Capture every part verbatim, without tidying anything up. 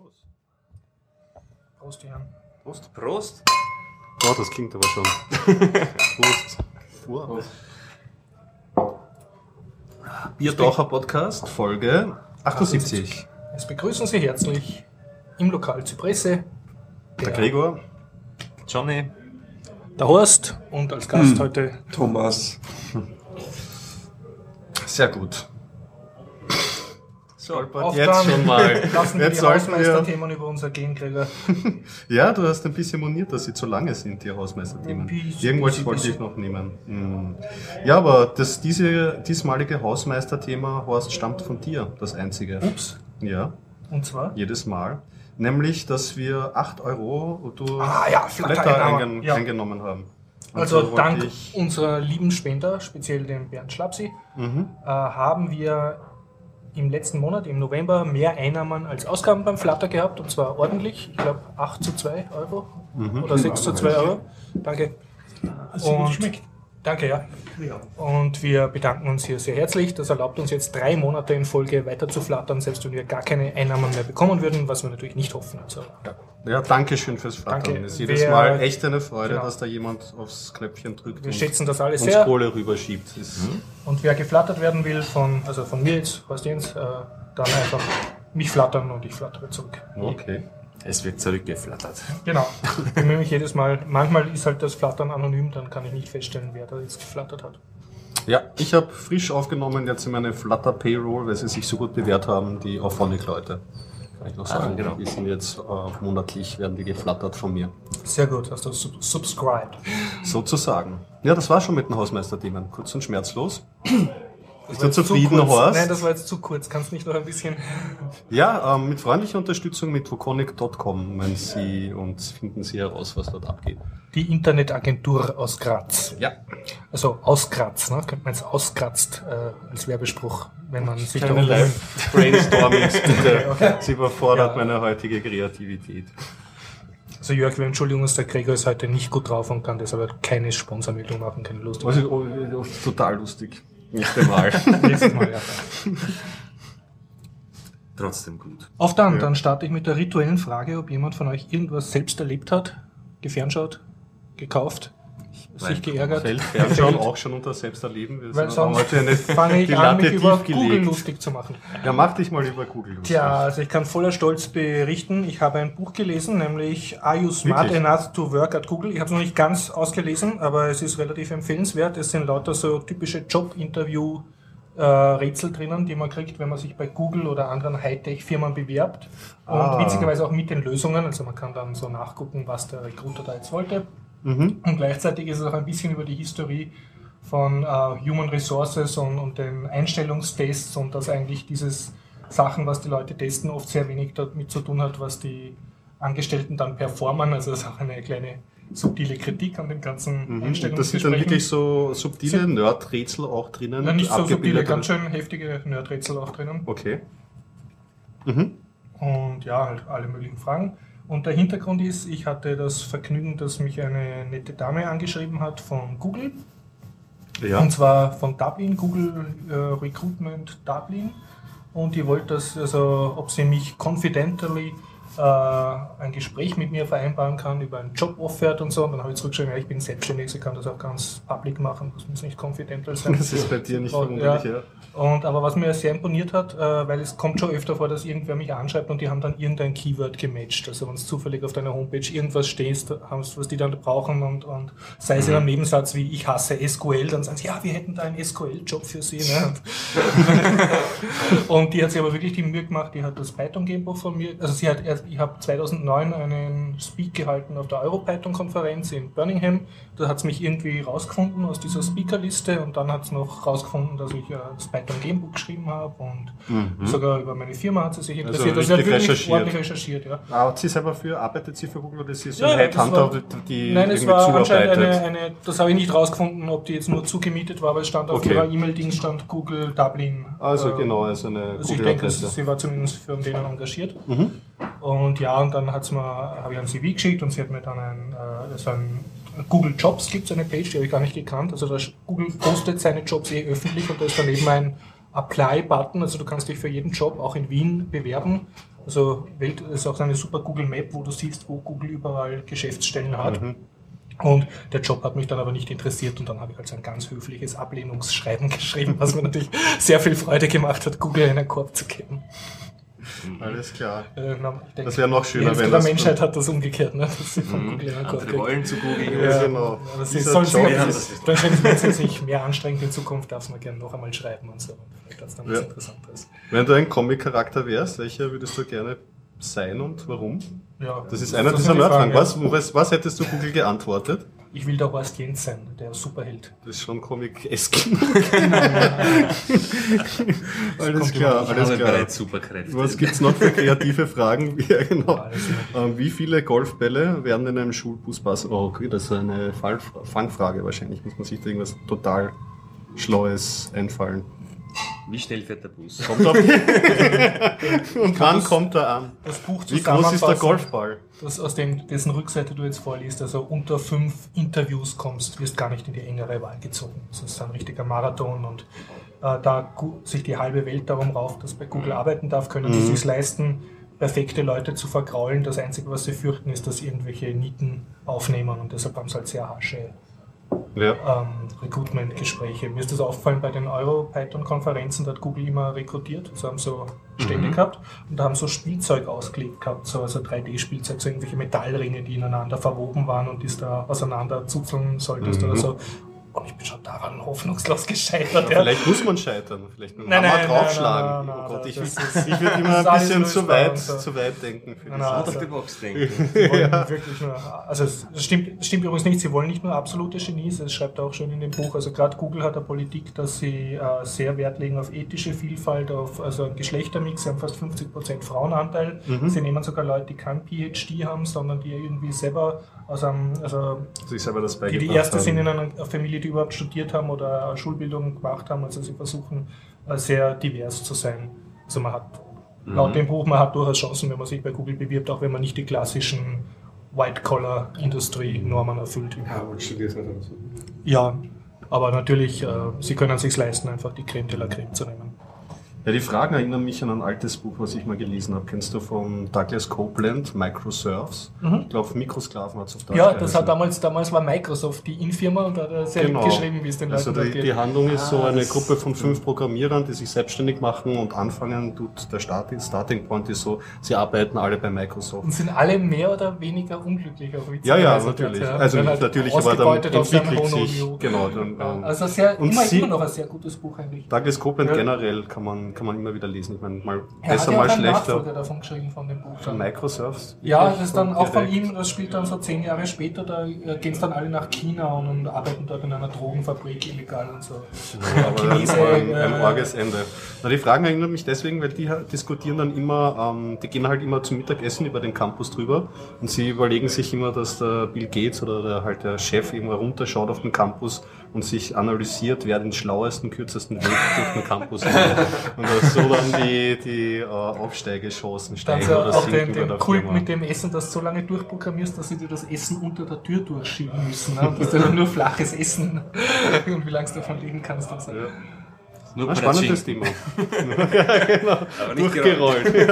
los. Prost, Jan. Prost. Prost. Oh, das klingt aber schon. Prost. Prost. Biertaucher-Podcast, Folge achtundsiebzig. Es begrüßen Sie herzlich im Lokal Zypresse Der, der Gregor, Johnny, der Horst und als Gast hm. heute Thomas. Sehr gut. Stolpert jetzt dann schon mal. Lassen wir jetzt die Hausmeisterthemen über uns ergehen, Gregor. Ja, du hast ein bisschen moniert, dass sie zu lange sind, die Hausmeisterthemen. Irgendwas wollte ich noch nehmen. Hm. Ja, aber das diese diesmalige Hausmeisterthema, Horst, stammt von dir, das einzige. Ups. Ja. Und zwar? Jedes Mal. Nämlich, dass wir acht Euro durch ah, ja, Flatter eingen- ja. eingenommen haben. Und also so dank unserer lieben Spender, speziell dem Bernd Schlapsi, mhm. äh, haben wir im letzten Monat, im November, mehr Einnahmen als Ausgaben beim Flatter gehabt, und zwar ordentlich. Ich glaube acht zu zwei Euro mhm. oder sechs zu zwei Euro. Danke. Und schmeckt. Danke, ja. Und wir bedanken uns hier sehr herzlich. Das erlaubt uns jetzt drei Monate in Folge weiter zu flattern, selbst wenn wir gar keine Einnahmen mehr bekommen würden, was wir natürlich nicht hoffen. Also, ja. ja, danke schön fürs Flattern. Danke. Es ist jedes Wer, Mal echt eine Freude, genau. dass da jemand aufs Knöpfchen drückt wir und schätzen das alles uns sehr. Kohle rüberschiebt. Mhm. Und wer geflattert werden will, von, also von mir jetzt, Horst Jens, äh, dann einfach mich flattern und ich flattere zurück. Okay. Es wird zurückgeflattert. Genau. Ich bemühe mich jedes Mal. Manchmal ist halt das Flattern anonym, dann kann ich nicht feststellen, wer da jetzt geflattert hat. Ja, ich habe frisch aufgenommen jetzt in meine Flutter Payroll, weil sie sich so gut bewährt haben, die Auphonic-Leute. Kann ich noch sagen. Ah, genau. Die sind jetzt äh, monatlich, werden die geflattert von mir. Sehr gut, hast du sub- subscribed. Sozusagen. Ja, das war schon mit den Hausmeisterthemen. Kurz und schmerzlos. Bist du zu zufrieden, Horst? Nein, das war jetzt zu kurz. Kannst du nicht noch ein bisschen... Ja, ähm, mit freundlicher Unterstützung mit voconic Punkt com, wenn Sie, und finden Sie heraus, was dort abgeht. Die Internetagentur aus Graz. Ja. Also aus Graz, ne? Könnte man jetzt auskratzt äh, als Werbespruch, wenn man sich Keine da Live-Brainstormings, bitte. Okay. Sie überfordert ja. meine heutige Kreativität. Also Jörg, wir entschuldigen uns, der Gregor ist heute nicht gut drauf und kann deshalb keine Sponsormeldung machen, keine Lust. Das ist oh, oh, total lustig. Nächstes Mal. Nächstes Mal, ja. Trotzdem gut. Auf dann, ja. dann starte ich mit der rituellen Frage, ob jemand von euch irgendwas selbst erlebt hat, gefernschau, gekauft, Nein. sich geärgert. Fällt Fernschauen auch schon unter Selbsterleben? Wir Weil sonst fange ich an, mich über Google lustig zu machen. Ja, mach dich mal über Google lustig. Tja, also ich kann voller Stolz berichten, ich habe ein Buch gelesen, nämlich Are You Smart Wirklich? Enough to Work at Google? Ich habe es noch nicht ganz ausgelesen, aber es ist relativ empfehlenswert. Es sind lauter so typische Job-Interview- Äh, Rätsel drinnen, die man kriegt, wenn man sich bei Google oder anderen Hightech-Firmen bewerbt. Und ah. witzigerweise auch mit den Lösungen. Also man kann dann so nachgucken, was der Recruiter da jetzt wollte. Mhm. Und gleichzeitig ist es auch ein bisschen über die Historie von äh, Human Resources und, und den Einstellungstests und dass eigentlich dieses Sachen, was die Leute testen, oft sehr wenig damit zu tun hat, was die Angestellten dann performen. Also das ist auch eine kleine subtile Kritik an den ganzen Mhm. Einstellungsgesprächen. Das sind dann wirklich so subtile Nerd-Rätsel auch drinnen? Ja, nicht so subtile, ganz schön heftige Nerdrätsel auch drinnen. Okay. Mhm. Und ja, halt alle möglichen Fragen. Und der Hintergrund ist, ich hatte das Vergnügen, dass mich eine nette Dame angeschrieben hat von Google. Ja. Und zwar von Dublin, Google äh, Recruitment Dublin. Und die wollte das, also ob sie mich confidentially äh, ein Gespräch mit mir vereinbaren kann über einen Job-Offert und so. Und dann habe ich zurückgeschrieben, ja, ich bin selbstständig, sie kann das auch ganz public machen, das muss nicht confidential sein. Das ist bei dir nicht und, verwunderlich, ja. ja. Und, aber was mir sehr imponiert hat, äh, weil es kommt schon öfter vor, dass irgendwer mich anschreibt und die haben dann irgendein Keyword gematcht. Also wenn es zufällig auf deiner Homepage irgendwas stehst, was die dann brauchen und, und sei es in einem Nebensatz wie ich hasse S Q L, dann sagen sie, ja, wir hätten da einen S Q L-Job für sie. Ne? Und die hat sich aber wirklich die Mühe gemacht, die hat das Python-Gamebuch von mir, also sie hat erst, ich habe zweitausendneun einen Speak gehalten auf der Euro-Python-Konferenz in Birmingham. Da hat es mich irgendwie rausgefunden aus dieser Speakerliste und dann hat es noch rausgefunden, dass ich äh, das Python-Gamebuch geschrieben habe und mhm. sogar über meine Firma hat sie sich interessiert. Also, also sie hat wirklich recherchiert. ordentlich recherchiert. Ja. Aber sie selber für, arbeitet sie für Google oder ist sie so Ja, ein Headhunter, war, die nein, es irgendwie war anscheinend zuarbeitet? eine, eine, das habe ich nicht rausgefunden, ob die jetzt nur zugemietet war, aber es stand auf Okay. ihrer E-Mail-Ding stand Google Dublin. Also äh, genau, also eine Also ich denke, Google-Adresse. sie war zumindest für denen engagiert. Mhm. Und ja, und dann hat's mir, habe ich ein C V geschickt und sie hat mir dann ein, äh, so ein Google Jobs gibt es eine Page, die habe ich gar nicht gekannt. Also da Google postet seine Jobs eh öffentlich und da ist daneben ein Apply-Button, also du kannst dich für jeden Job auch in Wien bewerben. Also Welt ist auch eine super Google Map, wo du siehst, wo Google überall Geschäftsstellen hat. Mhm. Und der Job hat mich dann aber nicht interessiert und dann habe ich also ein ganz höfliches Ablehnungsschreiben geschrieben, was mir natürlich sehr viel Freude gemacht hat, Google in einen Korb zu geben. Alles klar. Äh, na, denke, das wäre noch schöner, wenn das... Die Menschheit hat das umgekehrt, ne? Dass sie von Google in einen Korb kriegen. Wir wollen zu Google. Ja, genau. Das ist, soll Job, ja, das ist, wenn es sich mehr anstrengt in Zukunft, darf es man gerne noch einmal schreiben und so. Vielleicht hat es dann ja. was Interessantes. Wenn du ein Comic-Charakter wärst, welcher würdest du gerne sein und warum? Ja, das ist einer dieser Nerdfragen. Was, was, was hättest du Google geantwortet? Ich will der Horst Jens sein, der Superheld. Das ist schon Comic-esk. Alles klar, alles klar. Was gibt's noch für kreative Fragen? Ja, genau. Ähm, wie viele Golfbälle werden in einem Schulbus passen? Oh, okay, das ist eine Fangfrage wahrscheinlich. Muss man sich da irgendwas total Schlaues einfallen. Wie schnell fährt der Bus? Kommt auf und wann kommt er an? Das Buch Wie groß ist der Golfball? Das aus dem, dessen Rückseite du jetzt vorliest, also unter fünf Interviews kommst, wirst gar nicht in die engere Wahl gezogen. Das ist ein richtiger Marathon und äh, da sich die halbe Welt darum rauft, dass bei Google arbeiten darf, können die mhm. sich leisten, perfekte Leute zu vergraulen. Das Einzige, was sie fürchten, ist, dass irgendwelche Nieten aufnehmen und deshalb haben sie halt sehr harsche ja. ähm, Recruitment-Gespräche. Mir ist das aufgefallen bei den Euro-Python-Konferenzen, da hat Google immer rekrutiert, so haben so Stände mhm. gehabt und da haben so Spielzeug ausgelegt gehabt, so also drei D-Spielzeug, so irgendwelche Metallringe, die ineinander verwoben waren und die es da auseinander zuzeln solltest mhm. oder so. Und ich bin schon daran hoffnungslos gescheitert. Ja, vielleicht muss man scheitern, vielleicht mit dem Hammer draufschlagen. Nein, nein, nein, oh Gott, ich, ich würde immer ein bisschen zu weit, so. zu weit denken. Für nein, nein, also, auf die Box denken. Sie wollen ja. wirklich nur, also es stimmt, stimmt übrigens nicht, sie wollen nicht nur absolute Genies, es schreibt auch schon in dem Buch, also gerade Google hat eine Politik, dass sie äh, sehr Wert legen auf ethische Vielfalt, auf also einen Geschlechtermix, sie haben fast fünfzig Prozent Frauenanteil, mhm. sie nehmen sogar Leute, die kein P H D haben, sondern die irgendwie selber aus einem, also sich selber das die die erste haben. Sind in einer Familie, die überhaupt studiert haben oder Schulbildung gemacht haben, also sie versuchen sehr divers zu sein. Also man hat mhm. laut dem Buch, man hat durchaus Chancen, wenn man sich bei Google bewirbt, auch wenn man nicht die klassischen White-Collar-Industrie-Normen erfüllt. Ja, und studiert hat also. Ja, aber natürlich, äh, sie können es sich leisten, einfach die Creme de la Creme zu nehmen. Ja, die Fragen erinnern mich an ein altes Buch, was ich mal gelesen habe. Kennst du von Douglas Copeland, Microserves? Mhm. Ich glaube, Mikrosklaven hat es auf Deutsch Ja, das hat damals, damals war Microsoft die In-Firma und da hat er sehr genau. geschrieben, wie es den also Leuten die, geht. Die Handlung ist ah, so eine Gruppe von fünf Programmierern, die sich selbstständig machen und anfangen. Tut der Start, Starting Point ist so, sie arbeiten alle bei Microsoft. Und sind alle mehr oder weniger unglücklich? Auch ja, ja, natürlich. Ja. Also nicht halt natürlich, aber dann entwickelt sich. Genau, dann, dann also sehr, und immer, sie, immer noch ein sehr gutes Buch eigentlich. Douglas Copeland ja. generell kann man kann man immer wieder lesen. Ich meine, mal er besser, hat ja mal auch schlechter. Nachfolger davon geschrieben von dem Buch. Von Microsoft? Ja, das ist dann auch von ihm, das spielt dann so zehn Jahre später, da gehen es dann alle nach China und, und arbeiten dort in einer Drogenfabrik illegal und so. Ja, aber Chinese, ein, ein äh, arges Ende. Na, die Fragen erinnern mich deswegen, weil die diskutieren dann immer, ähm, die gehen halt immer zum Mittagessen über den Campus drüber und sie überlegen sich immer, dass der Bill Gates oder der, halt der Chef irgendwo runterschaut auf den Campus und sich analysiert, wer den schlauesten, kürzesten Weg durch den Campus hat. Und dass so dann die, die uh, Aufsteigechancen steigen also oder auch sinken. Den, den Kult Firma. Mit dem Essen, dass du so lange durchprogrammierst, dass sie dir das Essen unter der Tür durchschieben müssen. Ne? Dass du dann nur flaches Essen und wie lange du davon leben kannst. Und so. Ja. Nur ein spannendes Thema. Ja, genau. Aber nicht durchgerollt. Ja.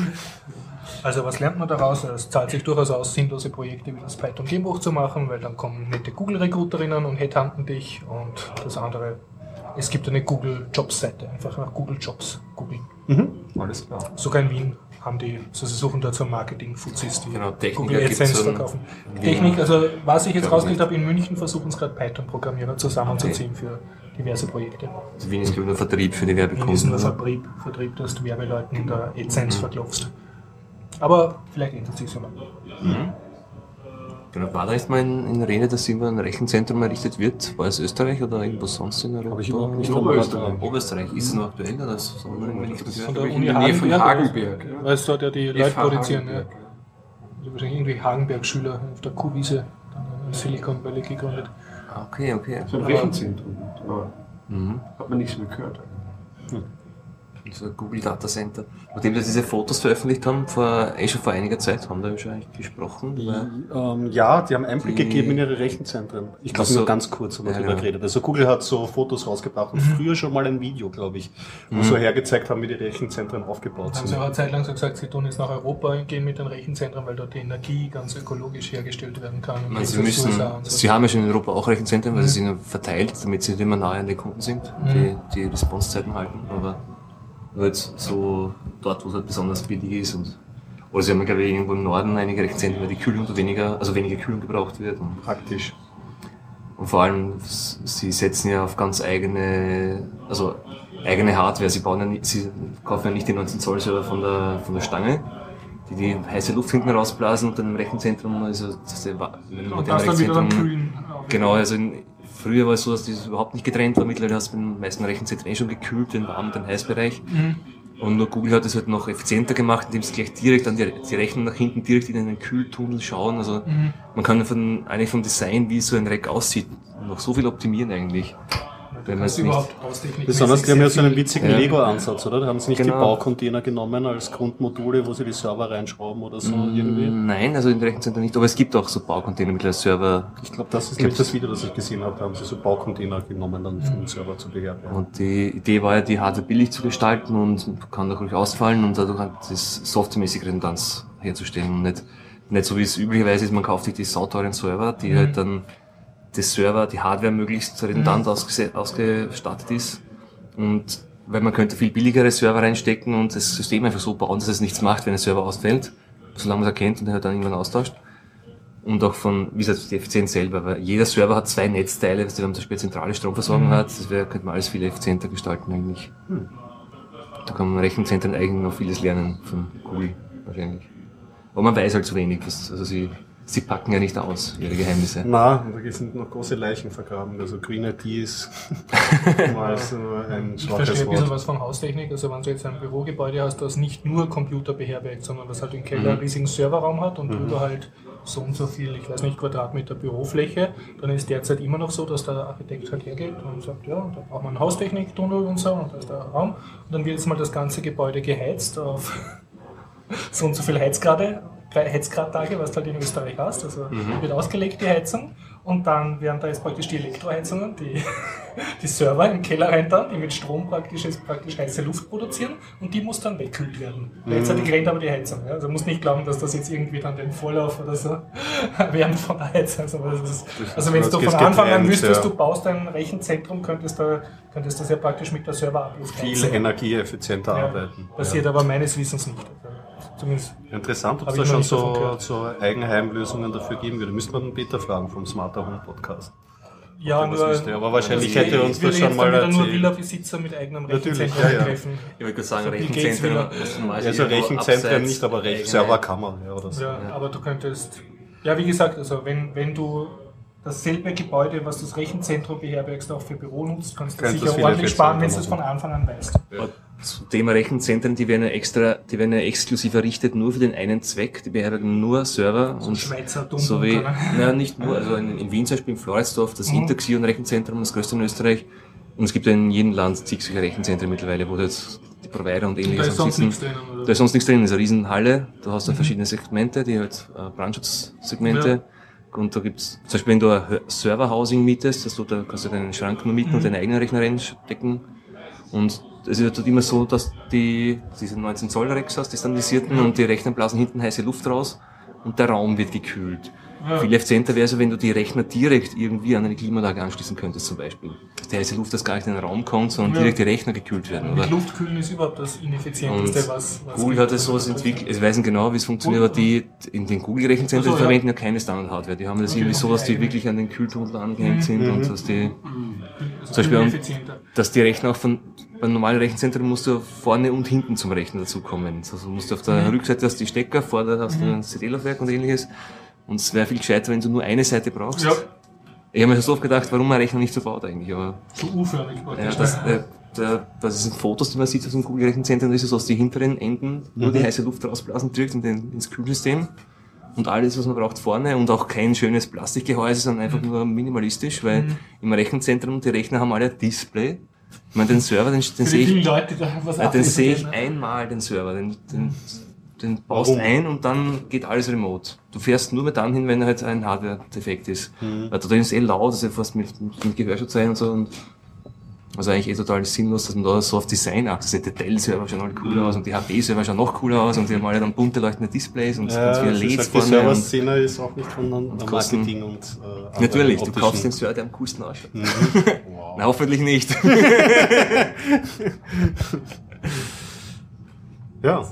Also was lernt man daraus? Es zahlt sich durchaus aus, sinnlose Projekte wie das Python-Gamebuch zu machen, weil dann kommen nette Google-Recruiterinnen und headhunten dich. Und das andere, es gibt eine Google-Jobs-Seite, einfach nach Google Jobs googeln. Mhm. Alles klar. Sogar in Wien haben die, also sie suchen da zum Marketing-Fuzis, die genau, Google AdSense verkaufen. Technik, also was ich jetzt rausgekriegt habe, in München versuchen es gerade Python-Programmierer zusammenzuziehen okay. für diverse Projekte. Also Wien ist glaube ich nur Vertrieb für die Werbekunden. Wien ist nur Vertrieb, Vertrieb, dass du Werbeleuten in der AdSense mhm. verklopfst. Aber vielleicht ändert sich so mal. Mhm. Genau, war da jetzt mal in, in Rede, dass immer ein Rechenzentrum errichtet wird? War es Österreich oder irgendwo sonst in Europa? Habe ich überhaupt nicht in Oberösterreich. Oberösterreich. Ist es noch aktuell? Oder das von der Uni Hagenberg. Hagenberg ja. Weil es dort ja die Leute produzieren. Ja. Also wahrscheinlich irgendwie Hagenberg-Schüler auf der Kuhwiese in Silicon Valley gegründet. Okay, okay. So ein Rechenzentrum. Aber mhm. hat man nichts mehr gehört. Hm. Also Google Data Center. Nachdem wir diese Fotos veröffentlicht haben, vor, eh schon vor einiger Zeit, haben da schon eigentlich gesprochen. Die, ähm, ja, die haben Einblick die, gegeben in ihre Rechenzentren. Ich glaube, nur ganz kurz haben wir ja, darüber genau. geredet. Also Google hat so Fotos rausgebracht und mhm. früher schon mal ein Video, glaube ich, wo mhm. so hergezeigt haben, wie die Rechenzentren aufgebaut sind. Haben sie auch eine Zeit lang so gesagt, sie tun jetzt nach Europa gehen mit den Rechenzentren, weil dort die Energie ganz ökologisch hergestellt werden kann. Nein, sie müssen, so. Sie haben ja schon in Europa auch Rechenzentren, weil mhm. sie sind verteilt, damit sie immer nahe an den Kunden sind, mhm. die die Responsezeiten halten, aber nur jetzt so dort, wo es halt besonders billig ist. Und, oder sie haben, glaube ich, irgendwo im Norden einige Rechenzentren, weil die Kühlung da weniger, also weniger Kühlung gebraucht wird. Und praktisch. Und vor allem, sie setzen ja auf ganz eigene, also eigene Hardware. Sie bauen ja nicht, sie kaufen ja nicht die neunzehn Zoll Server von der, von der Stange, die die heiße Luft hinten rausblasen und dann im Rechenzentrum, also das, in einem und das dann wieder dann kühlen. Genau, also in, früher war es so, dass das überhaupt nicht getrennt war. Mittlerweile hast du mit den meisten Rechenzentren eh schon gekühlt, den Warm- und den Heißbereich. Mhm. Und nur Google hat es halt noch effizienter gemacht, indem sie gleich direkt an die, die Rechner nach hinten direkt in einen Kühltunnel schauen. Also mhm. man kann von, eigentlich vom Design, wie so ein Rack aussieht, noch so viel optimieren eigentlich. Wenn man es überhaupt besonders, die haben ja so einen witzigen ja. Lego-Ansatz, oder? Da haben sie nicht genau. die Baucontainer genommen als Grundmodule, wo sie die Server reinschrauben oder so mm, irgendwie? Nein, also in den Rechenzentren nicht, aber es gibt auch so Baucontainer mit als Server. Ich glaube, das ist nicht das Video, das ich gesehen habe, da haben sie so Baucontainer genommen, dann für den Server zu beherbergen. Und die Idee war ja, die Hardware billig zu gestalten und kann dadurch ausfallen und dadurch halt das softwaremäßige Redundanz herzustellen und nicht, nicht so wie es üblicherweise ist, man kauft sich die sauteuren Server, die mhm. halt dann die Server, die Hardware möglichst redundant mhm. ausge- ausgestattet ist. Und weil man könnte viel billigere Server reinstecken und das System einfach so bauen, dass es nichts macht, wenn ein Server ausfällt, solange man es erkennt und er halt dann irgendwann austauscht. Und auch von, wie gesagt, die Effizienz selber, weil jeder Server hat zwei Netzteile, wenn man zum Beispiel zentrale Stromversorgung mhm. hat, das wäre, könnte man alles viel effizienter gestalten eigentlich. Mhm. Da kann man Rechenzentren eigentlich noch vieles lernen von Google wahrscheinlich. Aber man weiß halt zu wenig, was, also sie Sie packen ja nicht aus, ihre Geheimnisse. Nein, da sind noch große Leichen vergraben. Also Green I T ist mal so ein schwaches Wort. Ich verstehe ein bisschen was von Haustechnik. Also wenn du jetzt ein Bürogebäude hast, das nicht nur Computer beherbergt, sondern das halt im Keller einen riesigen Serverraum hat und mhm. drüber halt so und so viel, ich weiß nicht, Quadratmeter Bürofläche, dann ist derzeit immer noch so, dass der Architekt halt hergeht und sagt, ja, da braucht man einen Haustechniktunnel und so und da ist der Raum. Und dann wird jetzt mal das ganze Gebäude geheizt auf so und so viel Heizgrade. Heizgradtage, was du halt in Österreich hast, also mhm. wird ausgelegt die Heizung und dann werden da jetzt praktisch die Elektroheizungen, die, die Server im Keller rein dann, die mit Strom praktisch, praktisch heiße Luft produzieren und die muss dann wegkühlt werden. Mhm. Gleichzeitig rennt aber die Heizung, ja? Also muss nicht glauben, dass das jetzt irgendwie dann den Vorlauf oder so während von der Heizung ist. Aber das ist, also wenn du von Anfang an wüsstest, ja. du baust ein Rechenzentrum, könntest du könntest das ja praktisch mit der Serverablös viel energieeffizienter ja, arbeiten. Passiert ja. aber meines Wissens nicht. Zumindest interessant, ob es da schon so, so Eigenheimlösungen dafür geben würde. Müsste man den Peter fragen vom Smarter Home Podcast. Ja, nur, wüsste, aber wahrscheinlich hätte er uns das schon mal erzählt. Nur Villa-Besitzer mit eigenem Rechenzentrum ja, ja. treffen. Ich würde sagen, so Rechenzentren. Also Rechenzentren nicht, aber Server kann man. Ja, oder so. ja, ja, aber du könntest, ja wie gesagt, also wenn, wenn du dasselbe Gebäude, was das Rechenzentrum beherbergst, auch für Büro nutzt, kannst du sicher ordentlich sparen, wenn du es von Anfang an weißt. Ja. Zum Thema Rechenzentren, die werden ja extra, die werden ja exklusiv errichtet nur für den einen Zweck, die beherbergen nur Server so und Schweizer so wie, naja, nicht nur, also in, in Wien zum Beispiel, in Floridsdorf, das mhm. Interxion Rechenzentrum, das größte in Österreich, und es gibt ja in jedem Land zig solche Rechenzentren mittlerweile, wo jetzt die Provider und ähnliches da ist sonst nichts drinnen, oder? Da ist sonst nichts drin, das ist eine Riesenhalle, da hast du mhm. verschiedene Segmente, die halt äh, Brandschutzsegmente. Ja. Und da gibt's, zum Beispiel wenn du ein Server-Housing mietest, dass du, da kannst du deinen Schrank nur mieten mhm. und deine eigenen Rechner reinstecken. Und es ist halt immer so, dass die, diese neunzehn Zoll Racks hast, die standardisierten, ja. und die Rechner blasen hinten heiße Luft raus und der Raum wird gekühlt. Ja. Viel effizienter wäre es, wenn du die Rechner direkt irgendwie an eine Klimaanlage anschließen könntest zum Beispiel. Dass die heiße Luft, das gar nicht in den Raum kommt, sondern ja. direkt die Rechner gekühlt werden. Mit Luftkühlen ist überhaupt das Ineffizienteste, was, was Google hat es sowas entwickelt, ich weiß nicht genau, wie es funktioniert, aber die in den Google-Rechenzentren also, verwenden ja keine Standard-Hardware. Die haben das okay, irgendwie so, dass die wirklich an den Kühltunnel angehängt mhm. sind mhm. und dass die, mhm. das zum Beispiel, dass die Rechner auch von, beim normalen Rechenzentrum musst du vorne und hinten zum Rechner dazukommen. Also musst du auf der mhm. Rückseite hast die Stecker, vorne hast du mhm. ein C D-Laufwerk und ähnliches. Und es wäre viel gescheiter, wenn du nur eine Seite brauchst. Ja. Ich habe mir so oft gedacht, warum man Rechner nicht so baut eigentlich. Aber so U-förmig. Ja, das, äh, der, das sind Fotos, die man sieht aus dem Google-Rechenzentrum, das ist so aus den hinteren Enden nur mhm. die heiße Luft rausblasen direkt in den, ins Kühlsystem. Und alles, was man braucht, vorne und auch kein schönes Plastikgehäuse, sondern einfach mhm. nur minimalistisch, weil mhm. im Rechenzentrum, die Rechner haben alle ein Display Ich meine, den Server, den, den sehe ich, Leute, da was ja, den sehe ich einmal, den Server, den, den, den baust Warum? ein und dann geht alles remote. Du fährst nur mehr dann hin, wenn halt ein Hardware-Defekt ist. Mhm. Weil da drin ist eh laut, also fast mit, mit Gehörschutz sein und so. Und also eigentlich eh total sinnlos, dass man da so auf Design achtet. Also die Dell-Server schauen alle cool aus und die H P-Server schauen noch cooler aus und die haben alle dann bunte leuchtende Displays und ja, ganz viele L E Ds vorne. Die Server-Szene ist auch nicht von der Marketing und äh, natürlich, du kaufst den Server, der am coolsten ausschaut. Mhm. Wow. Na, hoffentlich nicht. Ja.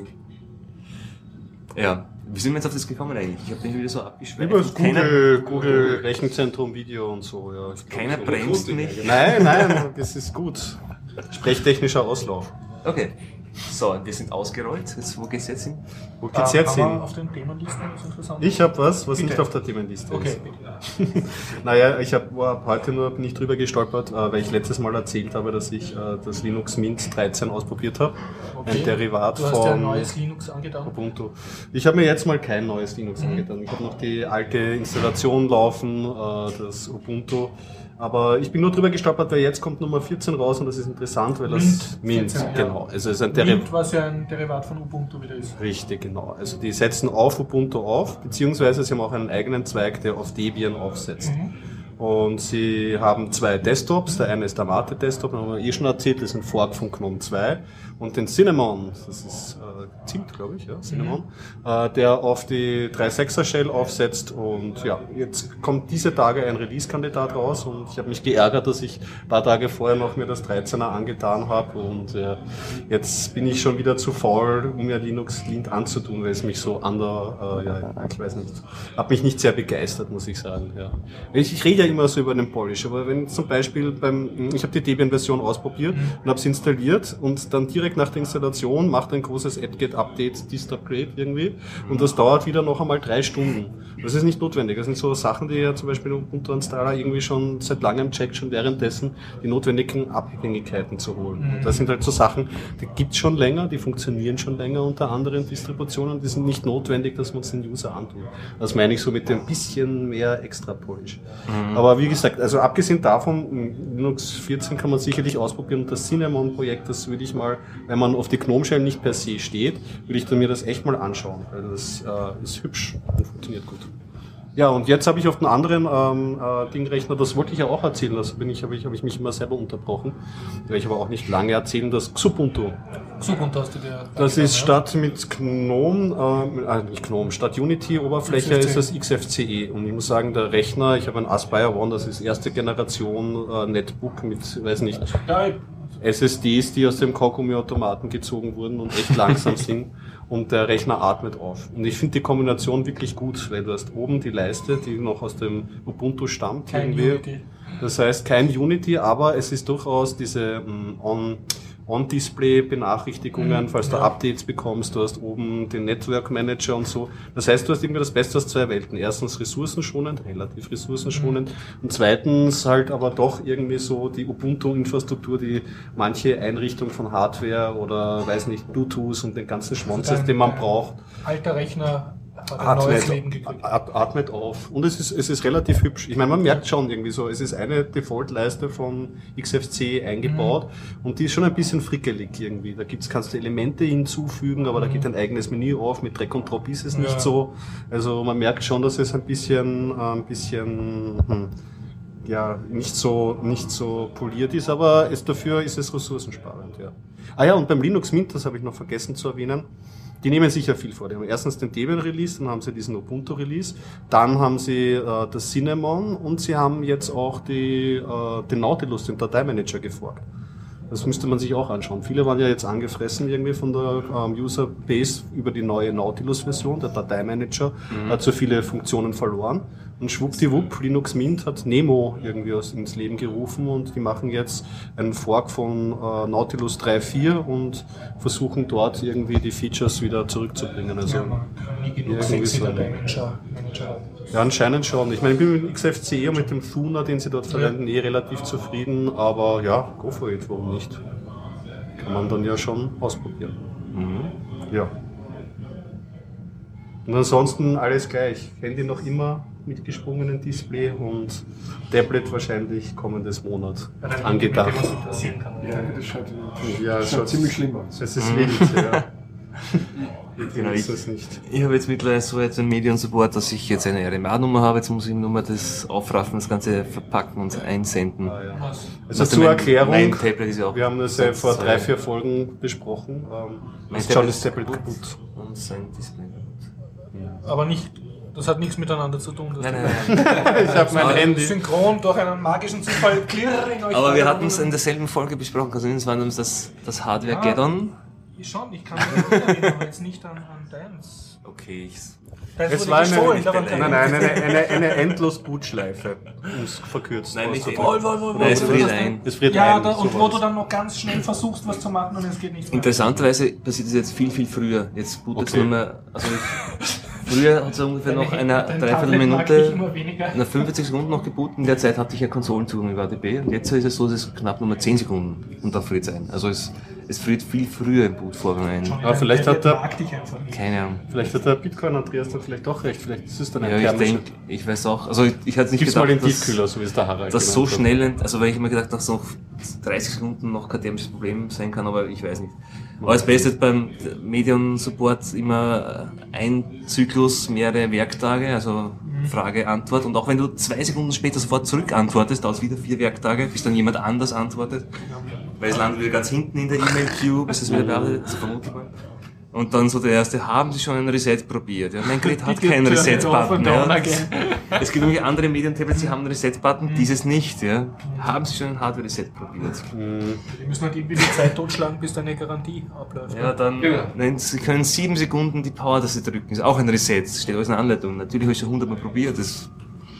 Ja. Wie sind wir jetzt auf das gekommen eigentlich? Ich habe den wieder so abgeschweift. Über das Google, Google Rechenzentrum Video und so, ja. Keiner bremst mich. Nein, nein, das ist gut. Sprechtechnischer Auslauf. Okay. So, wir sind ausgerollt. Jetzt, wo geht's jetzt hin? Wo geht's jetzt hin? Auf den Themenlisten was interessant? Ich habe was, was Bitte. nicht auf der Themenliste okay, ist. Okay. Naja, ich habe heute nur nicht drüber gestolpert, weil ich letztes Mal erzählt habe, dass ich das Linux Mint dreizehn ausprobiert habe. Okay. Ein Derivat du hast von ja ein neues Linux angetan. Ubuntu. Ich habe mir jetzt mal kein neues Linux mhm. angetan. Ich habe noch die alte Installation laufen, das Ubuntu. Aber ich bin nur drüber gestolpert, weil jetzt kommt Nummer vierzehn raus und das ist interessant, weil das Mint, vierzehn, genau. Ja. Also es ist ein Mint, was ja ein Derivat von Ubuntu wieder ist. Richtig, genau. Also die setzen auf Ubuntu auf, beziehungsweise sie haben auch einen eigenen Zweig, der auf Debian aufsetzt. Mhm. Und sie haben zwei Desktops, der eine ist der Mate Desktop, den haben wir eh schon erzählt, das ist ein Fork von Gnome zwei. Und den Cinnamon, das ist äh, Zimt, glaube ich, ja, Cinnamon, mhm. äh, der auf die drei Punkt sechser Shell aufsetzt. Und ja, jetzt kommt diese Tage ein Release-Kandidat raus und ich habe mich geärgert, dass ich ein paar Tage vorher noch mir das dreizehner angetan habe und äh, jetzt bin ich schon wieder zu faul, um mir Linux Mint anzutun, weil es mich so ander, äh, ja, ich weiß nicht, hat mich nicht sehr begeistert, muss ich sagen. Ja. Ich, ich rede ja immer so über den Polish, aber wenn zum Beispiel beim, ich habe die Debian-Version ausprobiert mhm. und habe es installiert und dann direkt nach der Installation macht ein großes apt-get-update, dist-upgrade irgendwie mhm. und das dauert wieder noch einmal drei Stunden. Das ist nicht notwendig. Das sind so Sachen, die ja zum Beispiel Ubuntu Installer irgendwie schon seit langem checkt, schon währenddessen die notwendigen Abhängigkeiten zu holen. Mhm. Das sind halt so Sachen, die gibt's schon länger, die funktionieren schon länger unter anderen Distributionen, die sind nicht notwendig, dass man es den User antut. Das meine ich so mit dem bisschen mehr extra Polish. Mhm. Aber wie gesagt, also abgesehen davon, Linux vierzehn kann man sicherlich ausprobieren und das Cinnamon-Projekt, das würde ich mal, wenn man auf die Gnome-Shell nicht per se steht, würde ich mir das echt mal anschauen, weil das äh, ist hübsch und funktioniert gut. Ja, und jetzt habe ich auf den anderen ähm, äh, Dingrechner, das wollte ich ja auch erzählen, das bin ich, habe ich, habe ich mich immer selber unterbrochen, weil ich aber auch nicht lange erzählen, das Xubuntu. Xubuntu hast du dir Das ist ja? statt mit Gnome, äh, nicht Gnome, statt Unity-Oberfläche ist das X F C E. Und ich muss sagen, der Rechner, ich habe ein Aspire One, das ist erste Generation äh, Netbook mit, weiß nicht, S S Ds, die aus dem Kaugummi-Automaten gezogen wurden und echt langsam sind. Und der Rechner atmet auf. Und ich finde die Kombination wirklich gut, weil du hast oben die Leiste, die noch aus dem Ubuntu stammt. Kein irgendwie. Unity. Das heißt kein Unity, aber es ist durchaus diese um, on On-Display-Benachrichtigungen, mhm, falls du ja. Updates bekommst, du hast oben den Network Manager und so. Das heißt, du hast irgendwie das Beste aus zwei Welten. Erstens ressourcenschonend, relativ ressourcenschonend, mhm. und zweitens halt aber doch irgendwie so die Ubuntu-Infrastruktur, die manche Einrichtung von Hardware oder, weiß nicht, Bluetooth und den ganzen Schmonzes, also den man braucht. Alter Rechner hat ein atmet, neues Leben gekriegt. Atmet auf. Und es ist, es ist relativ hübsch. Ich meine, man merkt schon irgendwie so, es ist eine Default-Leiste von X F C E eingebaut, mhm. und die ist schon ein bisschen frickelig irgendwie. Da gibt's, kannst du Elemente hinzufügen, aber mhm. da geht ein eigenes Menü auf. Mit Drag und Drop ist es nicht ja. so. Also man merkt schon, dass es ein bisschen, äh, ein bisschen, hm, ja, nicht so, nicht so poliert ist, aber es, dafür ist es ressourcensparend, ja. Ah ja, und beim Linux Mint, das habe ich noch vergessen zu erwähnen, die nehmen sicher viel vor. Die haben erstens den Debian Release, dann haben sie diesen Ubuntu Release, dann haben sie äh, das Cinnamon und sie haben jetzt auch die, äh, den Nautilus, den Dateimanager geforkt. Das müsste man sich auch anschauen. Viele waren ja jetzt angefressen irgendwie von der ähm, User Base über die neue Nautilus-Version. Der Dateimanager mhm. hat so viele Funktionen verloren. Und schwuppdiwupp, Linux Mint hat Nemo irgendwie aus, ins Leben gerufen und die machen jetzt einen Fork von äh, Nautilus drei Punkt vier und versuchen dort irgendwie die Features wieder zurückzubringen. Also, ja, man kann nie genug sexy Dateimanager. Ja, anscheinend schon. Ich meine, ich bin mit dem X F C E und mit dem Thuna, den sie dort verwenden, ja. eh relativ zufrieden, aber ja, go for it, warum nicht? Kann man dann ja schon ausprobieren. Mhm. Ja. Und ansonsten alles gleich. Handy noch immer mit gesprungenem Display und Tablet wahrscheinlich kommendes Monat Ja, dann angedacht. mit dem man sich passieren kann. Ja, das schaut, Ja, das schaut ziemlich schlimm aus. Es ist wild, ja. Genau, ist ich, es nicht. ich habe jetzt mittlerweile so jetzt einen Mediensupport, dass ich jetzt eine R M A-Nummer habe. Jetzt muss ich nur mal das aufraffen, das Ganze verpacken und einsenden. Ah, ja. Was? Also Was zur mein- Erklärung, mein Tablet ist ja auch wir haben das ja seit vor zwei- drei, vier Folgen besprochen. Ähm, Mein ist schon Tablet das Tablet kaputt. und sein Display kaputt. Aber nicht, das hat nichts miteinander zu tun. Das Nein, nein, nein. Ich habe mein Aber Handy. Synchron durch einen magischen Zufall klirr in euch. Aber wir beiden. hatten es in derselben Folge besprochen, also es war uns das, das Hardware Ja. Addon. Ich schon, ich kann mich erinnern, aber jetzt nicht an, an deins. Okay, ich, Deins Es wurde war eine, gestohlen, daran kann nein, ich nein, mich eine, eine, eine endlos Bootschleife, um es verkürzt Nein, nicht auszudrücken. Wohl, wohl, wohl, Nein, es wohl, friert wohl, ein. Es friert Ja, ein, da, und so wo war's. du dann noch ganz schnell versuchst, was zu machen und es geht nicht. interessanterweise passiert es jetzt viel, viel früher. Jetzt bootet es Okay. nur mehr, also ich, früher hat es ungefähr noch eine Dein Dreiviertel Tablet mag dich Minute, immer weniger. nach fünfundvierzig Sekunden noch gebootet. In der Zeit hatte ich ja Konsolenzugang über A D B und jetzt ist es so, dass es knapp nur mal zehn Sekunden und dann friert es ein. Also es, es friert viel früher im Bootvorgang ein. Ah, vielleicht hat der- mag dich einfach nicht. Keine Ahnung. Vielleicht hat der Bitcoin-Andreas dann vielleicht doch recht, vielleicht ist es dann ein Ja, ich thermischer- denke, ich weiß auch, also ich, ich hatte nicht Gib's mal gedacht, den dass, Tiefkühler, so wie es der Harald dass so genannt hat. schnell, ent- also weil ich immer gedacht, dass noch dreißig Sekunden noch kein thermisches Problem sein kann, aber ich weiß nicht. Aber das Beste ist beim Medion-Support immer ein Zyklus, mehrere Werktage, also Frage, Antwort. Und auch wenn du zwei Sekunden später sofort zurück antwortest, dauert es wieder vier Werktage, bis dann jemand anders antwortet. Weil es landet wieder ganz hinten in der E-Mail-Queue, bis es wieder bearbeitet ist, vermute ich mal. Und dann so der erste, haben Sie schon ein Reset probiert? Ja, mein Gerät hat keinen Reset-Button. Ja. Es gibt nämlich andere Medientablets, die haben einen Reset-Button, dieses nicht. Ja. Haben Sie schon ein Hardware-Reset probiert? Wir müssen halt irgendwie die Zeit totschlagen, bis deine Garantie abläuft. Ja, dann, Genau. nein, Sie können sieben Sekunden die Power-Taste drücken, ist auch ein Reset, das steht alles in der Anleitung. Natürlich habe ich schon hundertmal probiert. Das,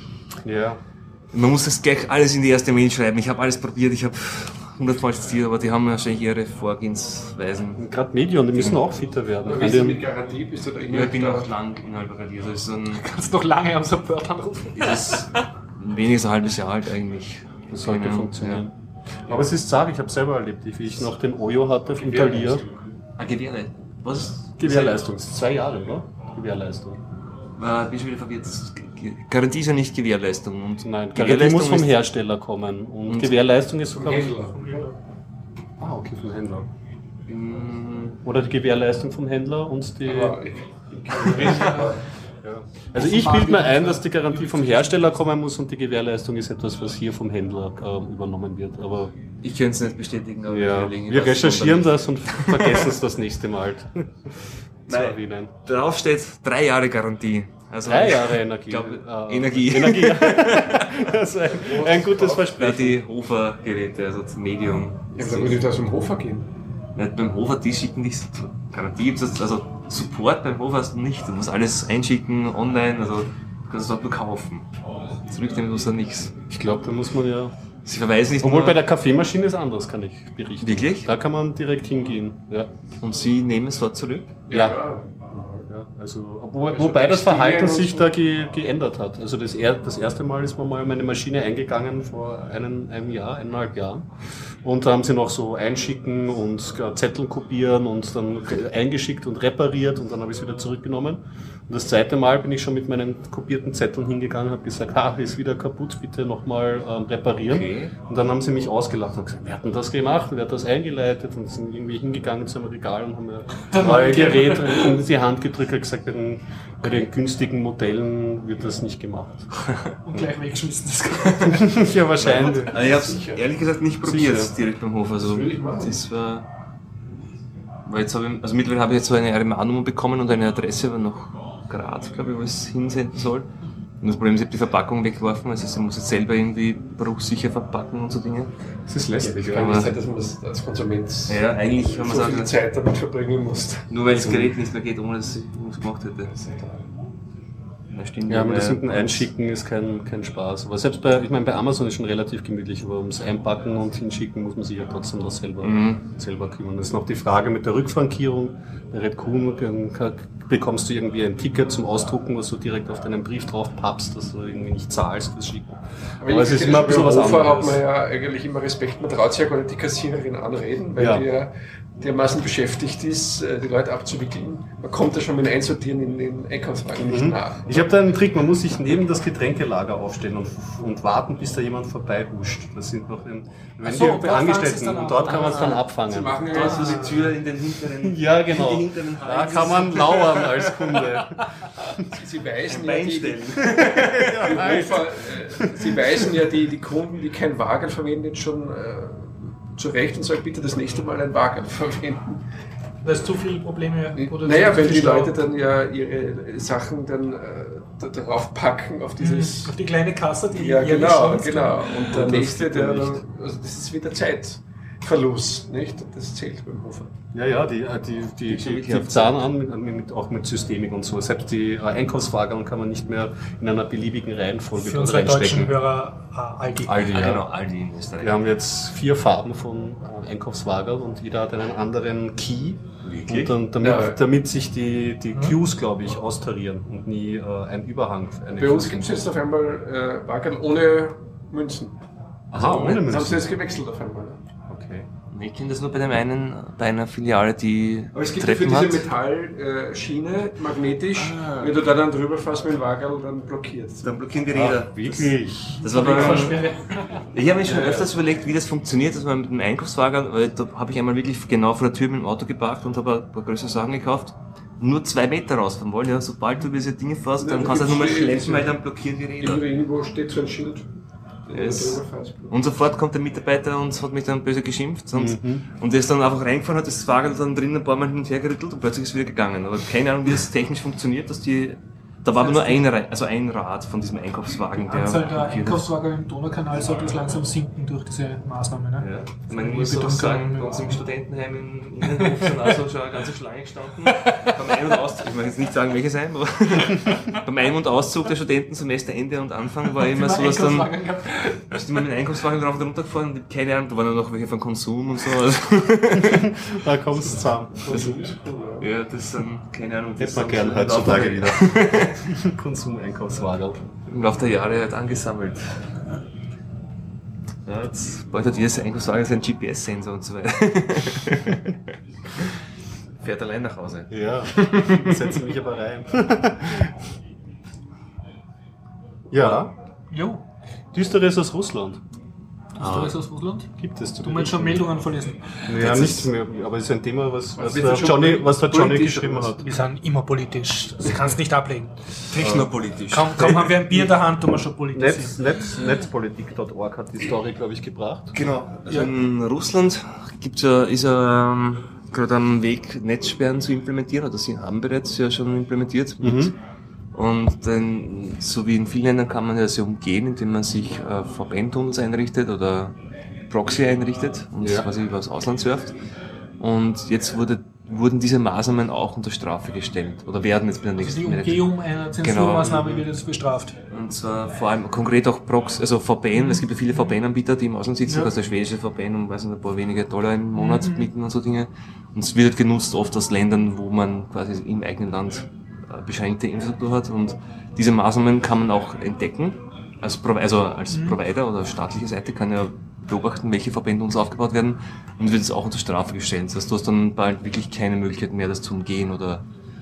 Ja. man muss das gleich alles in die erste Mail schreiben. Ich habe alles probiert, ich habe hundertmal zitiert, aber die haben wahrscheinlich ihre Vorgehensweisen. Gerade Medion, die müssen auch fitter werden. Aber Wenn bist du die- mit Garantie, bist du da immer Ja, ich bin da- auch lang innerhalb radiert. Also ist ein, Kannst noch lange am Support anrufen. ist weniger so ein halbes Jahr alt eigentlich. Das sollte Ja, funktionieren. Aber es ist zart, ich habe selber erlebt, wie ich noch den Oyo hatte vom Thalia. Ja. Ah, Gewährleistung. Was? Gewährleistung, das ist zwei Jahre, oder? Gewährleistung. Äh, bin schon wieder verwirrt. Das- Garantie ist ja nicht Gewährleistung. Und Nein, Garantie muss vom ist- Hersteller kommen. Und, Und- Gewährleistung ist sogar. Händler. Ah, okay, vom Händler. Mm, Oder die Gewährleistung vom Händler und die. Aber ich- Also ich bilde mir ein, dass die Garantie vom Hersteller kommen muss und die Gewährleistung ist etwas, was hier vom Händler ähm, übernommen wird. Aber Ich könnte es nicht bestätigen, aber ja, überlegen, wir was recherchieren dann- das und vergessen es das nächste Mal zu Nein. erwähnen. Drauf steht drei Jahre Garantie. Also Drei Jahre Energie. Ich glaube, Ah, Energie. Energie. Das ist ein, ein gutes Ja, Versprechen. die Hofer-Geräte, also das Medium. Ja, da würde ich das zum Hofer gehen. Nicht beim Hofer, die schicken nicht so Garantie, gibt's das- also Support beim Hofer hast du nicht. Du musst alles einschicken, online, also du kannst es dort nur kaufen. Zurücknehmen musst du nichts. Ich glaube, da muss man ja. Sie verweisen nicht Obwohl nur, bei der Kaffeemaschine ist anders, kann ich berichten. Wirklich? Da kann man direkt hingehen. Ja. und Sie nehmen es dort zurück. Ja. Ja, also, obwohl, wobei das Verhalten sich da ge, geändert hat. Also das, er, das erste Mal ist man mal in meine Maschine eingegangen vor einem, einem Jahr, eineinhalb Jahren. Und da haben sie noch so einschicken und Zettel kopieren und dann eingeschickt und repariert und dann habe ich es wieder zurückgenommen. Und das zweite Mal bin ich schon mit meinen kopierten Zetteln hingegangen und habe gesagt, ha, ist wieder kaputt, bitte nochmal ähm, reparieren. Okay. Und dann haben sie mich ausgelacht und gesagt, wer hat denn das gemacht, wer hat das eingeleitet und sind irgendwie hingegangen zum Regal und haben mir neue Geräte in die Hand gedrückt und gesagt, bei den, bei den günstigen Modellen wird das nicht gemacht. Und gleich weggeschmissen. Das Ja, wahrscheinlich. Also ich habe es ehrlich gesagt nicht probiert Sicher. direkt beim Hof. Also Das will ich machen. das war, weil jetzt habe ich, also mittlerweile habe ich jetzt so eine R M A-Nummer bekommen und eine Adresse, aber noch Graz, glaube ich, wo ich es hinsenden soll. Und das Problem ist, ich habe die Verpackung weggeworfen, also ich muss jetzt selber irgendwie bruchsicher verpacken und so Dinge. Das ist Ja, lästig, das ja. kann nicht sein, dass man das als Konsument Ja, eigentlich, wenn man so viel sagt, Zeit damit verbringen muss. nur weil das Gerät nicht mehr geht, ohne dass ich es gemacht hätte. Da stehen Ja, aber wir das bei- hinten einschicken ist kein, kein Spaß. Aber selbst bei, ich meine, bei Amazon ist schon relativ gemütlich, aber ums Einpacken und Hinschicken muss man sich ja trotzdem noch selber, Mhm. selber kümmern. Das ist noch die Frage mit der Rückfrankierung. Bei Red Coon bekommst du irgendwie ein Ticket zum Ausdrucken, was du direkt auf deinen Brief drauf pappst, dass du irgendwie nicht zahlst fürs Schicken. Aber es ist immer ein bisschen was Hofer hat anderes. man ja eigentlich immer Respekt, man traut sich ja gar nicht die Kassiererin anreden, weil Ja. die ja dermaßen beschäftigt ist, äh, die Leute abzuwickeln. Man kommt ja schon mit dem Einsortieren in den Einkaufswagen nicht Mhm. nach. Ich habe habe da einen Trick, man muss sich neben das Getränkelager aufstellen und, und warten, bis da jemand vorbei huscht. Das sind noch ein, so, die Angestellten und dort kann man es dann Sie abfangen. machen Da ist so die Tür in den hinteren. Ja, genau. In die hinteren Da kann man lauern als Kunde. Sie weisen ein ja Bein die, stellen. die Hofer, äh, Sie weisen ja die, die Kunden, die kein Wagel verwenden, schon äh, zurecht und sagen, bitte das nächste Mal ein Wagel verwenden. Weil es zu viele Probleme oder Naja, zu wenn viel die Stau. Leute dann ja ihre Sachen dann äh, da drauf packen auf dieses. Auf die kleine Kasse, die Ja, jährlich genau, schätzt. genau. Und der das nächste, geht der ja dann, nicht. also das ist wieder Zeitverlust, nicht? Und das zählt beim Hofer. Ja, ja, die, die, die, die, die zahlen an, mit, mit, auch mit Systemik und so. Selbst die äh, Einkaufswagen kann man nicht mehr in einer beliebigen Reihenfolge Für unsere deutschen reinstecken. Hörer äh, Aldi. Aldi, Ja, ja. genau, Aldi in Österreich. Wir haben jetzt vier Farben von äh, Einkaufswagen und jeder hat einen anderen Key. Und dann, damit, Ja. damit sich die, die Queues, glaube ich, austarieren und nie äh, ein Überhang. Eine Bei uns gibt es jetzt auf einmal äh, Wagel ohne Münzen. Aha, ohne Das haben Münzen. sie jetzt gewechselt auf einmal. Okay. Ich kenne das nur bei dem einen, bei einer Filiale, die Aber es gibt ja für Treppen diese hat. Metallschiene, magnetisch, Ah. wenn du da dann drüber fährst mit dem Wagel, dann blockiert. Dann blockieren die Räder. Wirklich? Das war bei Versperre. Ich habe mir schon öfters überlegt, wie das funktioniert, dass man mit dem Einkaufswagen, weil da habe ich einmal wirklich genau vor der Tür mit dem Auto geparkt und habe ein paar größere Sachen gekauft, nur zwei Meter rausfahren wollen. Ja, sobald du diese Dinge fährst, dann Ja, kannst du das nur mal steht- schleppen, weil dann blockieren die Räder. Irgendwo, irgendwo steht so ein Schild. Yes. Drüber fährst. Und sofort kommt der Mitarbeiter und hat mich dann böse geschimpft und, und der ist dann einfach reingefahren, hat das Wagen dann drinnen ein paar Mal hin und her gerüttelt und plötzlich ist es wieder gegangen. Aber keine Ahnung, wie das technisch funktioniert, dass die, da war aber nur ein, Ra- also ein Rad von diesem Einkaufswagen, Die der Anzahl der blockiert ist. Einkaufswagen im Donaukanal sollte jetzt langsam sinken durch diese Maßnahme. Ne? Ja. Ich meine, ich Die muss auch Betonkanal sagen, bei mit uns im Wagen. Studentenheim im Innenhof sind also schon eine ganze Schlange gestanden. beim Ein- und Auszug, ich mag jetzt nicht sagen, welche sein, aber beim Ein- und Auszug der Studenten, Semesterende und Anfang war immer so, dass dann, Einkaufswagen gehabt. da sind wir mit dem Einkaufswagen drauf und runter gefahren und keine Ahnung, da waren dann noch welche von Konsum und so. Also, Da kommt es zusammen. ja, das sind, keine Ahnung, Hätte das man sind gern schon heutzutage im wieder. Laufe- Konsum-Einkaufswagen. Im Laufe der Jahre halt angesammelt. Ja, jetzt bald hat jedes Einkaufswagen seinen G P S-Sensor und so weiter. Fährt allein nach Hause. Ja, setze mich aber rein. Ja, Jo, Düsteres aus Russland. hast du das aus Russland? Gibt es zu Du meinst schon Meldungen verlesen. Ja, nicht mehr, aber es ist ein Thema, was, was, wird der, schon Johnny, was der Johnny politisch geschrieben oder was? hat. Wir sind immer politisch. Das kannst du nicht ablegen. Technopolitisch. Kaum, kaum haben wir ein Bier in der Hand, tun wir schon politisieren. Netz, Netz, netzpolitik Punkt org hat die Story, glaube ich, gebracht. Genau. Also in Russland gibt's ja, ist er ähm, gerade am Weg, Netzsperren zu implementieren, oder sie haben bereits ja schon implementiert. Mhm. Und dann, so wie in vielen Ländern kann man das ja umgehen, indem man sich äh, V P N-Tunnels einrichtet oder Proxy einrichtet und Ja. quasi übers Ausland surft. Und jetzt wurde, wurden diese Maßnahmen auch unter Strafe gestellt oder werden jetzt bei der Also die nächsten Umgehung einer Zensurmaßnahme wird jetzt bestraft. Und zwar vor allem konkret auch Prox, also V P N. Es gibt ja viele V P N-Anbieter, die im Ausland sitzen, Ja. also der schwedische V P N um weiß nicht, ein paar wenige Dollar im Monat Mhm. mieten und so Dinge. Und es wird halt genutzt oft aus Ländern, wo man quasi im eigenen Land äh, beschränkte Infrastruktur hat. Und diese Maßnahmen kann man auch entdecken. Als, Pro also als Mhm. Provider oder staatliche Seite kann ja beobachten, welche V P N uns aufgebaut werden und wird es auch unter Strafe gestellt. Das heißt, du hast dann bald wirklich keine Möglichkeit mehr, das zu umgehen oder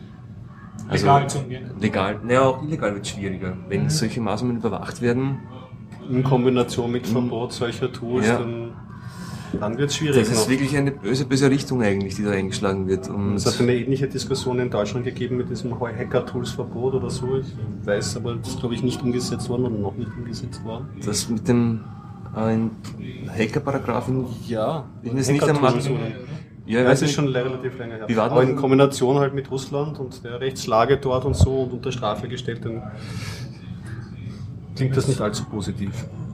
Legal zu umgehen. Legal, naja, auch illegal wird schwieriger. Wenn solche Maßnahmen überwacht werden, In Kombination mit Verbot solcher Tools, Ja. dann, dann wird es schwierig. das ist noch. wirklich eine böse, böse Richtung eigentlich, die da eingeschlagen wird. Und Es hat eine ähnliche Diskussion in Deutschland gegeben mit diesem Hacker-Tools-Verbot oder so. Ich weiß aber, das ist, glaube ich, nicht umgesetzt worden oder noch nicht umgesetzt worden. das mit dem äh, Hacker-Paragraphen, Ja, ich bin jetzt nicht am Hacker-Tools Machen. oder- Ja, Ja, ich es weiß ist nicht, schon relativ länger her. Wie war Aber das? in Kombination halt mit Russland und der Rechtslage dort und so und unter Strafe gestellt, dann klingt das nicht allzu positiv.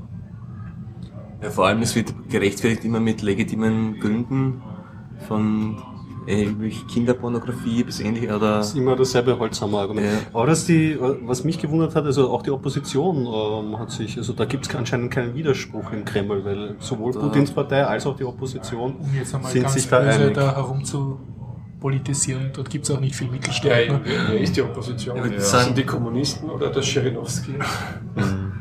ja, vor allem, es wird gerechtfertigt immer mit legitimen Gründen von äh, üblich Kinderpornografie bis ähnlich oder Das ist immer dasselbe Holzhammer-Argument. Ja. Aber dass die, was mich gewundert hat, also auch die Opposition ähm, hat sich, also da gibt es anscheinend keinen Widerspruch im Kreml, weil sowohl Putins Partei als auch die Opposition Um jetzt einmal sind ganz sich da böse einig. da herum zu politisieren. Dort gibt es auch nicht viel Ja, Mittelstand. Ne? wer ist die Opposition? Ja, aber die Das sagen- sind die Kommunisten oder der Schirinovski? und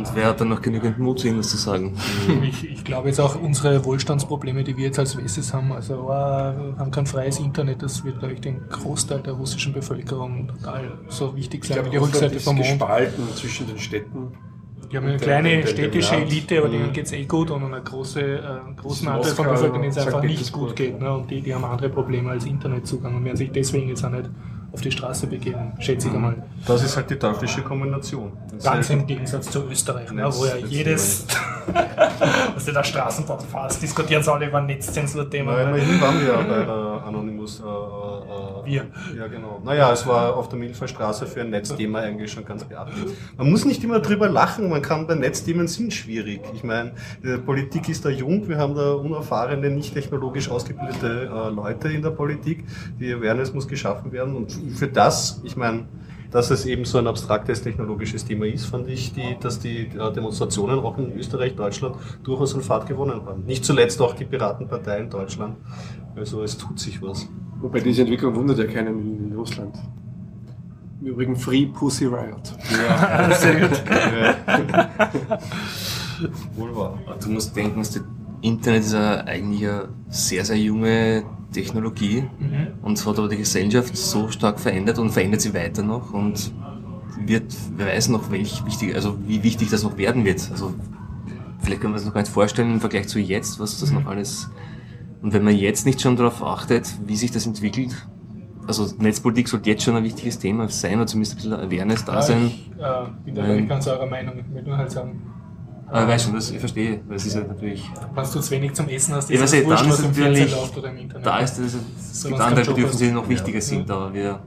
Und wer hat dann noch genügend Mut, irgendwas zu sagen? Ich, ich glaube jetzt auch unsere Wohlstandsprobleme, die wir jetzt als Wessis haben, also oh, wir haben kein freies Internet, das wird, glaube ich, den Großteil der russischen Bevölkerung total so wichtig sein wie die Rückseite vom Mond. Gespalten zwischen den Städten. Die haben eine kleine städtische Elite, aber denen geht es eh gut, und eine große, äh, großen Anteil von der Bevölkerung, denen es einfach nicht gut geht. Ne? Und die, die haben andere Probleme als Internetzugang und werden sich deswegen jetzt auch nicht auf die Straße begeben, schätze ich einmal. Das ist halt die teuflische Kombination. Ganz im Gegensatz zu Österreich, ne, wo ja jedes, was du da Straßenbahn fährst, diskutieren sie alle über Netzzensur-Themen. Na, immerhin waren wir ja bei der Anonymous. Äh, äh, wir. Ja, genau. Naja, es war auf der Milchstraße für ein Netzthema eigentlich schon ganz beachtlich. Man muss nicht immer drüber lachen, man kann bei Netzthemen sind schwierig. Ich meine, die Politik ist da jung, wir haben da unerfahrene, nicht technologisch ausgebildete äh, Leute in der Politik. Die Awareness muss geschaffen werden, und für das, ich meine, dass es eben so ein abstraktes technologisches Thema ist, fand ich, die, dass die Demonstrationen auch in Österreich, Deutschland durchaus an Fahrt gewonnen haben. Nicht zuletzt auch die Piratenpartei in Deutschland. Also es tut sich was. Wobei diese Entwicklung wundert ja keinen in Russland. Im Übrigen Free Pussy Riot. Ja, sehr gut. Ja. Wohl wahr. Du musst denken, das Internet ist ja eigentlich eine sehr, sehr junge Technologie, mhm. und es hat aber die Gesellschaft so stark verändert und verändert sie weiter noch, und wird, wer weiß noch, welch wichtig, also wie wichtig das noch werden wird. Also vielleicht können wir uns noch gar nicht vorstellen im Vergleich zu jetzt, was das mhm. noch alles. Und wenn man jetzt nicht schon darauf achtet, wie sich das entwickelt, also Netzpolitik sollte jetzt schon ein wichtiges Thema sein, oder zumindest ein bisschen Awareness da ja, sein. Ich äh, bin da ähm, ganz eurer Meinung, ich will nur halt sagen. Aber ich weiß schon, das, ich verstehe, weil es ist halt natürlich... Wenn du zu wenig zum Essen hast, ist es wurscht, was im Fernsehen läuft oder im Internet. Da ist es, es gibt andere Bedürfnisse, die noch wichtiger ja. sind, aber wir...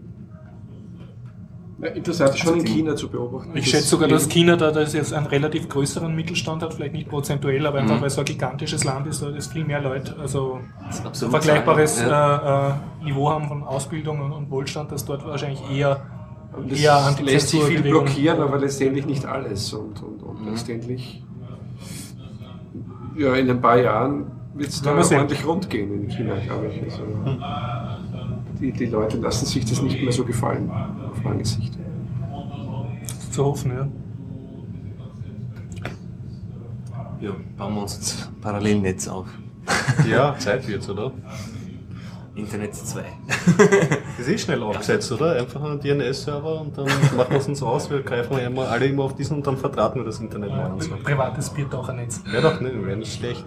Ja, interessant ist schon in China zu beobachten. Ich schätze sogar, dass China da das jetzt einen relativ größeren Mittelstand hat, vielleicht nicht prozentuell, aber einfach, mhm. weil es so ein gigantisches Land ist, da ist viel mehr Leute, also ein vergleichbares ja. äh, Niveau haben von Ausbildung und, und Wohlstand, dass dort wahrscheinlich eher... Das eher lässt sich viel blockieren, aber letztendlich nicht alles. Und, und, und mhm. letztendlich, ja, in ein paar Jahren wird es da ordentlich rund gehen in China, glaube ich. Also, mhm. die, die Leute lassen sich das nicht mehr so gefallen, auf lange Sicht. Zu hoffen, ja. Ja, bauen wir uns jetzt Parallelnetz auf. Ja, Zeit wird's, oder? Internet zwei. Das ist eh schnell aufgesetzt, oder? Einfach einen D N S-Server und dann machen wir es uns aus, wir greifen immer, alle immer auf diesen und dann verdrahten wir das Internet ja, mal. So. Privates Biertauchernetz. Ja doch, ne, wäre nicht schlecht.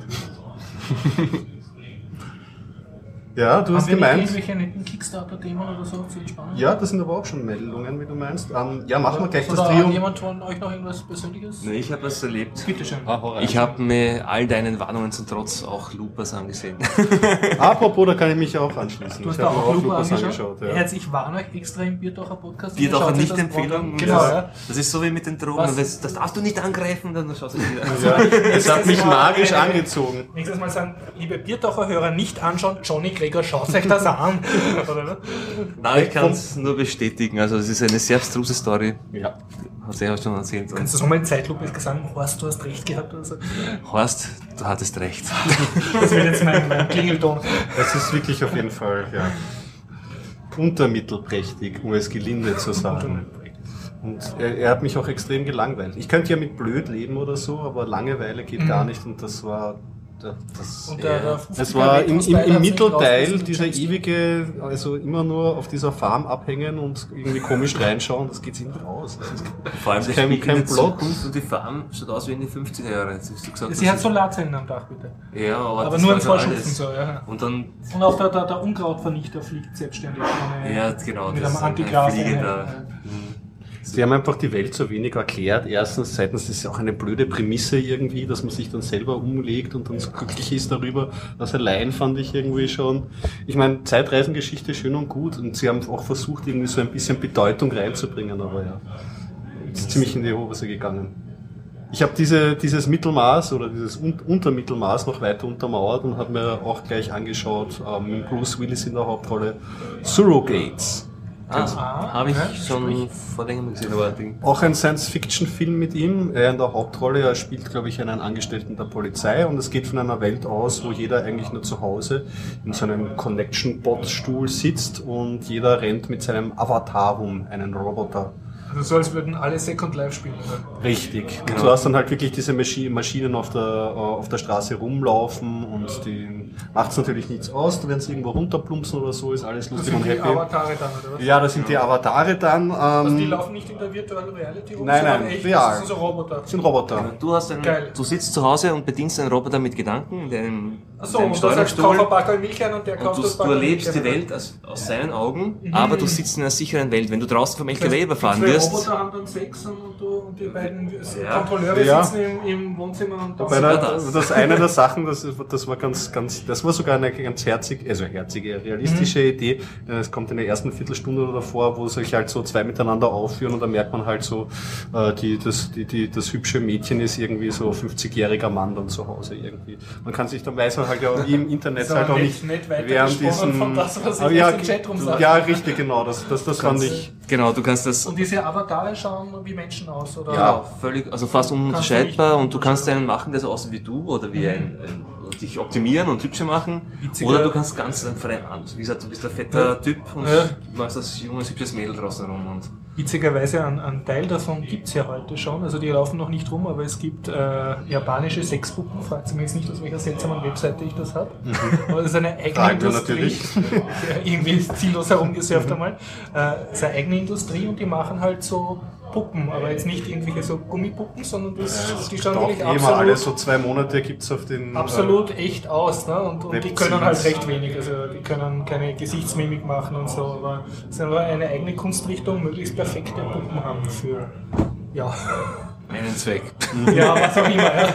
Ja, du hast gemeint... Haben wir irgendwelche netten Kickstarter-Themen oder so für die Spannung? Ja, das sind aber auch schon Meldungen, wie du meinst. Um, ja, machen wir gleich oder das Trio. Hat jemand von euch noch irgendwas Persönliches? Nee, ich habe was erlebt. Bitte schön. Ah, ich habe mir all deinen Warnungen zum Trotz auch Loopers angesehen. Apropos, da kann ich mich auch anschließen. Du hast ich da auch, auch Looper angeschaut? angeschaut. Ja. Herz, ich warne euch extra im Biertaucher-Podcast. Biertaucher nicht Empfehlung. Genau, ja. Das ist so wie mit den Drogen. Das, das darfst du nicht angreifen, dann schaust du wieder an. Ja, es hat mich magisch eine, angezogen. Nächstes Mal sagen, liebe Biertaucher-Hörer, nicht anschauen, Johnny Gregor, schaut euch das an. Nein, ich kann es nur bestätigen. Also es ist eine sehr abstruse Story. Ja. Hat er ja schon erzählt. Kannst du das nochmal in Zeitlupe sagen? Horst, du hast recht gehabt oder so? Horst, du hattest recht. Das wird jetzt mein, mein Klingelton. Es ist wirklich auf jeden Fall, ja, untermittelprächtig, um es gelinde zu sagen. Und er, er hat mich auch extrem gelangweilt. Ich könnte ja mit blöd leben oder so, aber Langeweile geht mhm. gar nicht, und das war... Das, und der, der es war im, im, im Mittelteil dieser ewige, also immer nur auf dieser Farm abhängen und irgendwie komisch reinschauen, das geht sich nicht aus. Das ist Vor allem das ist kein, kein Plot. Und die Farm schaut aus wie in die fünfziger Jahre. Jetzt hast du gesagt, sie hat Solarzellen am Dach, bitte. Ja, aber, aber nur ein paar Schupfen so, ja. Und, dann und auch der, der, der Unkrautvernichter fliegt selbstständig. Eine, ja, genau. Mit einem Antigras. Sie haben einfach die Welt so wenig erklärt. Erstens, zweitens, das ist auch eine blöde Prämisse irgendwie, dass man sich dann selber umlegt und dann so glücklich ist darüber. Das allein fand ich irgendwie schon. Ich meine, Zeitreisengeschichte schön und gut, und sie haben auch versucht, irgendwie so ein bisschen Bedeutung reinzubringen, aber ja, ist ziemlich in die Hose gegangen. Ich habe diese, dieses Mittelmaß oder dieses Un- Untermittelmaß noch weiter untermauert und habe mir auch gleich angeschaut, ähm, mit Bruce Willis in der Hauptrolle, Surrogates. Ah, habe ich ja, schon sprich. vor längerem gesehen, aber auch ein Science-Fiction-Film mit ihm. Er in der Hauptrolle, er spielt, glaube ich, einen Angestellten der Polizei, und es geht von einer Welt aus, wo jeder eigentlich nur zu Hause in so einem Connection-Bot-Stuhl sitzt und jeder rennt mit seinem Avatar rum, einen Roboter. Also so, als würden alle Second Life spielen, oder? Richtig. Genau. Du hast dann halt wirklich diese Maschinen auf der, auf der Straße rumlaufen und die macht es natürlich nichts aus, wenn sie irgendwo runterplumpsen oder so, ist alles lustig und happy. Das sind die Avatare dann, oder was? Ja, das sind die Avatare dann. Ähm, also die laufen nicht in der Virtual Reality rum, nein, sondern nein, echt, real. das sind so Roboter. Das sind Roboter. Du, hast einen, du sitzt zu Hause und bedienst einen Roboter mit Gedanken in deinem, Achso, und du sagst, kauf ein Backerl Milch ein und der kauft und das du, du erlebst die Welt aus, aus seinen Augen, mhm. aber du sitzt in einer sicheren Welt. Wenn du draußen vom L K W überfahren wirst... Die Roboter haben dann Sex und, du, und die beiden ja. Kontrolleure ja. sitzen im, im Wohnzimmer und das... Das, das eine der Sachen, das, das war ganz, ganz, das war sogar eine ganz herzig, also herzige, realistische mhm. Idee. Es kommt in der ersten Viertelstunde davor, wo sich halt so zwei miteinander aufführen und da merkt man halt so, die, das, die, die, das hübsche Mädchen ist irgendwie so fünfzigjähriger Mann dann zu Hause irgendwie. Man kann sich, dann weiß man halt ja im Internet halt auch nicht, nicht während diesen... Von das, was ich ja, im Chatroom sage. Ja, richtig, genau, das, das, das fand ich... Genau, du kannst das... Und diese Avatare schauen wie Menschen aus, oder? Ja, völlig, also fast ununterscheidbar und du kannst einen machen, der so aussieht wie du oder wie ein, ein dich optimieren und hübscher machen. Witziger. Oder du kannst ganz einfach ein, wie gesagt, du bist ein fetter ja. Typ und ja. machst das junges, hübsches Mädel draußen rum. Und witzigerweise, ein, ein Teil davon gibt es ja heute schon, also die laufen noch nicht rum, aber es gibt äh, japanische Sexpuppen, fragt mich jetzt nicht, aus welcher seltsamen Webseite ich das habe, mhm. aber das ist eine eigene Frage Industrie, natürlich. irgendwie ziellos herumgesurft einmal, äh, das ist eine eigene Industrie und die machen halt so Puppen, aber jetzt nicht irgendwelche so Gummipuppen, sondern das, ja, die schauen wirklich absolut... Immer alle so zwei Monate gibt es auf den... Absolut äh, echt aus, ne? Und, und die können halt recht wenig, also die können keine Gesichtsmimik machen und so, aber es ist einfach eine eigene Kunstrichtung, möglichst perfekte Puppen haben für, ja... einen Zweck. Ja, was auch immer, ja.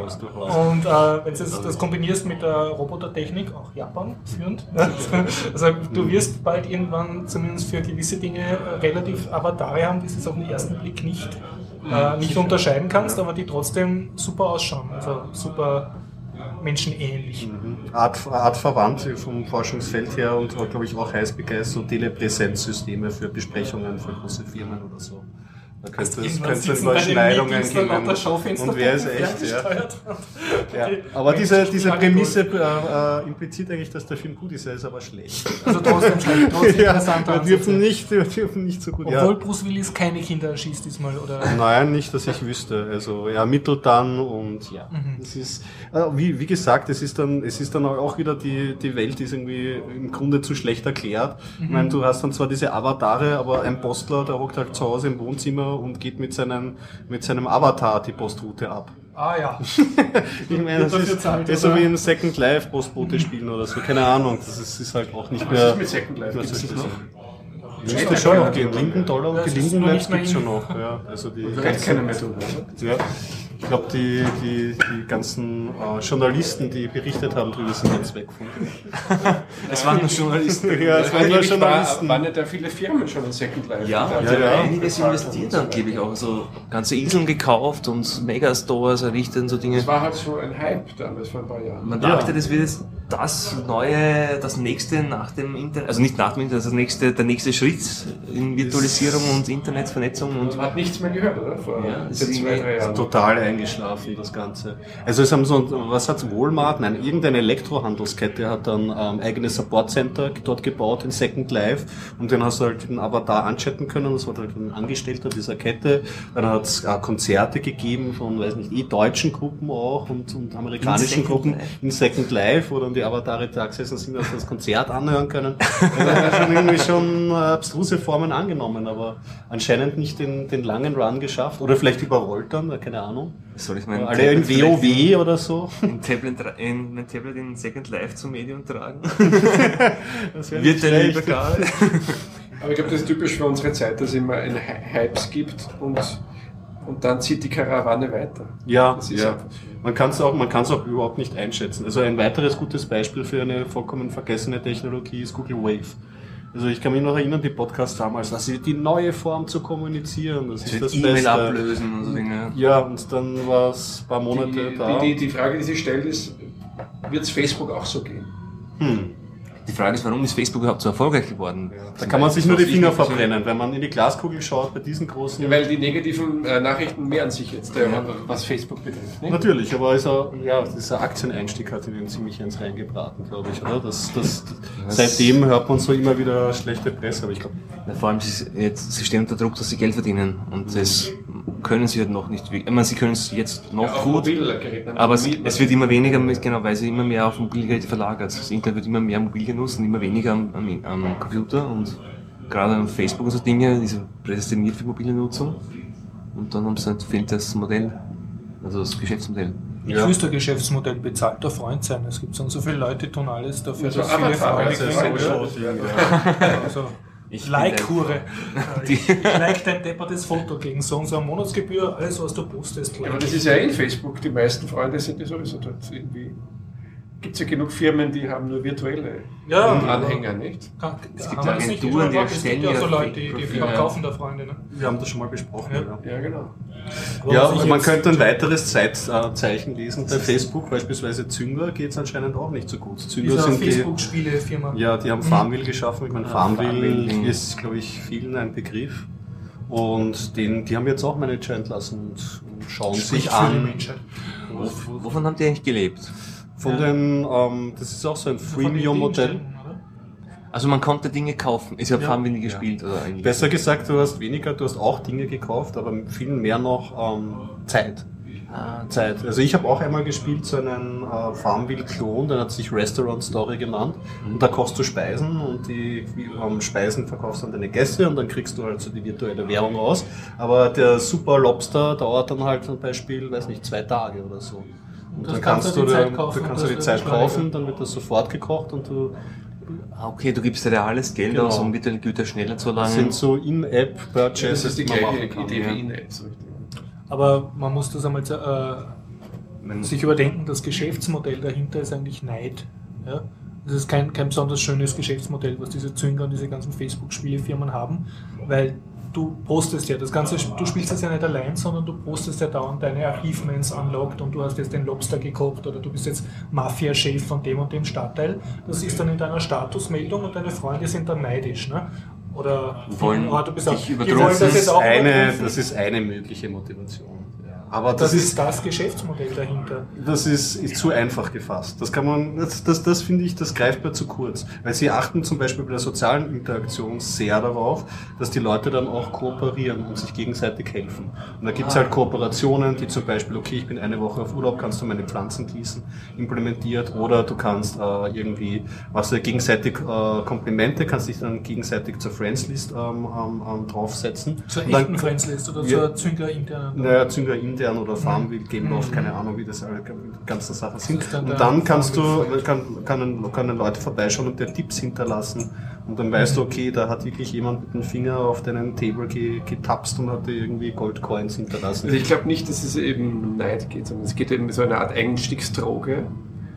Und äh, wenn du das, das kombinierst mit der Robotertechnik, auch Japan führend, also du wirst bald irgendwann zumindest für gewisse Dinge relativ Avatare haben, die du auf den ersten Blick nicht, äh, nicht unterscheiden kannst, aber die trotzdem super ausschauen, also super menschenähnlich. Art, Art verwandt vom Forschungsfeld her und glaube ich auch heiß begeistert, so Telepräsenzsysteme für Besprechungen für große Firmen oder so. Da könnte es könnte Überschneidungen geben. Und wer ist echt, ja. ja. Aber diese, diese Prämisse äh, impliziert eigentlich, dass der Film gut ist, er ist aber schlecht. Also trotzdem schlecht, trotzdem ja, wir dürfen nicht, wir dürfen nicht so gut. Obwohl ja. Bruce Willis keine Kinder erschießt diesmal, oder? Nein, nicht, dass ich wüsste. Also er ermittelt dann und ja. Mhm. Es ist, äh, wie, wie gesagt, es ist dann, es ist dann auch wieder die, die Welt ist irgendwie im Grunde zu schlecht erklärt. Mhm. Ich meine, du hast dann zwar diese Avatare, aber ein Postler, der hockt halt zu Hause im Wohnzimmer und geht mit seinem, mit seinem Avatar die Postroute ab. Ah ja. Ich meine, das ist, Zeit, ist so wie im Second Life Postbote spielen oder so, keine Ahnung. Das ist, ist halt auch nicht mehr... Was ist mit Second Life? Gibt es noch? Müsste schon noch gehen. Linden Dollar und die Linden Labs gibt es schon noch. Ja, also die ganzen, keine Methode. Ja. Ich glaube, die, die, die ganzen äh, Journalisten, die berichtet haben, drüber sind jetzt weg von. Es waren nur Journalisten. Ja, es waren nur Journalisten. Waren nicht da viele Firmen schon in Second Life? Ja, ja, ja, ja. Einiges investiert angeblich auch. Also ganze Inseln gekauft und Megastores errichtet und so Dinge. Das war halt so ein Hype damals vor ein paar Jahren. Man dachte, ja. das wird jetzt das neue, das nächste nach dem Internet, also nicht nach dem Internet, das nächste, der nächste Schritt in Virtualisierung und Internetvernetzung. Und man hat nichts mehr gehört, oder? Vor ja, zwei, drei Jahren. Total eingeschlafen, das Ganze. Also es haben so, was hat's, Walmart? Nein, irgendeine Elektrohandelskette hat dann ähm, eigenes Support Center dort gebaut in Second Life und dann hast du halt den Avatar anchatten können, das war halt ein Angestellter dieser Kette. Dann hat es äh, Konzerte gegeben von, weiß nicht, eh deutschen Gruppen auch und, und amerikanischen in Gruppen Life. in Second Life, wo dann die Avatare da gesessen sind, dass das Konzert anhören können. Also das hat schon irgendwie schon äh, abstruse Formen angenommen, aber anscheinend nicht den, den langen Run geschafft oder vielleicht überrollt dann, keine Ahnung. Soll ich mein alle in WoW oder so? Ein Tablet, in, mein Tablet in Second Life zum Medium tragen? Das wäre Wird der lieber gar. Aber ich glaube, das ist typisch für unsere Zeit, dass es immer einen Hypes gibt und, und dann zieht die Karawane weiter. Ja, das ist ja. Man kann es auch, man kann es auch überhaupt nicht einschätzen. Also ein weiteres gutes Beispiel für eine vollkommen vergessene Technologie ist Google Wave. Also ich kann mich noch erinnern, die Podcasts damals, das ist die neue Form zu kommunizieren. Das, das ist das E-Mail Beste. ablösen und so Dinge. Ja, und dann war es ein paar Monate die, da. Die, die Frage, die sich stellt, ist, wird es Facebook auch so gehen? Hm. Die Frage ist, warum ist Facebook überhaupt so erfolgreich geworden? Ja. Da kann man sich nur die Finger verbrennen, wenn man in die Glaskugel schaut bei diesen großen... Ja, weil die negativen äh, Nachrichten mehren sich jetzt, äh, was Facebook betrifft. Nicht? Natürlich, aber also, ja, dieser Aktieneinstieg hat ihnen ziemlich ins Reingebraten, glaube ich. Oder? Das, das, das seitdem hört man so immer wieder schlechte Presse, aber ich glaube... Ja, vor allem, sie, jetzt, sie stehen unter Druck, dass sie Geld verdienen und das können sie halt noch nicht. Ich meine, sie können es jetzt noch ja, gut, aber es, es wird immer weniger, genau, weil sie immer mehr auf Mobilgeräte verlagert. Das Internet wird immer mehr mobil genutzt und immer weniger am, am, am Computer und gerade am Facebook und so Dinge, die sind prädestiniert für mobile Nutzung und dann haben sie halt, fehlt das Modell, also das Geschäftsmodell. Ja. Früheste Geschäftsmodell bezahlter Freund sein. Es gibt so viele Leute, die tun alles dafür, also dass viele Freunde kriegen. Also, Ich Like-Hure. Ich, ich like dein deppertes Foto gegen so und so eine Monatsgebühr, alles was du postest. Ja, aber das ist ja in Facebook, die meisten Freunde sind ja sowieso dort irgendwie. Gibt es ja genug Firmen, die haben nur virtuelle ja, Anhänger, nicht? Kann, es gibt ja Agenturen, die erstellen ja so Leute, die, die verkaufen da Freunde. Ne? Wir haben das schon mal besprochen. Ja, ja. ja genau. Aber ja, also man könnte ein weiteres Zeitzeichen lesen bei Facebook, beispielsweise Zynga geht es anscheinend auch nicht so gut. Zynga sind eine Facebook-Spiele-Firma. Ja, die haben Farmville geschaffen. Ich meine, ja, Farmville Farm ist, glaube ich, vielen ein Begriff. Und den, die haben jetzt auch Manager entlassen und, und schauen Sprich sich an. Wo, wovon haben die eigentlich gelebt? Von ja. den, ähm, das ist auch so ein Freemium-Modell. Also man konnte Dinge kaufen. Ich habe ja. Farmville gespielt. Ja. Oder eigentlich Besser gesagt, du hast weniger, du hast auch Dinge gekauft, aber viel mehr noch ähm, Zeit. Ah, Zeit. Also ich habe auch einmal gespielt, so einen äh, Farmville-Klon, der hat sich Restaurant Story genannt. Mhm. Und da kaufst du Speisen und die ähm, Speisen verkaufst an deine Gäste und dann kriegst du halt so die virtuelle Währung aus. Aber der Super Lobster dauert dann halt zum Beispiel, weiß nicht, zwei Tage oder so. Und dann kannst du, dann, du kannst du die Zeit kaufen, dann wird das sofort gekocht und du... Okay, du gibst reales Geld genau. aus, um virtuelle Güter schneller zu erlangen. Das sind so In-App-Purchases, das ist die gleiche Idee wie In-Apps. Aber man muss das einmal äh, sich überdenken, das Geschäftsmodell dahinter ist eigentlich Neid. Ja? Das ist kein, kein besonders schönes Geschäftsmodell, was diese Zynga und diese ganzen Facebook-Spielefirmen haben, weil du postest ja das Ganze, du spielst das ja nicht allein, sondern du postest ja dauernd deine Achievements unlocked und du hast jetzt den Lobster gekocht oder du bist jetzt Mafia-Chef von dem und dem Stadtteil. Das ist dann in deiner Statusmeldung und deine Freunde sind dann neidisch. Ne? Oder wollen oh, du bist auch, die wollen das, das, jetzt auch eine, das ist eine mögliche Motivation. Aber das, das ist, ist das Geschäftsmodell dahinter. Das ist, ist zu einfach gefasst. Das kann man, das, das, das finde ich, das greift mir zu kurz. Weil sie achten zum Beispiel bei der sozialen Interaktion sehr darauf, dass die Leute dann auch kooperieren und sich gegenseitig helfen. Und da gibt es halt Kooperationen, die zum Beispiel, okay, ich bin eine Woche auf Urlaub, kannst du meine Pflanzen gießen, implementiert, oder du kannst äh, irgendwie, was du gegenseitig äh, Komplimente, kannst dich dann gegenseitig zur Friendslist ähm, ähm, draufsetzen. Zur echten dann, Friendslist oder ja, zur Zynga internen? Naja, Zynga intern oder Farmville, Gameloft, keine Ahnung, wie das alle ganzen Sachen sind. Dann und dann kannst du, kann, kann, können Leute vorbeischauen und dir Tipps hinterlassen und dann weißt du, okay, da hat wirklich jemand mit dem Finger auf deinen Table getapst und hat dir irgendwie Goldcoins hinterlassen. Also ich glaube nicht, dass es eben um Neid geht, sondern es geht eben um so eine Art Einstiegsdroge, äh,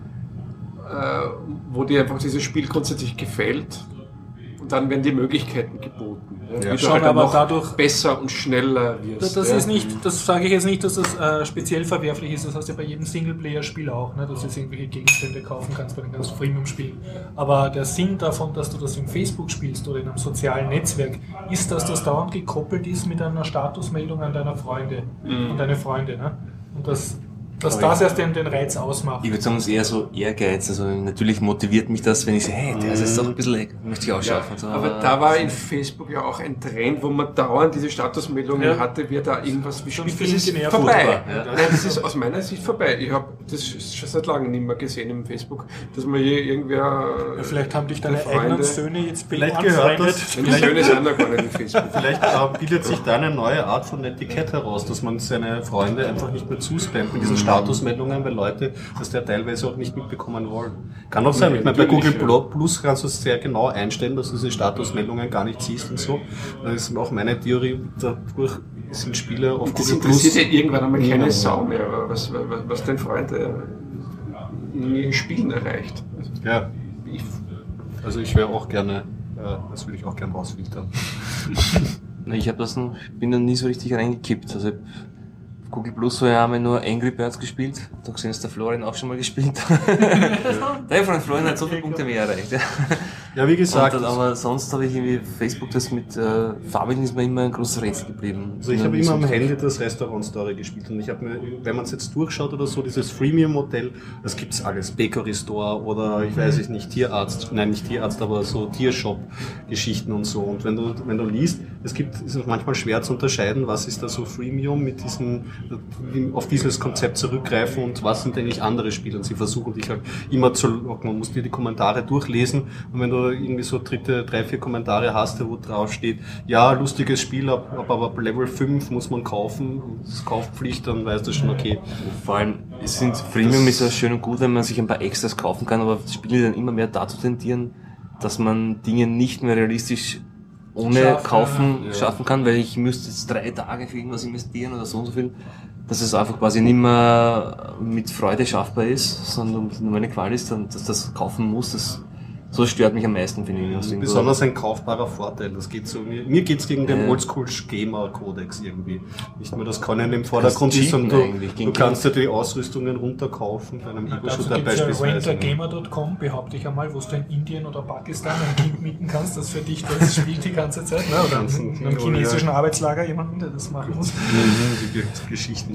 wo dir einfach dieses Spiel grundsätzlich gefällt. Und dann werden die Möglichkeiten geboten. Ja, ja, schon, halt aber dadurch besser und schneller wirst. Das, das ja. ist nicht, das sage ich jetzt nicht, dass das äh, speziell verwerflich ist. Das hast du ja bei jedem Singleplayer-Spiel auch, ne, dass du irgendwelche Gegenstände kaufen kannst bei den ganzen Freemium-Spielen. Aber der Sinn davon, dass du das im Facebook spielst oder in einem sozialen Netzwerk, ist, dass das dauernd gekoppelt ist mit einer Statusmeldung an deine Freunde mhm. und deine Freunde. Ne? Und das Dass aber das erst den, den Reiz ausmacht. Ich würde sagen, es ist eher so Ehrgeiz. Also natürlich motiviert mich das, wenn ich sehe, hey, der ist jetzt doch ein bisschen, möchte ich auch schaffen. Ja, aber, aber da war in Facebook ja auch ein Trend, wo man dauernd diese Statusmeldungen ja. hatte, wer da irgendwas bespielt. Das ist vorbei. Ja. Nein, das ist aus meiner Sicht vorbei. Ich habe das schon seit langem nicht mehr gesehen im Facebook, dass man hier irgendwer... Ja, vielleicht haben dich deine Freunde, eigenen Söhne jetzt vielleicht gehört das. Die Söhne sind da gar nicht im Facebook. Vielleicht äh, bildet sich da eine neue Art von Etikett heraus, dass man seine Freunde einfach nicht mehr zuspammt mit diesen Statusmeldungen, weil Leute das der teilweise auch nicht mitbekommen wollen. Kann auch sein. Ich meine, bei Google Plus kannst du es sehr genau einstellen, dass du diese Statusmeldungen gar nicht siehst und so. Das ist auch meine Theorie. Dadurch sind Spiele auf das Google Plus. Das interessiert ja irgendwann einmal keine Sau mehr, was, was, was dein Freund in ihren Spielen erreicht. Also ja. Ich, also ich wäre auch gerne, äh, das würde ich auch gerne rausfiltern. Ich habe das noch, bin da nie so richtig reingekippt. Also Google Plus habe ich einmal nur Angry Birds gespielt. Da gesehen, dass der Florian auch schon mal gespielt hat. Der Freund Florian hat so viele Punkte mehr erreicht. Ja, ja wie gesagt. Dann, aber sonst habe ich irgendwie Facebook, das mit äh, Farben ist mir immer ein großes Rätsel geblieben. Also ich habe immer am Handy das Restaurant Story gespielt und ich habe mir, wenn man es jetzt durchschaut oder so, dieses Freemium-Modell, das gibt's alles. Bakery Store oder ich weiß nicht, Tierarzt, nein nicht Tierarzt, aber so Tiershop-Geschichten und so. Und wenn du, wenn du liest, es gibt, ist es manchmal schwer zu unterscheiden, was ist da so Freemium mit diesem, auf dieses Konzept zurückgreifen und was sind eigentlich andere Spiele. Und sie versuchen dich halt immer zu locken. Man muss dir die Kommentare durchlesen und wenn du irgendwie so dritte, drei, vier Kommentare hast, wo drauf steht, ja, lustiges Spiel, ab, ab aber Level fünf muss man kaufen, das ist Kaufpflicht, dann weißt du schon, okay. Vor allem, es sind Freemium ist ja schön und gut, wenn man sich ein paar Extras kaufen kann, aber Spiele dann immer mehr dazu tendieren, dass man Dinge nicht mehr realistisch ohne Schaffen, Kaufen ja. schaffen kann, weil ich müsste jetzt drei Tage für irgendwas investieren oder so und so viel, dass es einfach quasi nicht mehr mit Freude schaffbar ist, sondern nur eine Qual ist, dass das kaufen muss, das so stört mich am meisten, finde ich. Also besonders ein kaufbarer Vorteil. Das geht so, mir, mir geht's gegen den äh. Oldschool-Gamer-Kodex irgendwie. Nicht nur das Können im Vordergrund ist, sondern du, du kannst dir die Ausrüstungen runterkaufen bei einem Ego-Shooter beispielsweise. Ja rentergamer punkt com, behaupte ich einmal, wo du in Indien oder Pakistan ein Kind mieten kannst, das für dich das spielt die ganze Zeit. Ne? Oder in einem chinesischen ja. Arbeitslager jemanden, der das machen muss. Die Geschichten.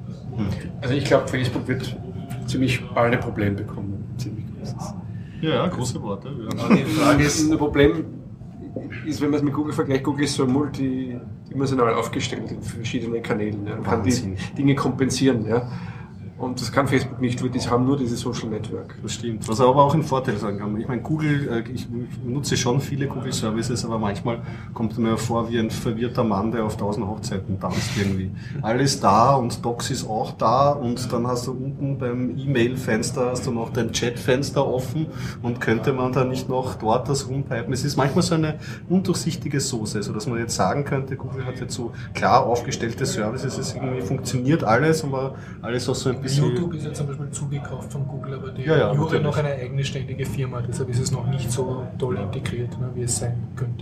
Also ich glaube, Facebook wird ziemlich bald ein Problem bekommen. Ziemlich großes. Ja, ja, große Worte. Ja. Die Frage ist, ein Problem ist, wenn man es mit Google vergleicht, Google ist so multidimensional aufgestellt in verschiedenen Kanälen. Ja. Man kann die Dinge kompensieren. Ja. Und das kann Facebook nicht, weil die haben nur dieses Social Network. Das stimmt. Was aber auch ein Vorteil sagen kann. Ich meine, Google, ich nutze schon viele Google Services, aber manchmal kommt mir vor wie ein verwirrter Mann, der auf tausend Hochzeiten tanzt irgendwie. Alles da und Docs ist auch da und dann hast du unten beim E-Mail-Fenster hast du noch dein Chat-Fenster offen und könnte man da nicht noch dort das rumpeipen. Es ist manchmal so eine undurchsichtige Soße, so dass man jetzt sagen könnte, Google hat jetzt so klar aufgestellte Services, es irgendwie funktioniert alles, aber alles auch so ein bisschen YouTube ist ja zum Beispiel zugekauft von Google, aber die ja, ja, Jure natürlich noch eine eigene ständige Firma, deshalb ist es noch nicht so toll integriert, ne, wie es sein könnte.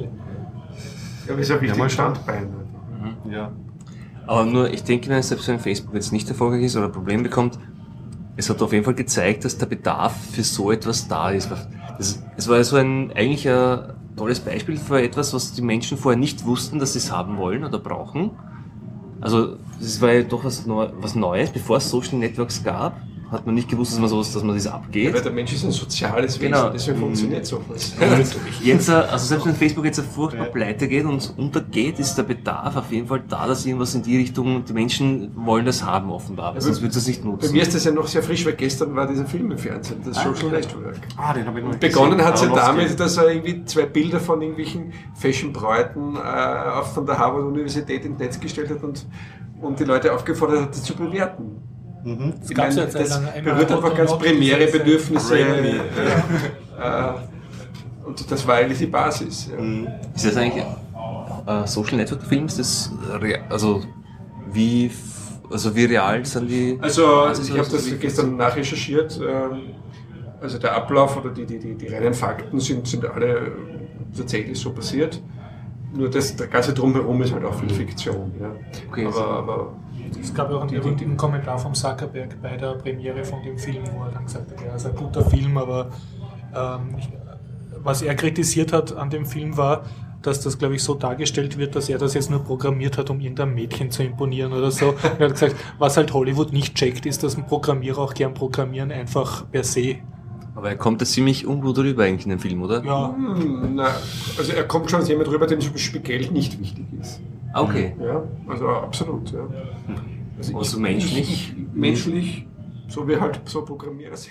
Ja, aber ist ja wichtig, ja, Standbein. Mhm. Ja. Aber nur, ich denke, wenn selbst wenn Facebook jetzt nicht erfolgreich ist oder ein Problem bekommt, es hat auf jeden Fall gezeigt, dass der Bedarf für so etwas da ist. Das, es war so ein, eigentlich ein tolles Beispiel für etwas, was die Menschen vorher nicht wussten, dass sie es haben wollen oder brauchen. Also, das war ja doch was, Neu- was Neues. Bevor es Social Networks gab, hat man nicht gewusst, dass man sowas, dass man das abgeht. Ja, weil der Mensch ist ein soziales Wesen, genau. Deswegen funktioniert sowas. Jetzt, also selbst wenn Facebook jetzt furchtbar pleite geht und untergeht, ist der Bedarf auf jeden Fall da, dass irgendwas in die Richtung, die Menschen wollen das haben offenbar, weil sonst würden sie es nicht nutzen. Bei mir ist das ja noch sehr frisch, weil gestern war dieser Film im Fernsehen, das ah, Social Network. Ah, den habe ich noch nicht Begonnen hat es ja damit, dass er irgendwie zwei Bilder von irgendwelchen Fashion-Bräuten äh, von der Harvard-Universität ins Netz gestellt hat und, und die Leute aufgefordert hat, das zu bewerten. Mhm. Das, ich meine, das berührt einfach ganz primäre Bedürfnisse. Ja. Äh, und das war eigentlich die Basis. Ja. Mhm. Ist das eigentlich äh, Social Network Film? Ist das real, also wie also wie real sind die? Also, also ich habe das gestern nachrecherchiert. Ähm, also der Ablauf oder die, die, die, die reinen Fakten sind, sind alle tatsächlich so passiert. Nur das, der ganze Drumherum ist halt auch viel Fiktion. Ja. Okay, aber, aber es gab ja auch einen berühmten Kommentar vom Zuckerberg bei der Premiere von dem Film, wo er dann gesagt hat, ja, es ist ein guter Film, aber ähm, ich, was er kritisiert hat an dem Film war, dass das, glaube ich, so dargestellt wird, dass er das jetzt nur programmiert hat, um irgendeinem Mädchen zu imponieren oder so. Er hat gesagt, was halt Hollywood nicht checkt, ist, dass ein Programmierer auch gern programmieren, einfach per se. Aber er kommt da ziemlich ungut rüber eigentlich in dem Film, oder? Ja. Hm, na, also er kommt schon als jemand rüber, dem zum Beispiel Geld nicht wichtig ist. Okay. Ja, also absolut. Ja. Also, also menschlich? Ich, ich, menschlich, so wie halt so Programmierer sind.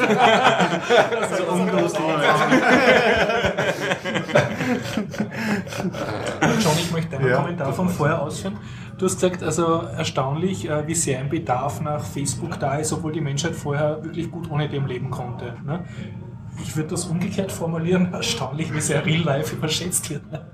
Das ist unlustig. John, ich möchte deinen ja, Kommentar von vorher ausführen. Du hast gesagt, also erstaunlich, wie sehr ein Bedarf nach Facebook da ist, obwohl die Menschheit vorher wirklich gut ohne dem leben konnte. Ne? Ich würde das umgekehrt formulieren, erstaunlich, wie sehr Real Life überschätzt wird. Ne?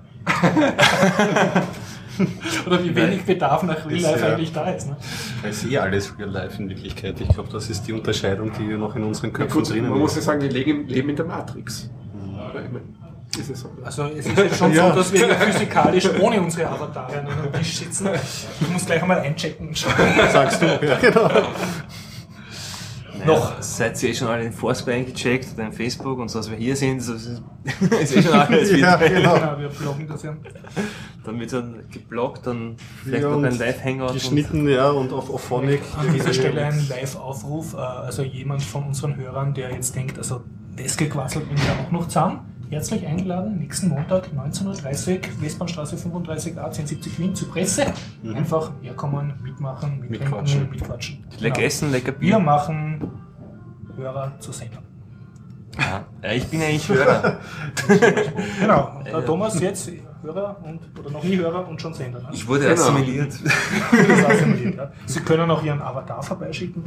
Oder wie wenig Bedarf nach Real Life ja, eigentlich da ist. Ne? Es ist eh alles Real Life in Wirklichkeit. Ich glaube, das ist die Unterscheidung, die noch in unseren Köpfen ja, drinnen ist. Man muss ja sagen, wir leben in der Matrix. Mhm. Ist es so? Also es ist jetzt schon ja. so, dass wir physikalisch ohne unsere Avatare an einem Tisch sitzen. Ich muss gleich einmal einchecken und schauen. Sagst du, ja genau. Naja, noch seid ihr eh schon alle in Foursquare gecheckt oder in Facebook und so, als wir hier sind, so, ist, ist eh schon alles ja, genau. genau, wir bloggen das ja. Dann wird dann gebloggt, dann vielleicht ja, noch ein Live-Hangout. Geschnitten, ja, und auf Auphonic. An dieser Stelle ein Live-Aufruf, also jemand von unseren Hörern, der jetzt denkt, also das gequasselt bin ich ja auch noch zusammen. Herzlich eingeladen, nächsten Montag, neunzehn Uhr dreißig, Westbahnstraße fünfunddreißig a, zehn siebzig Wien, zur Presse. Mhm. Einfach herkommen, mitmachen, mitquatschen. mitquatschen. Lecker genau. Essen, lecker Bier. Wir machen Hörer zu Sendern. Ja, ich bin eigentlich Hörer. Genau, der Thomas jetzt Hörer und, oder noch nie Hörer und schon Sender. Ne? Ich wurde genau. assimiliert. assimiliert ja. Sie können auch Ihren Avatar vorbeischicken.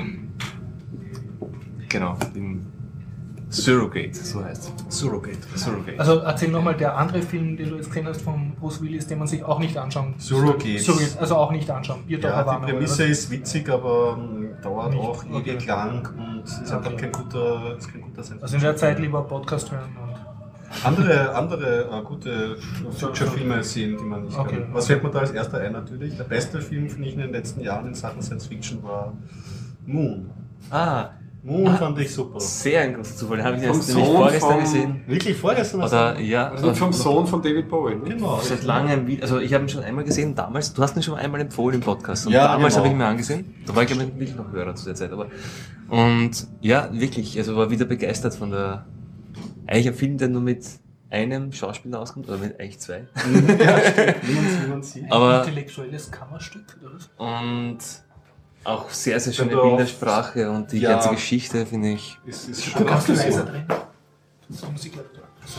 Genau, den Surrogate, so heißt es. Surrogate. Surrogate. Also erzähl nochmal, der andere Film, den du jetzt gesehen hast von Bruce Willis, den man sich auch nicht anschauen kann. Surrogate. Surrogate. Also auch nicht anschauen. Ja, die Prämisse ist witzig, aber um, dauert nicht. auch ewig okay. lang und ist okay. einfach kein guter, ist kein guter Sinn. Also in der Zeit lieber Podcast hören und andere, andere uh, gute Future-Filme sehen, die man nicht okay. kann. Was fällt mir da als erster ein natürlich? Der beste Film, finde ich, in den letzten Jahren in Sachen Science-Fiction war Moon. Ah, Moon ah, fand ich super. Sehr ein großer Zufall. Den habe ich erst nämlich vorgestern gesehen. Wirklich vorgestern? Oder, ja. Also vom Sohn von David Bowie. Ne? Genau. Seit langem, also ich habe ihn schon einmal gesehen, damals, du hast ihn schon einmal empfohlen im Podcast. Und ja, damals genau. habe ich ihn mir angesehen. Da war ich glaube ich wirklich noch Hörer zu der Zeit. Aber und ja, wirklich, also war wieder begeistert von der, eigentlich ein Film, der nur mit einem Schauspieler auskommt, oder mit eigentlich zwei. Ja, stimmt. Wie man sieht. Aber, ein intellektuelles Kammerstück, oder was? Und auch sehr, sehr schöne Bildersprache und die ja, ganze Geschichte, finde ich. Ist, ist schon ganz leiser drin. Das Musik so.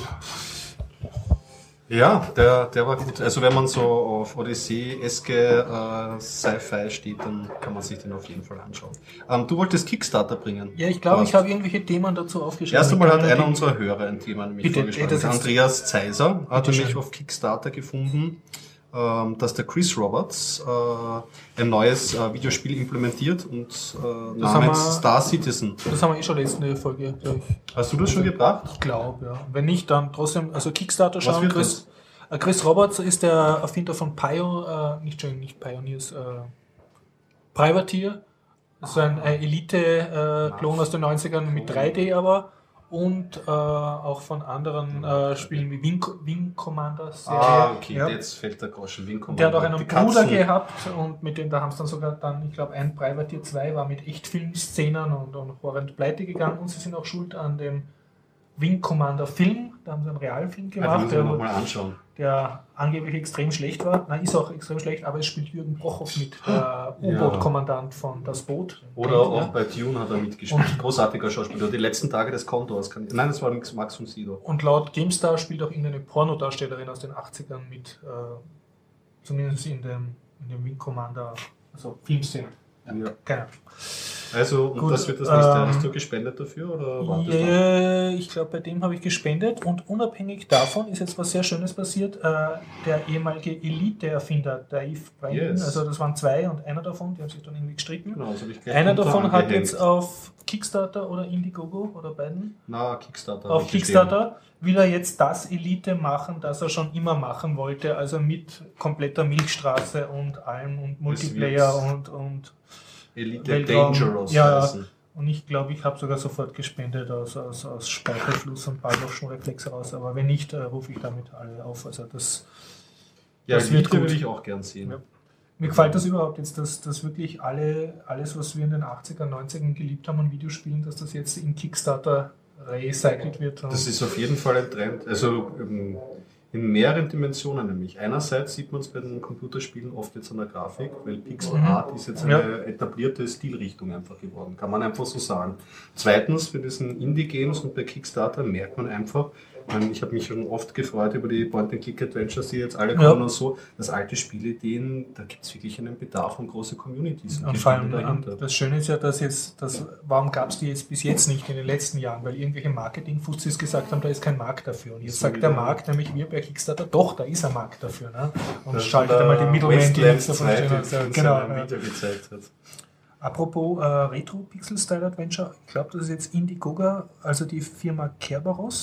Ja, der, der war gut. Also wenn man so auf Odyssee-eske äh, Sci-Fi steht, dann kann man sich den auf jeden Fall anschauen. Ähm, du wolltest Kickstarter bringen. Ja, ich glaube, ich habe irgendwelche Themen dazu aufgeschrieben. Erst einmal hat einer unserer Hörer ein Thema nämlich bitte, vorgeschlagen. Andreas Zeiser hat nämlich auf Kickstarter gefunden, ähm, dass der Chris Roberts äh, ein neues äh, Videospiel implementiert und äh, namens wir, Star Citizen. Das haben wir eh schon letzte Folge, glaube ich. Hast du das schon gebracht? Ich glaube, ja. Wenn nicht, dann trotzdem, also Kickstarter schauen. Chris, äh, Chris Roberts ist der Erfinder von Pio, äh, nicht, nicht Pioneers, äh, Privateer. Das ist ein, ein Elite-Klon äh, aus den neunzigern mit drei D aber. Und äh, auch von anderen äh, Spielen wie Wing, Wing Commander Serie. Ah, okay, ja. Jetzt fällt der Groschen. Wing Commander. Der hat auch einen Bruder gehabt und mit dem, da haben sie dann sogar dann, ich glaube, ein Privateer zwei war mit Echtfilmszenen und, und horrend pleite gegangen und sie sind auch schuld an dem Wing Commander Film. Da haben sie einen Realfilm gemacht, der, noch mal anschauen. der angeblich extrem schlecht war. Nein, ist auch extrem schlecht, aber es spielt Jürgen Brochow mit, der U-Boot-Kommandant von Das Boot. Oder auch ja. bei Dune hat er mitgespielt. Und großartiger Schauspieler. Die letzten Tage des Kontors. Kann, nein, das war nichts Max von Sydow. Und laut GameStar spielt auch irgendeine Pornodarstellerin aus den achtzigern mit, äh, zumindest in dem, in dem Wing Commander, also Filmszenen. Ja, ja. Keine Ahnung. Also, und Gut, das wird das nächste. Ähm, hast du gespendet dafür? Oder wartest yeah, ich glaube, bei dem habe ich gespendet und unabhängig davon ist jetzt was sehr Schönes passiert. Äh, der ehemalige Elite-Erfinder, Dave Brandon, yes. also das waren zwei und einer davon, die haben sich dann irgendwie gestritten. Genau, also einer davon hat jetzt auf Kickstarter oder Indiegogo oder beiden? Na, Kickstarter. Auf Kickstarter will er jetzt das Elite machen, das er schon immer machen wollte, also mit kompletter Milchstraße und allem und Multiplayer und, und Elite Weltraum. Dangerous ja, heißen. Und ich glaube, ich habe sogar sofort gespendet aus, aus, aus Speichelfluss und Ballwurfschen Reflex raus, aber wenn nicht, äh, rufe ich damit alle auf. Also das, ja, das wird gut. Würde ich auch gern sehen. Ja. Mir gefällt das überhaupt jetzt, dass, dass wirklich alle, alles, was wir in den achtzigern, neunzigern geliebt haben an Videospielen, dass das jetzt in Kickstarter recycelt wird. Das ist auf jeden Fall ein Trend. Also ähm, in mehreren Dimensionen nämlich. Einerseits sieht man es bei den Computerspielen oft jetzt an der Grafik, weil Pixel Art mhm. ist jetzt eine ja. etablierte Stilrichtung einfach geworden, kann man einfach so sagen. Zweitens, bei diesen Indie-Games und bei Kickstarter merkt man einfach, ich habe mich schon oft gefreut über die Point-and-Click-Adventures, die jetzt alle kommen ja. und so, dass alte Spielideen, da gibt es wirklich einen Bedarf und große Communities. Und, und vor allem, dahinter. Das Schöne ist ja, dass jetzt, das, warum gab es die jetzt bis jetzt nicht in den letzten Jahren, weil irgendwelche Marketing-Fuzis gesagt haben, da ist kein Markt dafür. Und jetzt so sagt der Markt, nämlich wir bei Kickstarter, doch, da ist ein Markt dafür. Ne? Und das schaltet einmal die Middlemen, die nichts davon stehen. Also, genau, ja. Video gezeigt hat. Apropos äh, Retro-Pixel-Style-Adventure, ich glaube, das ist jetzt Indiegogo, also die Firma Kerberos.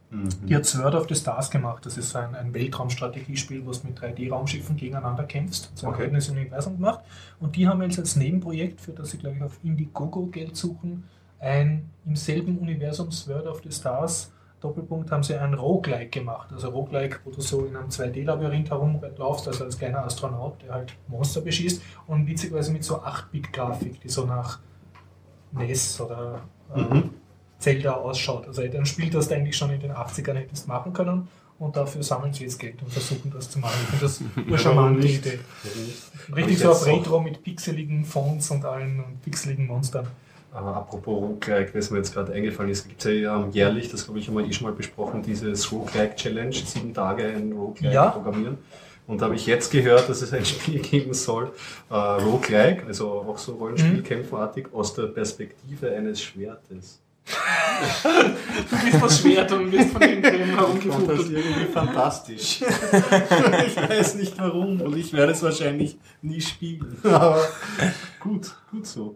Mhm. Die hat Sword of the Stars gemacht. Das ist ein, ein Weltraumstrategiespiel, wo du mit drei D-Raumschiffen gegeneinander kämpfst. Das okay. eigenes Universum gemacht. Und die haben jetzt als Nebenprojekt, für das sie, glaube ich, auf Indiegogo Geld suchen, ein im selben Universum Sword of the Stars Doppelpunkt haben sie ein Roguelike gemacht. Also Roguelike, wo du so in einem zwei D-Labyrinth herumlaufst, also als kleiner Astronaut, der halt Monster beschießt und witzigerweise mit so acht Bit Grafik, die so nach N E S oder äh, mhm. Zelda ausschaut. Also ein Spiel, das du eigentlich schon in den achtzigern hättest machen können und dafür sammeln sie jetzt Geld und versuchen das zu machen. Ich finde das eine charmante Idee. Richtig so auf Retro mit pixeligen Fonts und allen und pixeligen Monstern. Uh, apropos Roguelike, was mir jetzt gerade eingefallen ist, gibt es ja um, jährlich, das glaube ich haben wir eh schon mal besprochen, dieses Roguelike Challenge, sieben Tage ein Roguelike ja. programmieren. Und da habe ich jetzt gehört, dass es ein Spiel geben soll, uh, Roguelike, also auch so Rollenspielkämpferartig, aus der Perspektive eines Schwertes. Du bist das Schwert und wirst von irgendwem herumgefunden. Das ist irgendwie fantastisch. Ich weiß nicht warum und ich werde es wahrscheinlich nie spielen. Aber gut, gut so.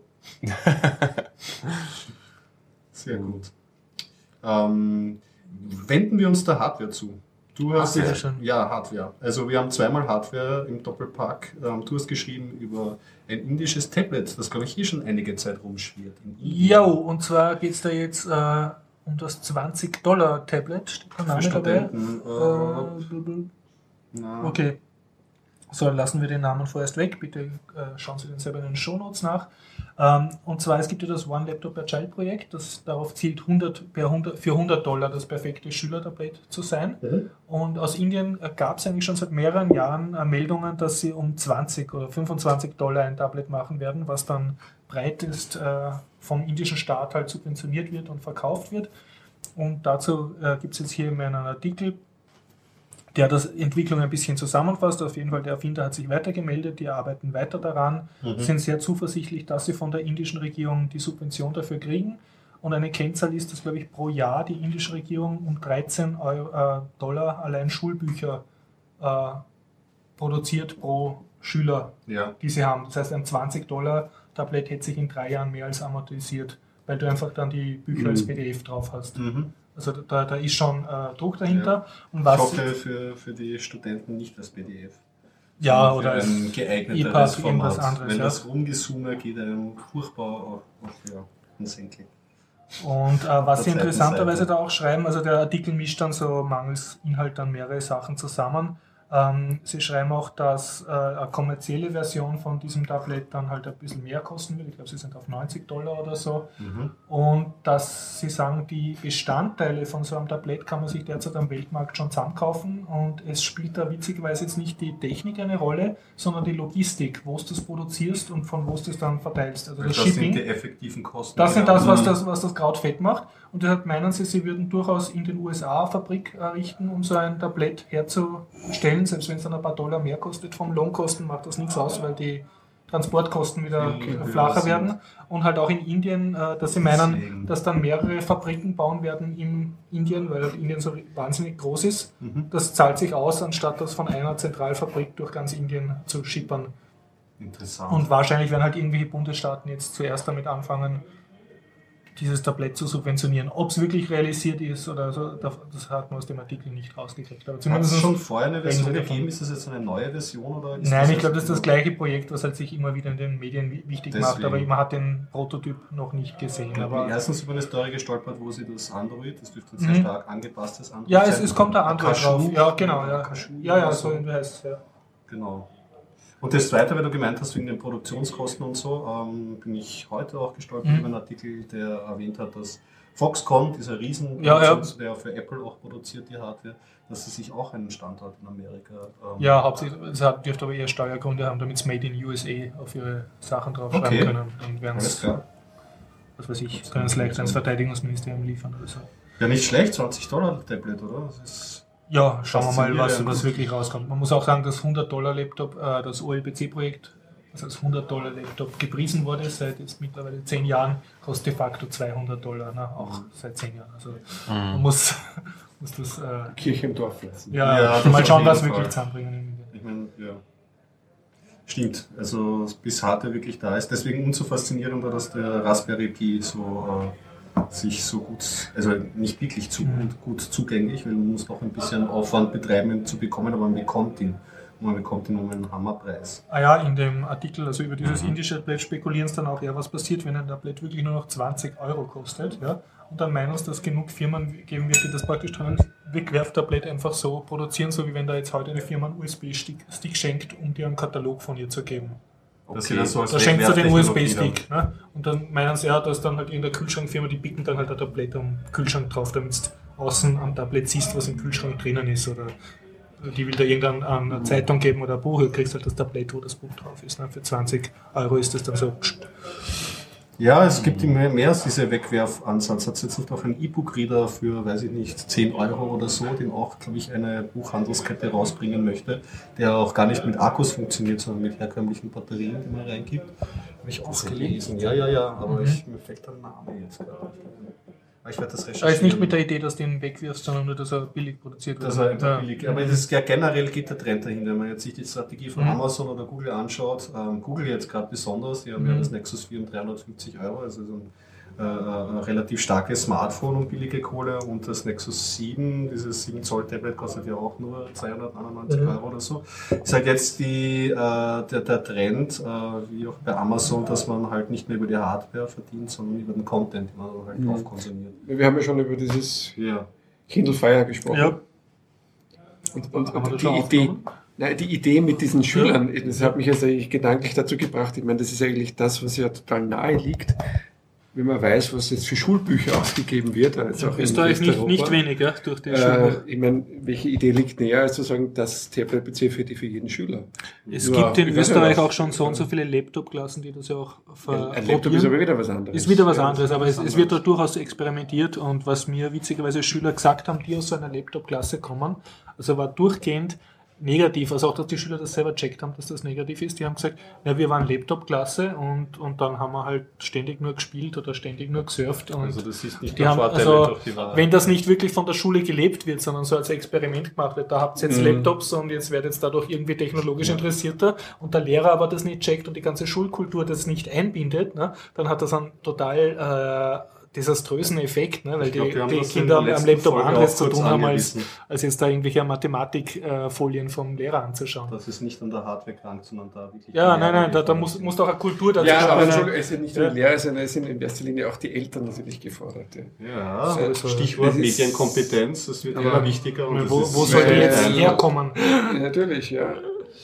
Sehr gut. Ähm, wenden wir uns der Hardware zu. Du hast Hardware schon. Ja, Hardware. Also wir haben zweimal Hardware im Doppelpack. Ähm, du hast geschrieben über ein indisches Tablet, das glaube ich eh schon einige Zeit rumschwirrt. Ja, und zwar geht es da jetzt äh, um das zwanzig Dollar Tablet. Steht der Name dabei? Äh, äh, okay. So, lassen wir den Namen vorerst weg. Bitte äh, schauen Sie den selber in den Shownotes nach. Ähm, und zwar, es gibt ja das One Laptop per Child Projekt, das darauf zielt, hundert, per hundert, für hundert Dollar das perfekte Schülertablet zu sein. Mhm. Und aus Indien äh, gab es eigentlich schon seit mehreren Jahren äh, Meldungen, dass sie um zwanzig oder fünfundzwanzig Dollar ein Tablet machen werden, was dann breitest äh, vom indischen Staat halt subventioniert wird und verkauft wird. Und dazu äh, gibt es jetzt hier in meinem Artikel, der das Entwicklung ein bisschen zusammenfasst. Auf jeden Fall, der Erfinder hat sich weiter gemeldet, die arbeiten weiter daran, mhm. sind sehr zuversichtlich, dass sie von der indischen Regierung die Subvention dafür kriegen. Und eine Kennzahl ist, dass, glaube ich, pro Jahr die indische Regierung um dreizehn Euro, äh, Dollar allein Schulbücher äh, produziert pro Schüler, ja. die sie haben. Das heißt, ein zwanzig Dollar Tablet hätte sich in drei Jahren mehr als amortisiert, weil du einfach dann die Bücher mhm. als P D F drauf hast. Mhm. Also da, da ist schon äh, Druck dahinter. Ja. Und was ich hoffe für, für die Studenten nicht als P D F. Ja, oder als ein geeigneteres Format. Anderes, Wenn ja. das rumgezoomene geht einem furchtbar auf, auf ja, den Senkel. Und äh, was sie interessanterweise da auch schreiben, also der Artikel mischt dann so mangels Inhalt dann mehrere Sachen zusammen. Ähm, sie schreiben auch, dass äh, eine kommerzielle Version von diesem Tablet dann halt ein bisschen mehr kosten wird. Ich glaube, sie sind auf neunzig Dollar oder so. Mhm. Und dass sie sagen, die Bestandteile von so einem Tablet kann man sich derzeit am Weltmarkt schon zusammenkaufen. Und es spielt da witzigerweise jetzt nicht die Technik eine Rolle, sondern die Logistik, wo du das produzierst und von wo du das dann verteilst. Also das, das Shipping, sind die effektiven Kosten. Das sind das, was das, was das Kraut fett macht. Und deshalb meinen sie, sie würden durchaus in den U S A eine Fabrik errichten, um so ein Tablett herzustellen. Selbst wenn es dann ein paar Dollar mehr kostet vom Lohnkosten, macht das nichts aus, weil die Transportkosten wieder okay, flacher werden. Und halt auch in Indien, dass sie meinen, dass dann mehrere Fabriken bauen werden in Indien, weil halt Indien so wahnsinnig groß ist. Mhm. Das zahlt sich aus, anstatt das von einer Zentralfabrik durch ganz Indien zu schippern. Interessant. Und wahrscheinlich werden halt irgendwelche Bundesstaaten jetzt zuerst damit anfangen, dieses Tablett zu subventionieren. Ob es wirklich realisiert ist oder so, das hat man aus dem Artikel nicht rausgekriegt. Aber zumindest hat es schon vorher eine Version gegeben? Ist das jetzt eine neue Version? Oder ist Nein, das ich glaube, das ist das gleiche Projekt, was halt sich immer wieder in den Medien wichtig Deswegen. macht, aber man hat den Prototyp noch nicht gesehen. Ich aber bin erstens über eine Story gestolpert, wo sie das Android, das dürfte ein sehr mhm. stark angepasstes Android ja, sein. Ja, es, es kommt da Android drauf. Ja, genau. Ja, ja, ja so heißt es, ja. Genau. Und das Zweite, weil du gemeint hast, wegen den Produktionskosten und so, ähm, bin ich heute auch gestolpert mhm. über einen Artikel, der erwähnt hat, dass Foxconn, dieser Riesen, ja, ja. der für Apple auch produziert, die Hardware, dass sie sich auch einen Standort in Amerika... Ähm, ja, hauptsächlich, es dürfte aber eher Steuergründe haben, damit es Made in U S A auf ihre Sachen draufschreiben okay. können. Dann werden es, was weiß ich, können es leicht ans Verteidigungsministerium liefern oder so. Ja, nicht schlecht, zwanzig Dollar Tablet, oder? Das ist ja, schauen wir mal, was, was wirklich rauskommt. Man muss auch sagen, das hundert Dollar Laptop, äh, das O L B C-Projekt, das als hundert Dollar Laptop gepriesen wurde, seit jetzt mittlerweile zehn Jahren, kostet de facto zweihundert Dollar, ne? Auch mhm. seit zehn Jahren. Also mhm. man muss, muss das... Äh, Kirche im Dorf lassen. Ja, ja mal schauen, was wirklich zusammenbringen. Ich meine, ja. Stimmt, also bis Hardware wirklich da ist. Deswegen umso faszinierender, dass der Raspberry Pi so... Äh, sich so gut, also nicht wirklich zu gut, gut zugänglich, weil man muss auch ein bisschen Aufwand betreiben, ihn zu bekommen, aber man bekommt ihn. Und man bekommt ihn um einen Hammerpreis. Ah ja, in dem Artikel, also über dieses mhm. indische Tablett spekulieren sie dann auch, ja, was passiert, wenn ein Tablett wirklich nur noch zwanzig Euro kostet, ja? Und dann meinen sie, dass genug Firmen geben wird, die das praktisch dann ein Wegwerftablett einfach so produzieren, so wie wenn da jetzt heute eine Firma einen U S B-Stick Stick schenkt, um dir einen Katalog von ihr zu geben. Okay. Das so da schenkt sie den U S B-Stick. Ne? Und dann meinen sie ja, dass dann halt in der Kühlschrankfirma, die bieten dann halt ein Tablett am Kühlschrank drauf, damit du außen am Tablet siehst, was im Kühlschrank drinnen ist. Oder die will da irgendeine mhm. Zeitung geben oder ein Buch, du kriegst halt das Tablett, wo das Buch drauf ist. Ne? Für zwanzig Euro ist das dann so. Ja, es gibt immer mehr als diese Wegwerfansatz. Hat es jetzt nicht auch einen E-Book-Reader für, weiß ich nicht, zehn Euro oder so, den auch, glaube ich, eine Buchhandelskette rausbringen möchte, der auch gar nicht mit Akkus funktioniert, sondern mit herkömmlichen Batterien, die man reingibt. Habe ich auch gelesen. Ja, ja, ja, aber mhm. ich, mir fällt der Name jetzt gerade. Ich werde das recherchieren. Aber ist nicht mit der Idee, dass du ihn wegwirfst, sondern nur, dass er billig produziert wird. Dass er einfach ja. billig. Aber das ist, ja, generell geht der Trend dahin, wenn man jetzt sich die Strategie von mhm. Amazon oder Google anschaut. Ähm, Google jetzt gerade besonders, die haben mhm. ja das Nexus vier um dreihundertfünfzig Euro, also so ein, äh, ein relativ starkes Smartphone und billige Kohle. Und das Nexus sieben, dieses sieben Zoll Tablet, kostet ja auch nur zweihundertneunundneunzig mhm. Euro oder so. Ist halt jetzt die, äh, der, der Trend, äh, wie auch bei Amazon, dass man halt nicht mehr über die Hardware verdient, sondern über den Content, den man halt mhm. drauf konsumiert. Wir haben ja schon über dieses ja. Kindle Fire gesprochen. Ja. Und, und, und die, Idee, nein, die Idee mit diesen Schülern, das hat mich jetzt eigentlich gedanklich dazu gebracht, ich meine, das ist eigentlich das, was ja total nahe liegt, wenn man weiß, was jetzt für Schulbücher ausgegeben wird. Also auch in Österreich nicht, nicht weniger durch die äh, Schule. Ich meine, welche Idee liegt näher, als zu sagen, das Tablet-P C für, die, für jeden Schüler? Es Nur gibt in Österreich auch schon so und so viele Laptop-Klassen, die das ja auch verprobieren. Ein Laptop ist aber wieder was anderes. Ist wieder was anderes, aber es, es wird da durchaus experimentiert und was mir witzigerweise Schüler gesagt haben, die aus so einer Laptop-Klasse kommen, also war durchgehend negativ, also auch, dass die Schüler das selber checkt haben, dass das negativ ist. Die haben gesagt, ja, wir waren Laptop-Klasse und, und dann haben wir halt ständig nur gespielt oder ständig nur gesurft. Und also das ist nicht die haben, also, wenn das nicht wirklich von der Schule gelebt wird, sondern so als Experiment gemacht wird, da habt ihr jetzt mhm. Laptops und jetzt werdet ihr dadurch irgendwie technologisch ja. interessierter und der Lehrer aber das nicht checkt und die ganze Schulkultur das nicht einbindet, ne, dann hat das einen total äh, desaströsen Effekt, ne? Weil glaub, die, die Kinder am Laptop anderes zu tun haben, als, als jetzt da irgendwelche Mathematikfolien äh, vom Lehrer anzuschauen. Das ist nicht an der Hardware krank, sondern da wirklich... Ja, nein, nein, da, da muss, muss doch eine Kultur dazu ja, schauen. Ja, aber es sind nicht nur die Lehrer, sondern es sind in erster Linie auch die Eltern natürlich gefordert. Ja, also Stichwort Medienkompetenz, das wird immer wichtiger. Und wo das wo soll die jetzt herkommen? Natürlich, ja.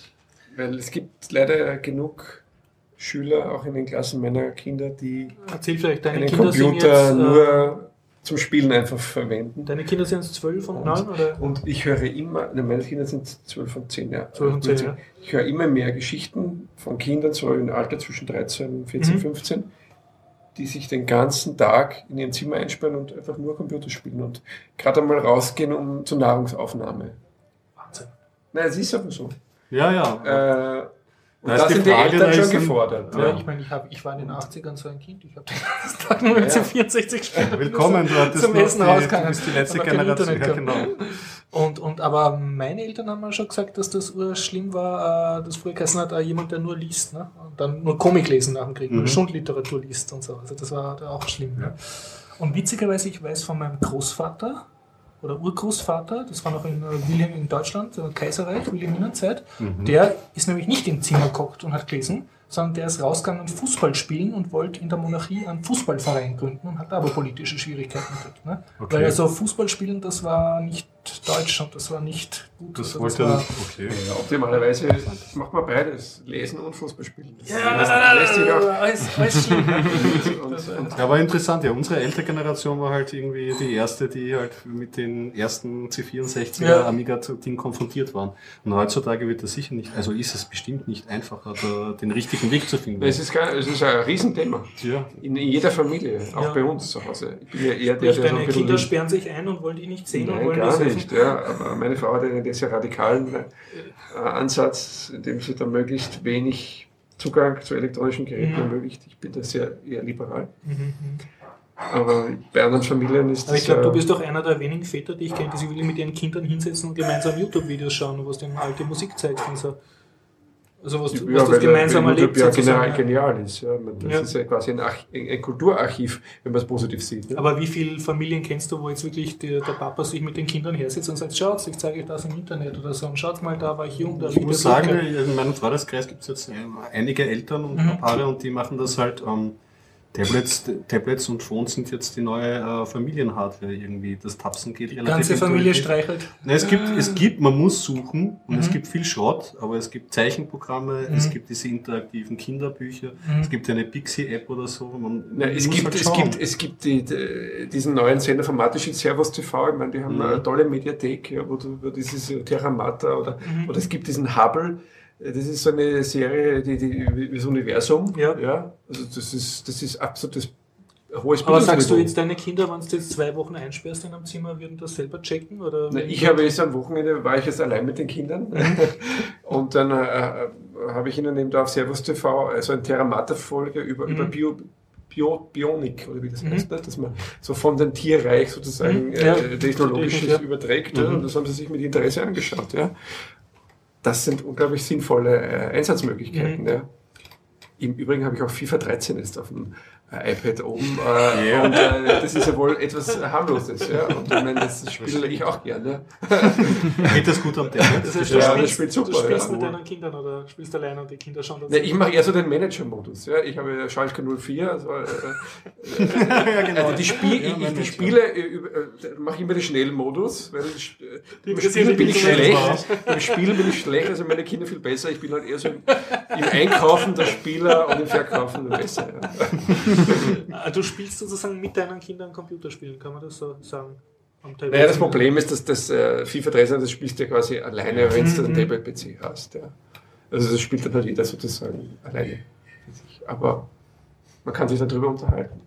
Weil es gibt leider genug Schüler, auch in den Klassen meiner Kinder, die Erzähl vielleicht, deine einen Kinder Computer sind jetzt, nur äh, zum Spielen einfach verwenden. Deine Kinder sind jetzt zwölf und neun? Oder? Und ich höre immer, ne, meine Kinder sind zwölf und zehn, ja. zwölf und zehn, ja. Ich höre immer mehr Geschichten von Kindern, so im Alter zwischen dreizehn, vierzehn, mhm. fünfzehn, die sich den ganzen Tag in ihrem Zimmer einsperren und einfach nur Computer spielen und gerade einmal rausgehen um zur Nahrungsaufnahme. Wahnsinn. Nein, es ist aber so. Ja, ja. Äh, Und da sind die Frage, Eltern schon gefordert. Ja, ja. Ich meine, ich, hab, ich war in den achtzigern so ein Kind, ich habe den ganzen Tag nur mit ja. vierundsechzig Stunden Willkommen, du hattest zum Essen rausgegangen. Du bist die letzte Generation. Ja, genau. und, und, aber meine Eltern haben mal schon gesagt, dass das schlimm war, dass früher geheißen hat, jemand, der nur liest, ne? Und dann nur Comic lesen nach dem Krieg, mhm. nur Schundliteratur liest und so. Also das war auch schlimm. Ja. Ne? Und witzigerweise, ich weiß von meinem Großvater, oder Urgroßvater, das war noch in Wilhelm in Deutschland, Kaiserreich, Wilhelminenzeit, mhm. der ist nämlich nicht im Zimmer gehockt und hat gelesen, sondern der ist rausgegangen Fußball spielen und wollte in der Monarchie einen Fußballverein gründen und hat aber politische Schwierigkeiten mit. Ne? Okay. Weil also Fußball spielen, das war nicht deutsch und das war nicht gut. Das also wollte das okay. Ja, optimalerweise macht man beides, lesen und Fußball spielen. Das ja, das lässt sich auch. Alles, alles schlimm. und, und, ja, aber interessant, ja, unsere ältere Generation war halt irgendwie die erste, die halt mit den ersten C vierundsechziger ja. Amiga-Ding konfrontiert waren. Und heutzutage wird das sicher nicht, also ist es bestimmt nicht einfacher, da den richtigen Weg zu finden. Es ist, kein, es ist ein Riesenthema. Ja. In jeder Familie, auch ja. bei uns zu Hause. Ich bin ja eher der, der deine Kinder sperren sich ein und wollen dich nicht sehen. Nein, und wollen gar nicht. Nicht ja, aber meine Frau hat einen sehr radikalen äh, Ansatz, in dem sie da möglichst wenig Zugang zu elektronischen Geräten mhm. ermöglicht. Ich bin da sehr eher liberal. Mhm. Aber bei anderen Familien ist aber das... Aber ich glaube, du bist doch einer der wenigen Väter, die ich kenne, die sich wirklich mit ihren Kindern hinsetzen und gemeinsam YouTube-Videos schauen, wo es denen alte Musik zeigt und so. Also was, ja, was das gemeinsam erlebt. Ja, genial, genial ist. Ja. Das ja. ist ja quasi ein, Arch- ein Kulturarchiv, wenn man es positiv sieht. Ja. Aber wie viele Familien kennst du, wo jetzt wirklich die, der Papa sich mit den Kindern hersitzt und sagt, schaut, ich zeige euch das im Internet oder so, und schaut mal, da war ich jung, da Ich muss sagen, in meinem Freundeskreis gibt es jetzt einige Eltern und mhm. Paare und die machen das halt. Ähm, Tablets, Tablets und Phones sind jetzt die neue äh, Familienhardware irgendwie. Das Tapsen geht die relativ ganze Familie streichelt. Nein, es gibt, es gibt, man muss suchen und mhm. es gibt viel Schrott, aber es gibt Zeichenprogramme, mhm. es gibt diese interaktiven Kinderbücher, mhm. es gibt eine Pixie-App oder so. Man, Nein, es, gibt, halt es gibt, es gibt die, die, diesen neuen Sender von Matisch, Servus T V, ich meine, die haben mhm. eine tolle Mediathek, ja, wo du wo dieses Terramata oder, mhm. oder es gibt diesen Hubble. Das ist so eine Serie, die, die, wie das Universum. Ja. ja. Also das ist, das ist absolutes hohes Aber sagst du jetzt, deine Kinder, wenn du jetzt zwei Wochen einsperrst in einem Zimmer, würden das selber checken? Oder Na, ich habe jetzt am Wochenende, war ich jetzt allein mit den Kindern. Und dann äh, habe ich ihnen eben da auf Servus T V also eine Terramata-Folge über, mhm. über Bio, Bio, Bionik, oder wie das mhm. heißt, ne? Dass man so von dem Tierreich sozusagen mhm. ja. äh, technologisches ja. überträgt. Mhm. Ja? Und das haben sie sich mit Interesse angeschaut. Ja? Das sind unglaublich sinnvolle äh, Einsatzmöglichkeiten. Mhm. Ja. Im Übrigen habe ich auch FIFA dreizehn jetzt auf dem äh, iPad oben. Äh, yeah. Und äh, das ist ja wohl etwas harmloses. Ja. Und ich meine, das spiele ich auch gerne. Geht das gut am Tablet? Das heißt, du, ja, spielst, das super, du spielst ja. mit deinen Kindern oder spielst alleine und die Kinder schauen dazu? Nee, ich mache eher so den Manager-Modus. Ja. Ich habe Schalke null vier. Also, äh, äh, ja, genau. also die, Spiel, ja, ich, die Spiele äh, mache ich immer den Schnellmodus, weil äh, im Spiel bin ich schlecht. Im Spiel bin ich schlecht, also meine Kinder viel besser. Ich bin halt eher so im, im Einkaufen der Spieler und im Verkaufen der besser. Ja. Du spielst sozusagen mit deinen Kindern Computerspielen, kann man das so sagen? Naja, das Problem ist, dass das äh, FIFA dreizehn, das spielst du ja quasi alleine, wenn du einen Tablet-P C hast. Ja. Also das spielt dann halt jeder sozusagen alleine. Aber man kann sich darüber unterhalten.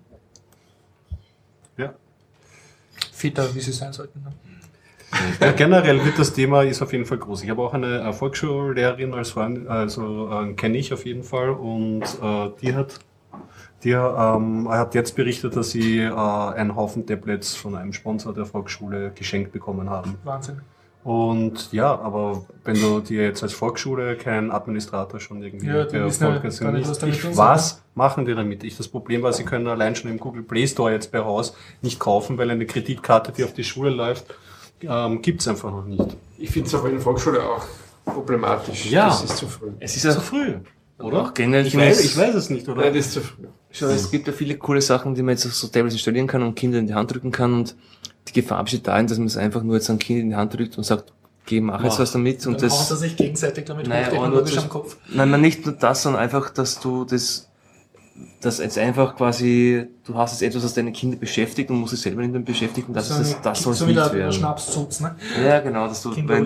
Ja. Fitter, wie sie sein sollten. Ne? Ja, generell wird das Thema ist auf jeden Fall groß. Ich habe auch eine äh, Volksschullehrerin als Freund, also äh, kenne ich auf jeden Fall, und äh, die hat Die ähm, hat jetzt berichtet, dass sie äh, einen Haufen Tablets von einem Sponsor der Volksschule geschenkt bekommen haben. Wahnsinn. Und ja, aber wenn du dir jetzt als Volksschule keinen Administrator schon irgendwie ja, der Volk ist, nicht, was machen die damit? Ich, das Problem war, sie können allein schon im Google Play Store jetzt bei Haus nicht kaufen, weil eine Kreditkarte, die auf die Schule läuft, ähm, gibt es einfach noch nicht. Ich finde es aber in der Volksschule auch problematisch. Ja, das ist zu früh. Es ist ja zu früh. Oder? Auch generell ich, weiß, ich weiß es nicht, oder? Nein, das ist zu früh. Schau, es gibt ja viele coole Sachen, die man jetzt auf so Tablets installieren kann und Kinder in die Hand drücken kann, und die Gefahr besteht darin, dass man es einfach nur jetzt ein Kind in die Hand drückt und sagt, geh, mach, mach. jetzt was damit. Und dann das haut er sich gegenseitig damit nein, technologisch am Kopf. Nein, nein, nicht nur das, sondern einfach, dass du das, dass jetzt einfach quasi, du hast jetzt etwas, das deine Kinder beschäftigt und musst dich selber nicht damit beschäftigen, das, so das, das soll es so nicht werden. So wie der Schnapszutz, ne? Ja, genau, dass du, weil,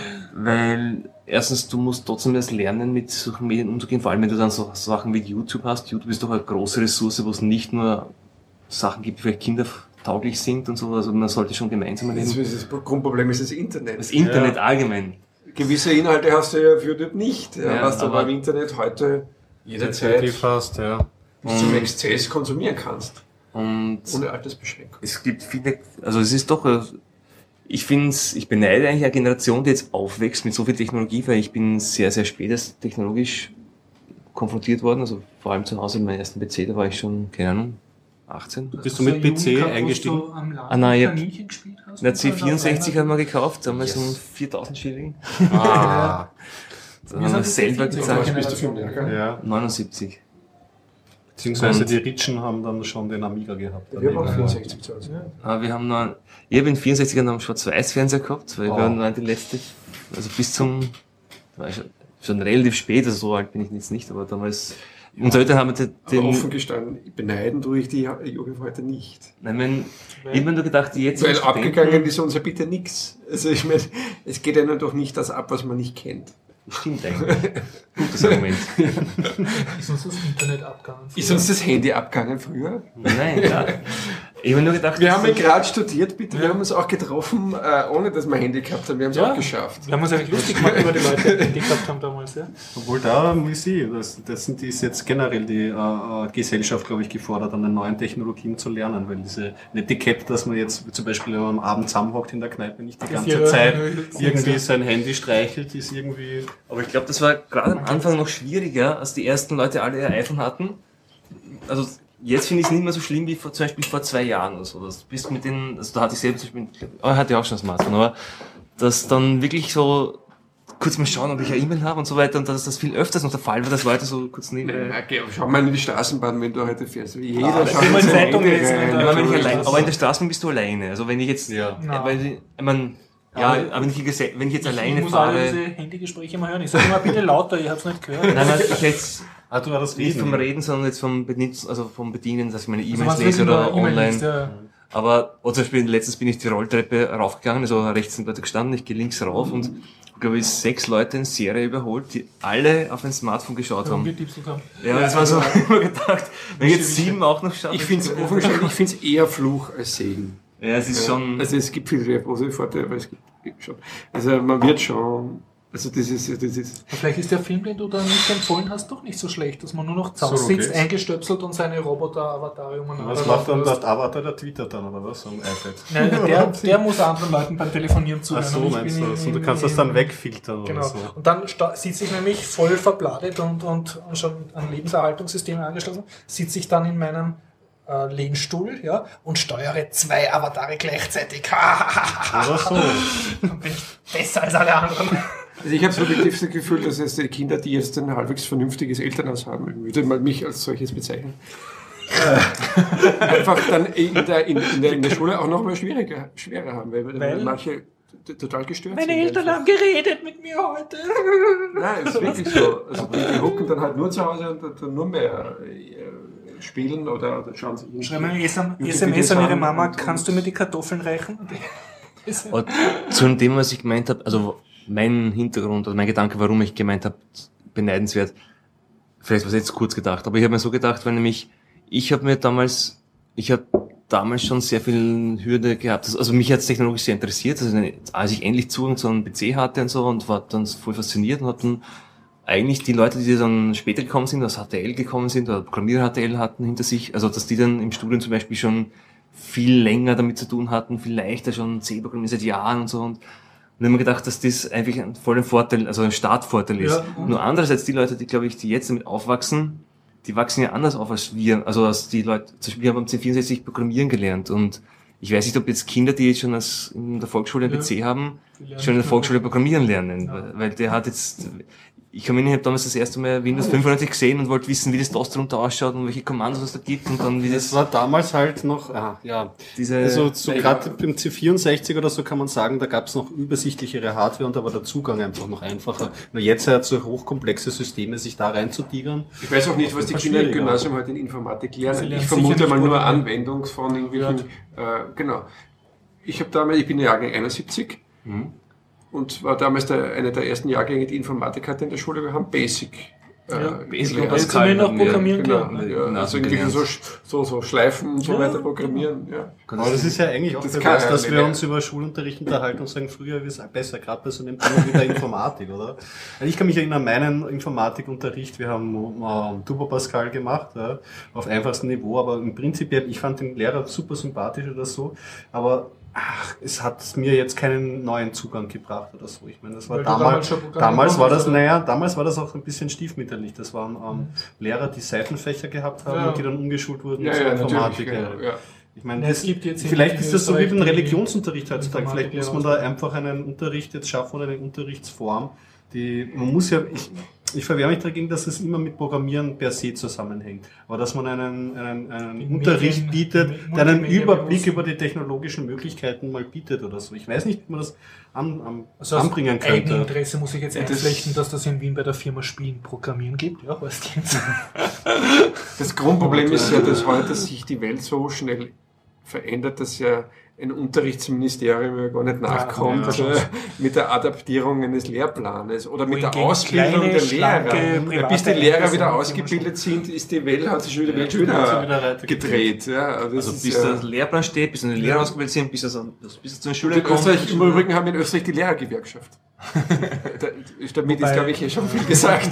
weil, erstens, du musst trotzdem erst lernen, mit solchen Medien umzugehen, vor allem wenn du dann so Sachen wie YouTube hast. YouTube ist doch eine große Ressource, wo es nicht nur Sachen gibt, die vielleicht kindertauglich sind und so, also man sollte schon gemeinsam erleben. Das, das Grundproblem ist das Internet. Das Internet ja. allgemein. Gewisse Inhalte hast du ja auf YouTube nicht, ja, was du aber im Internet heute jederzeit hast, ja. bis zum Exzess konsumieren kannst. Und ohne Altersbeschränkung. Es gibt viele, also es ist doch, ich finde es, ich beneide eigentlich eine Generation, die jetzt aufwächst mit so viel Technologie, weil ich bin sehr, sehr spät erst technologisch konfrontiert worden, also vor allem zu Hause in meinem ersten P C, da war ich schon, keine Ahnung, achtzehn. Bist du mit P C eingestiegen? Ah nein, ich hab eine C vierundsechzig haben wir gekauft, damals yes. um viertausend Schilling. Ah. Dann haben wir selber gezahlt. Ja. neunundsiebzig. Beziehungsweise und die Ritschen haben dann schon den Amiga gehabt. Wir haben auch vierundsechzig zu Hause. Ja. Wir haben noch, ich habe in vierundsechziger noch einen Schwarz-Weiß-Fernseher gehabt, weil oh. wir waren die letzte, also bis zum, war ich schon, schon relativ spät, also so alt bin ich jetzt nicht, aber damals, ja. unsere Eltern haben den, den aber offen gestanden, beneiden tue ich die Jugend heute nicht. Nein, mein, ich habe mir nur gedacht, jetzt weil abgegangen ist uns ja bitte nichts. Also ich meine, es geht einem doch nicht das ab, was man nicht kennt. Stimmt eigentlich. Gutes Argument. Ist uns das Internet abgegangen? Früher? Ist uns das Handy abgegangen früher? Nein, ja. Ich habe nur gedacht, wir haben ihn gerade studiert, bitte. Ja. Wir haben uns auch getroffen, äh, ohne dass wir ein Handy gehabt haben. Wir haben es ja. auch geschafft. Wir haben uns eigentlich lustig gemacht über die Leute, die Handy gehabt haben damals. Ja. Obwohl da, muss ich, das, das sind, ist jetzt generell die äh, Gesellschaft, glaube ich, gefordert, an den neuen Technologien zu lernen, weil diese Etikett, dass man jetzt zum Beispiel am Abend zusammenhockt in der Kneipe, nicht die ganze ja, Zeit ja, irgendwie ja. sein Handy streichelt, ist irgendwie... Aber ich glaube, das war gerade am Anfang noch schwieriger, als die ersten Leute alle ihr iPhone hatten. Also jetzt finde ich es nicht mehr so schlimm wie vor, zum Beispiel vor zwei Jahren oder so. Das bist mit den, also da hatte ich selber zum Beispiel, oh, ich hatte ja auch schon ein Smartphone, aber dass dann wirklich so kurz mal schauen, ob ich eine E-Mail habe und so weiter und dass das viel öfters noch der Fall war, dass Leute so kurz neben... Ja, okay, schau mal in die Straßenbahn, wenn du heute fährst. Wie jeder ah, schaut in die Zeitung lesen. Ja, wenn ich allein, aber in der Straßenbahn bist du alleine. Also wenn ich jetzt... Ja. Ja, weil ich, ich mein, ja, aber wenn ich, wenn ich jetzt ich alleine muss fahre... Ich muss alle diese Handygespräche mal hören. Ich sage immer, bitte lauter, ich hab's nicht gehört. Nein, nein, ich jetzt... Ah, du das nicht vom Reden, sondern jetzt vom Benutzen, also vom Bedienen, dass ich meine E-Mails also lese oder online. Liest, ja. Aber, oder zum Beispiel, letztens bin ich die Rolltreppe raufgegangen, also rechts sind Leute gestanden, ich gehe links rauf und, glaube ich, sechs Leute in Serie überholt, die alle auf ein Smartphone geschaut haben. haben. Ja, das war so, immer gedacht, wenn ich jetzt sieben auch noch schaffe. Ich finde es offensichtlich, ich finde es eher Fluch als Segen. Ja, es ist schon... Also es gibt viele positive Vorteile, aber es gibt schon... Also man wird schon... Also das ist, das ist vielleicht ist der Film, den du da nicht empfohlen hast, doch nicht so schlecht, dass man nur noch zu Hause sitzt, eingestöpselt und seine Roboter-Avatare umeinander. Was macht dann der Avatar, der twittert dann, oder was? Am iPad? Nein, der, der muss anderen Leuten beim Telefonieren zuhören. Ach so, meinst du das? Und du kannst das dann wegfiltern genau. oder so. Und dann sitze ich nämlich voll verbladet und, und, und schon an Lebenserhaltungssysteme angeschlossen, sitze ich dann in meinem äh, Lehnstuhl, ja, und steuere zwei Avatare gleichzeitig. Oder so. Dann bin ich besser als alle anderen. Also ich habe subjektiv das Gefühl, dass es die Kinder, die jetzt ein halbwegs vernünftiges Elternhaus haben, ich würde mal mich als solches bezeichnen, äh, einfach dann in der, in, in, der, in der Schule auch noch mal schwieriger, schwerer haben, weil, weil manche total gestört meine sind. Meine Eltern einfach. Haben geredet mit mir heute. Nein, ist wirklich so. Also die, die hocken dann halt nur zu Hause und dann nur mehr äh, spielen oder, oder schauen sich... Schreiben eine S M S an ihre Mama, und, kannst du mir die Kartoffeln reichen? Und zu dem, was ich gemeint habe, also mein Hintergrund, also mein Gedanke, warum ich gemeint habe, beneidenswert, vielleicht was jetzt kurz gedacht, aber ich habe mir so gedacht, weil nämlich, ich habe mir damals, ich habe damals schon sehr viel Hürde gehabt, also mich hat es technologisch sehr interessiert, also als ich endlich Zugang zu einem P C hatte und so und war dann voll fasziniert und hatten eigentlich die Leute, die dann später gekommen sind, aus H T L gekommen sind oder Programmierer H T L hatten hinter sich, also dass die dann im Studium zum Beispiel schon viel länger damit zu tun hatten, viel leichter schon C-Programmieren seit Jahren und so und Und dann haben wir gedacht, dass das eigentlich ein voller Vorteil, also ein Startvorteil ist. Ja. Nur andererseits die Leute, die, glaube ich, die jetzt damit aufwachsen, die wachsen ja anders auf als wir. Also als die Leute, zum Beispiel, wir haben am C vierundsechzig Programmieren gelernt und ich weiß nicht, ob jetzt Kinder, die jetzt schon als in der Volksschule einen ja. P C haben, schon in der Volksschule Programmieren lernen. Ja. Weil der hat jetzt, ich kann mich nicht, ich habe damals das erste Mal Windows fünfundneunzig gesehen und wollte wissen, wie das DOS drunter ausschaut und welche Kommandos es da gibt und dann wie das... Das war damals halt noch, ah, ja, diese, also so gerade beim C vierundsechzig oder so kann man sagen, da gab es noch übersichtlichere Hardware und da war der Zugang einfach noch einfacher. Nur jetzt hat so hochkomplexe Systeme, sich da reinzutigern. Ich weiß auch nicht, was die Kinder im Gymnasium heute in Informatik lernen. Ich vermute mal nur Anwendung von irgendwelchen, äh, genau. Ich habe damals, ich bin Jahrgang einundsiebzig. Mhm. Und war damals der, einer der ersten Jahrgänge, die Informatik hatte in der Schule. Wir haben Basic. Äh, ja, Basic und Pascal noch programmieren genau, können. Ja, ja, also irgendwie so, so, so Schleifen und so ja, weiter programmieren. Genau. Ja. Aber das ist ja eigentlich auch das Beweis, dass wir uns über Schulunterricht unterhalten und sagen, früher ist es besser, gerade bei so einem Thema wie der Informatik, oder? Ich kann mich erinnern an meinen Informatikunterricht, wir haben äh, Turbo Pascal gemacht, ja, auf einfachstem Niveau, aber im Prinzip, ich fand den Lehrer super sympathisch oder so, aber ach, es hat mir jetzt keinen neuen Zugang gebracht oder so. Ich meine, das war damals, damals, damals war das, naja, damals war das auch ein bisschen stiefmütterlich. Das waren ähm, mhm. Lehrer, die Seitenfächer gehabt haben ja. und die dann umgeschult wurden ja, zur ja, Informatik. Ja. Ich meine, das, vielleicht ist das so wie beim Religionsunterricht heutzutage. Vielleicht muss man da einfach einen Unterricht jetzt schaffen oder eine Unterrichtsform, die, man muss ja, ich, ich verwehre mich dagegen, dass es immer mit Programmieren per se zusammenhängt. Aber dass man einen, einen, einen Unterricht bietet, der einen Überblick über die technologischen Möglichkeiten mal bietet oder so. Ich weiß nicht, wie man das an, an, also anbringen könnte. Aus Interesse muss ich jetzt einflechten, dass das in Wien bei der Firma Spielen Programmieren gibt. Ja, was geht's? Das Grundproblem ist ja, dass heute sich die Welt so schnell verändert, dass ja ein Unterrichtsministerium ja gar nicht nachkommt ja, ja. mit der Adaptierung eines Lehrplanes oder mit der Ausbildung der Lehrer. Bis die Lehrer wieder ausgebildet sind, ist die Welt, hat sich schon wieder, ja, schon wieder, wieder gedreht. Ja, also bis ist, der ja, Lehrplan steht, bis die Lehrer ja. ausgebildet sind, bis er bis zu den Schülern kommt. Österreich, im Übrigen haben wir in Österreich die Lehrergewerkschaft. da, damit Wobei, ist, glaube ich, eh schon viel gesagt.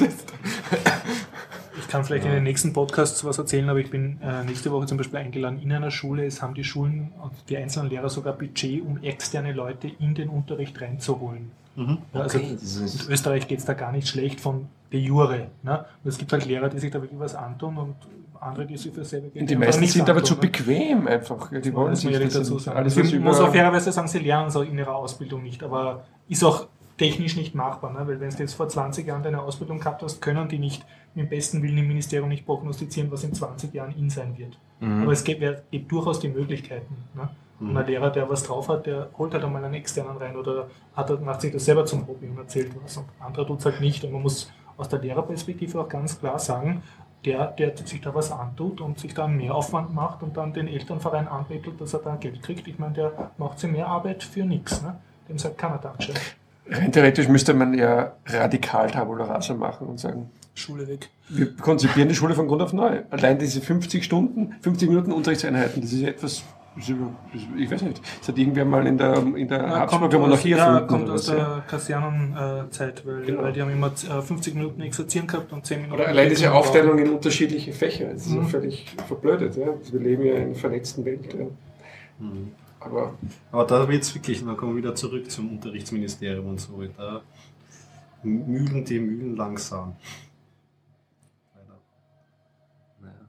Ich kann vielleicht in den nächsten Podcasts was erzählen, aber ich bin äh, nächste Woche zum Beispiel eingeladen in einer Schule. Es haben die Schulen und die einzelnen Lehrer sogar Budget, um externe Leute in den Unterricht reinzuholen. Mhm. Ja, also okay, in Österreich geht es da gar nicht schlecht von de jure. Ne? Und es gibt halt Lehrer, die sich da wirklich was antun und andere, die sich für selber gehen. Die meisten sind antun, aber zu bequem einfach. Ja, die wollen das sich nicht dazu sagen. Also ich muss auch fairerweise sagen, sie lernen so in ihrer Ausbildung nicht, aber ist auch technisch nicht machbar, ne? Weil wenn du jetzt vor zwanzig Jahren deine Ausbildung gehabt hast, können die nicht mit dem besten Willen im Ministerium nicht prognostizieren, was in zwanzig Jahren in sein wird. Mhm. Aber es gibt, gibt durchaus die Möglichkeiten. Ne? Mhm. Und ein Lehrer, der was drauf hat, der holt halt einmal einen externen rein oder hat, macht sich das selber zum Hobby und erzählt was. Und andere tut es halt nicht. Und man muss aus der Lehrerperspektive auch ganz klar sagen, der, der sich da was antut und sich da mehr Aufwand macht und dann den Elternverein anbettelt, dass er da Geld kriegt, ich meine, der macht sich mehr Arbeit für nichts. Ne? Dem sagt keiner Dankeschön. Rein theoretisch müsste man ja radikal Tabula Rasa machen und sagen, Schule weg. Wir konzipieren die Schule von Grund auf neu. Allein diese fünfzig Stunden, fünfzig Minuten Unterrichtseinheiten, das ist etwas, ich weiß nicht, das hat irgendwer mal in der, in der ja, Habsburger Monarchie erfunden. Ja, kommt aus der Kasernenzeit, weil, ja. weil die haben immer fünfzig Minuten Exerzieren gehabt und zehn Minuten... Oder allein diese Aufteilung in unterschiedliche Fächer, das ist mhm. ja völlig verblödet. Ja? Wir leben ja in einer vernetzten Welt. Ja. Mhm. Aber, Aber da wird es wirklich, dann kommen wir wieder zurück zum Unterrichtsministerium und so. Da mühlen die Mühlen langsam. Leider. Naja.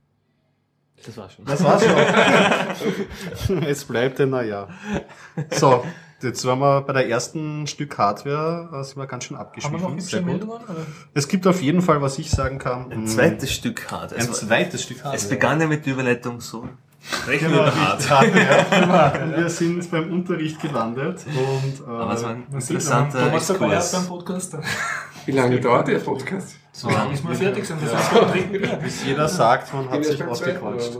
Das war schon. Das war schon. Es bleibt ein Naja. So, jetzt waren wir bei der ersten Stück Hardware, da sind wir ganz schön abgeschwiffen. Haben wir noch Sehr gut. Meldungen, oder? Es gibt auf jeden Fall, was ich sagen kann. Ein zweites Stück Hardware. Ein zweites Stück Hardware. Es begann ja mit der Überleitung so. Rechnen genau, hart. hart ja. Wir sind beim Unterricht gelandet und äh, aber es war ein interessanter Exkurs. Wie lange dauert der Podcast? So lange bis wir fertig sind. Das heißt, wir trinken Bier. Bis jeder sagt, man hat sich ausgequatscht.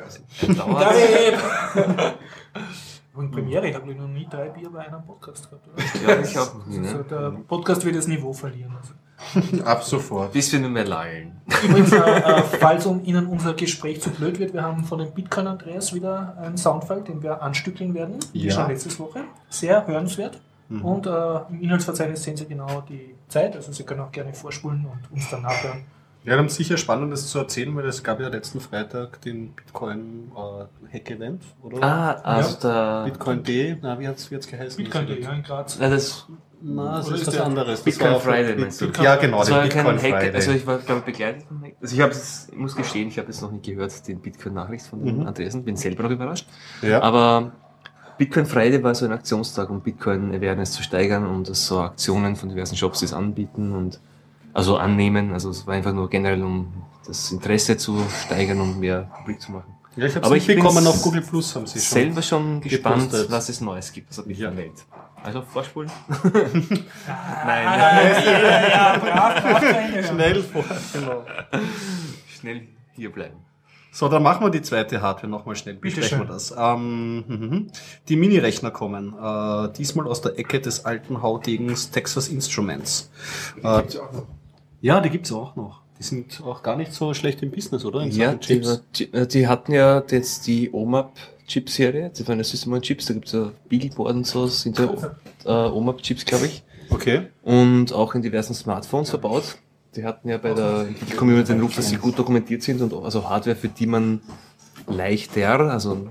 Und Premiere, ich habe noch nie drei Bier bei einem Podcast gehabt. Oder? Ja, ich auch noch nie. Ne? Also der Podcast wird das Niveau verlieren. Also. Ab sofort. Bis wir nur mehr lallen. Übrigens, äh, falls Ihnen unser Gespräch zu blöd wird, wir haben von dem Bitcoin Andreas wieder einen Soundfile, den wir anstückeln werden, wie ja. schon letzte Woche. Sehr hörenswert. Mhm. Und äh, im Inhaltsverzeichnis sehen Sie genau die Zeit, also Sie können auch gerne vorspulen und uns dann nachhören. Ja, dann sicher Spannendes zu erzählen, weil es gab ja letzten Freitag den Bitcoin äh, Hack-Event, oder? Ah, also ja. der Bitcoin D, na, wie hat's, wie hat's geheißen? Bitcoin D, ja, in Graz. Ja, das Na, das ist was anderes. Bitcoin Friday, meinst du? Ja, genau, das den Bitcoin Friday. Also ich war, glaube ich, begleitet von Hack. Also ich habe ich muss gestehen, ich habe jetzt noch nicht gehört, den Bitcoin-Nachricht von mhm. Andreasen, bin selber noch überrascht. Ja. Aber Bitcoin Friday war so ein Aktionstag, um Bitcoin-Awareness zu steigern und so Aktionen von diversen Shops, die es anbieten und also annehmen. Also es war einfach nur generell, um das Interesse zu steigern und mehr publik zu machen. Ja, ich habe es mitbekommen, auf Google Plus haben sie schon selber schon gespannt, gepostet. Was es Neues gibt. Das hat mich ja. vermeldet. Also vorspulen? Nein, nein. Ja, ja, brav, brav, schnell vor. Genau. Schnell hier bleiben. So, dann machen wir die zweite Hardware nochmal schnell. Besprechen wir das. Ähm, die Mini-Rechner kommen. Äh, diesmal aus der Ecke des alten Haudegens Texas Instruments. Die äh, gibt's auch noch. Ja, die gibt's auch noch. Die sind auch gar nicht so schlecht im Business, oder? In ja, die, die hatten ja jetzt die O M A P-Chip-Serie. Das waren ja System on Chips. Da gibt's ja Beagleboard und so. Das sind ja äh, O M A P-Chips, glaube ich. Okay. Und auch in diversen Smartphones verbaut. Die hatten ja bei der Community den Ruf, dass sie gut dokumentiert sind und also Hardware, für die man leichter, also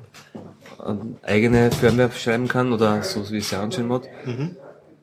eigene Firmware schreiben kann oder so wie CyanogenMod. Mhm.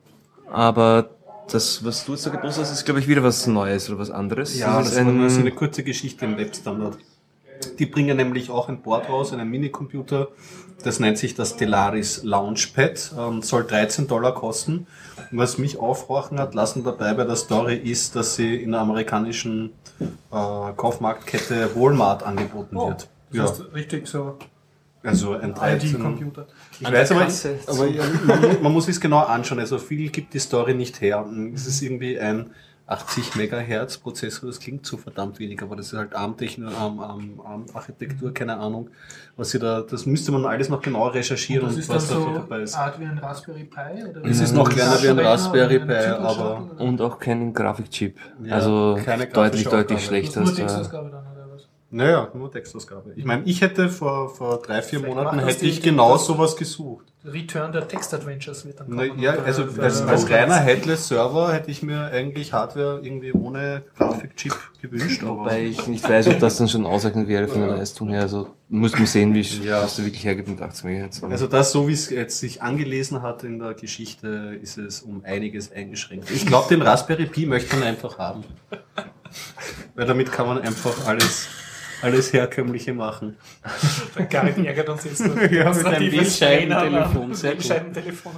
Aber das, was du jetzt da gepostet hast, ist, glaube ich, wieder was Neues oder was anderes. Ja, das, das ist ein, war nur so eine kurze Geschichte im Webstandard. Die bringen nämlich auch ein Board raus, einen Minicomputer. Das nennt sich das Stellaris Launchpad, ähm, soll dreizehn Dollar kosten. Und was mich aufhorchen hat lassen dabei bei der Story ist, dass sie in der amerikanischen äh, Kaufmarktkette Walmart angeboten oh, wird. Das ja. ist richtig so. Also ein dreizehn Computer. Ich An weiß aber, aber ja, man, man muss es genau anschauen. Also viel gibt die Story nicht her. Es ist irgendwie ein achtzig Megahertz Prozessor, das klingt so verdammt wenig, aber das ist halt ARM-Technik, ARM-Architektur, keine Ahnung, was sie da, das müsste man alles noch genau recherchieren und, und was da so dabei ist. Art wie ein Raspberry Pi? Oder es ist noch kleiner wie ein Raspberry Pi, aber... Und auch kein Grafikchip. Ja, also deutlich, deutlich schlechter. Nur Textausgabe dann, oder was? Naja, nur Textausgabe. Ich meine, ich hätte vor, vor drei, vier Vielleicht Monaten hätte ich genau sowas gesucht. Return der Text-Adventures wird dann kommen. Na, ja, also als, als reiner Headless-Server hätte ich mir eigentlich Hardware irgendwie ohne Grafikchip gewünscht. Wobei ich nicht weiß, ob das dann schon ausreichend wäre von der Leistung her. Also muss man sehen, wie ja. es da wirklich hergibt mit achtzig Megahertz. Also das, so wie es jetzt sich angelesen hat in der Geschichte, ist es um einiges eingeschränkt. Ich glaube, den Raspberry Pi möchte man einfach haben. Weil damit kann man einfach alles... alles Herkömmliche machen. Der Karin ärgert uns jetzt noch. Ja, mit einem Wählscheibentelefon. Wählscheibentelefon.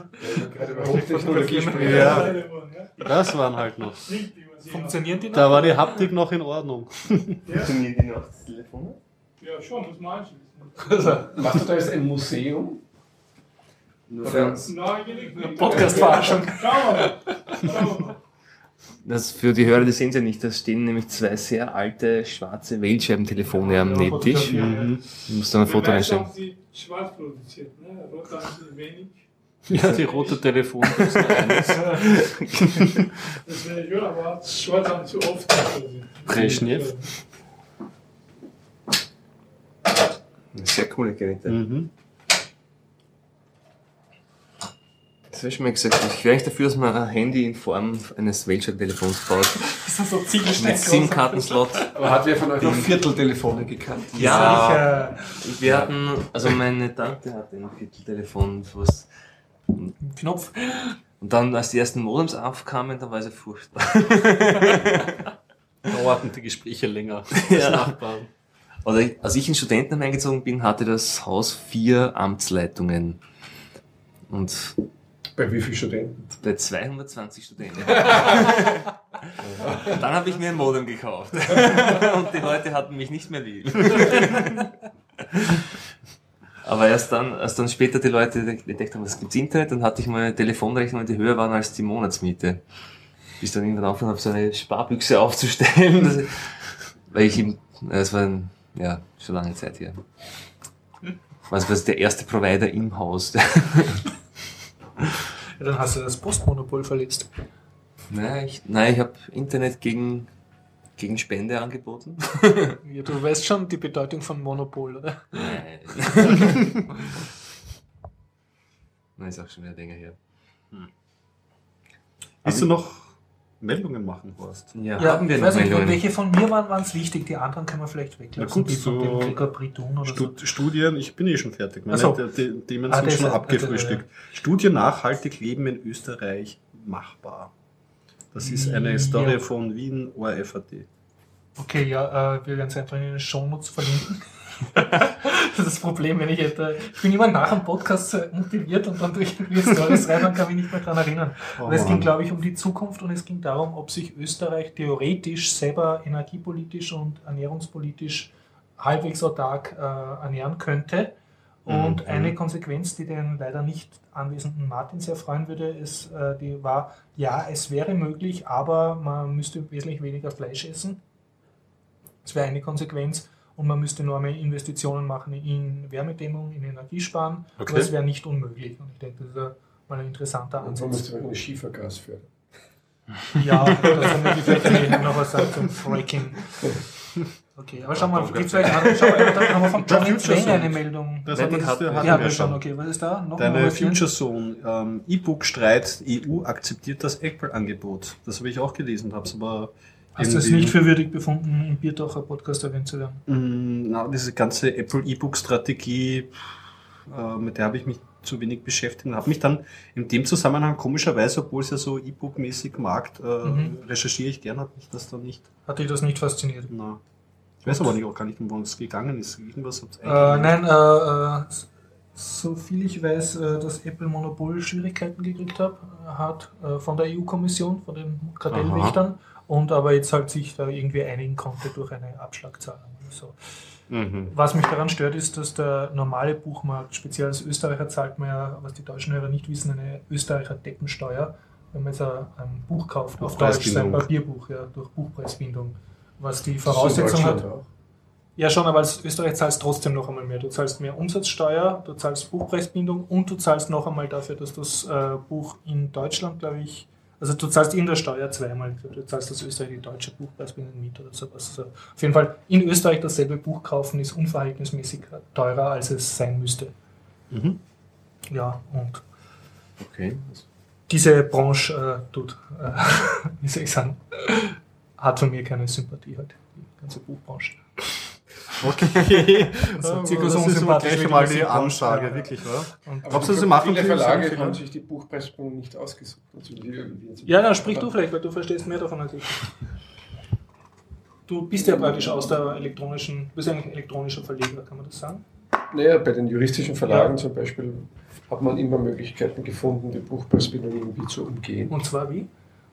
Ja, das waren halt noch. Funktionieren die noch? Da war die Haptik noch in Ordnung. Funktionieren die noch, das Telefon? Ja, schon, das meine ich. Machst du da jetzt ein Museum? Oder? Podcast-Verarschung. Schauen wir mal. Schauen wir mal. Das für die Hörer, die sehen es ja nicht, da stehen nämlich zwei sehr alte schwarze Wählscheibentelefone am Nebentisch. Mhm. Du musst da ein Foto reinstellen. Haben sie schwarz produziert, ne? Rot haben sie wenig. Ja, die rote Telefon. Das wäre schön, aber schwarz haben sie oft produziert. Brezhnev. Sehr coole Geräte. Mhm. Das habe ich schon mal gesagt. Ich wäre nicht dafür, dass man ein Handy in Form eines Wählscheibentelefons baut. Das ist so ziemlich Mit SIM-Kartenslot. Aber hat wer von euch noch Vierteltelefone gekannt? Ja, wir hatten, also meine Tante hatte ein Vierteltelefon, was Knopf. Und dann, als die ersten Modems aufkamen, dann war es ja furchtbar. Dauerten die Gespräche länger. Ja. Nachbarn. Oder ich, als ich in Studentenheim eingezogen bin, hatte das Haus vier Amtsleitungen. Und bei wie vielen Studenten? Bei zweihundertzwanzig Studenten. Dann habe ich mir ein Modem gekauft. Und die Leute hatten mich nicht mehr lieb. Aber erst dann, als dann später die Leute entdeckt haben, es gibt Internet, dann hatte ich meine Telefonrechnungen, die höher waren als die Monatsmiete. Bis dann irgendwann aufgehört habe, so eine Sparbüchse aufzustellen. Weil ich ihm, das war ein, ja, schon lange Zeit her. Also das ist der erste Provider im Haus. Ja, dann hast du das Postmonopol verletzt. Nein, ich, nein, ich habe Internet gegen, gegen Spende angeboten. Ja, du weißt schon die Bedeutung von Monopol, oder? Nein. Nein, ist auch schon wieder länger her. Hm. Willst du noch Meldungen machen, Horst? Ja, ja, haben wir noch Meldungen. Welche von mir waren, waren es wichtig, die anderen können wir vielleicht weglassen. Na gut, die so von dem Gregor Britton oder Stud- so. Studien, ich bin eh schon fertig. Meine so. Themen ah, sind schon ist, abgefrühstückt. Ja. Studie nachhaltig leben in Österreich machbar. Das ist eine Story ja. von Wien O R F punkt a t. Okay, ja, äh, wir werden es einfach in den Shownotes verlinken. Das ist das Problem, wenn ich hätte, ich bin immer nach dem Podcast motiviert und dann durch die Storys rein, dann kann ich mich nicht mehr daran erinnern. Oh, aber es ging, glaube ich, um die Zukunft und es ging darum, ob sich Österreich theoretisch selber energiepolitisch und ernährungspolitisch halbwegs autark äh, ernähren könnte. Und mhm. eine Konsequenz, die den leider nicht anwesenden Martin sehr freuen würde, ist, äh, die war, ja, es wäre möglich, aber man müsste wesentlich weniger Fleisch essen. Das wäre eine Konsequenz. Und man müsste enorme Investitionen machen in Wärmedämmung, in Energiesparen. Okay. Aber es wäre nicht unmöglich. Und ich denke, das ist mal ein interessanter Ansatz. Und man müsste eine Schiefergas fördern. Ja, das haben wir vielleicht noch was sagen zum Fracking. Okay, aber schau mal, gibt es vielleicht andere? Schau mal, da haben wir von Johnny Zweng eine Meldung. Das hatten wir ja, schon. Okay, was ist da? Noch Deine Future Zone, ähm, E-Book-Streit, E U akzeptiert das Apple-Angebot. Das habe ich auch gelesen, habe es aber... Hast du es nicht für würdig befunden, im Biertaucher Podcast erwähnt zu werden? Mm, na, diese ganze Apple E-Book-Strategie, äh, mit der habe ich mich zu wenig beschäftigt und habe mich dann in dem Zusammenhang komischerweise, obwohl es ja so E-Book-mäßig markt, äh, mhm. recherchiere ich gern, hat mich das dann nicht... Hat dich das nicht fasziniert? Na. Ich weiß aber nicht, auch gar nicht, um worum es gegangen ist. Irgendwas äh, nein, äh, so viel ich weiß, äh, dass Apple Monopol Schwierigkeiten gekriegt hat, hat äh, von der E U-Kommission, von den Kartellwächtern. Aha. Und aber jetzt halt sich da irgendwie einigen konnte durch eine Abschlagzahlung oder so. Mhm. Was mich daran stört, ist, dass der normale Buchmarkt, speziell als Österreicher zahlt man ja, was die deutschen Hörer nicht wissen, eine Österreicher Deppensteuer. wenn man jetzt ein, ein Buch kauft, auf Deutsch, sein Papierbuch, ja, durch Buchpreisbindung, was die Voraussetzung hat. Auch. Ja, schon, aber als Österreich zahlst du trotzdem noch einmal mehr. Du zahlst mehr Umsatzsteuer, du zahlst Buchpreisbindung und du zahlst noch einmal dafür, dass das äh, Buch in Deutschland, glaube ich, also du zahlst in der Steuer zweimal. Du zahlst das Österreich die deutsche Buchpreisbindung mit oder sowas. Also auf jeden Fall in Österreich dasselbe Buch kaufen ist unverhältnismäßig teurer, als es sein müsste. Mhm. Ja, und okay. diese Branche äh, tut, äh, wie soll ich sagen, hat von mir keine Sympathie halt, die ganze Buchbranche. Okay, so, das ist gleich mal die Ansage, ja, wirklich, oder? Glaubst du, sie machen viele Verlage haben sich die Buchpreisbindung nicht ausgesucht? Ja, dann sprich du vielleicht, weil du verstehst mehr davon als ich. Du bist ja praktisch aus der elektronischen, du bist ja ein elektronischer Verleger, kann man das sagen? Naja, bei den juristischen Verlagen ja. zum Beispiel hat man immer Möglichkeiten gefunden, die Buchpreisbindung irgendwie zu umgehen. Und zwar wie?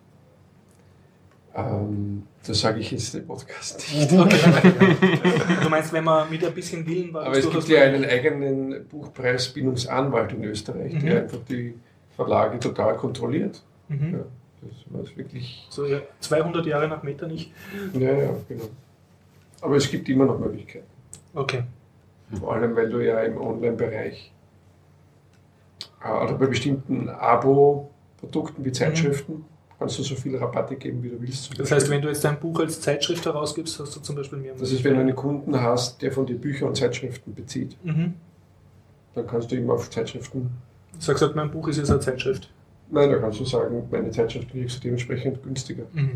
Ähm, das sage ich jetzt im Podcast nicht. Okay. Du meinst, wenn man mit ein bisschen Willen war... Aber es gibt ja einen eigenen Buchpreisbindungsanwalt in Österreich, mhm. der einfach die Verlage total kontrolliert. Mhm. Ja, das war wirklich... So, ja, zweihundert Jahre nach Metternich. Ja, ja, genau. Aber es gibt immer noch Möglichkeiten. Okay. Vor allem, weil du ja im Online-Bereich oder bei bestimmten Abo-Produkten wie Zeitschriften mhm. kannst du so viele Rabatte geben, wie du willst. Das heißt, wenn du jetzt dein Buch als Zeitschrift herausgibst, hast du zum Beispiel mehr... Das ist, wenn du einen Kunden hast, der von dir Bücher und Zeitschriften bezieht. Mhm. Dann kannst du immer auf Zeitschriften... Du sagst halt, mein Buch ist jetzt eine Zeitschrift. Nein, da kannst du sagen, meine Zeitschrift kriegst du dementsprechend günstiger. Mhm.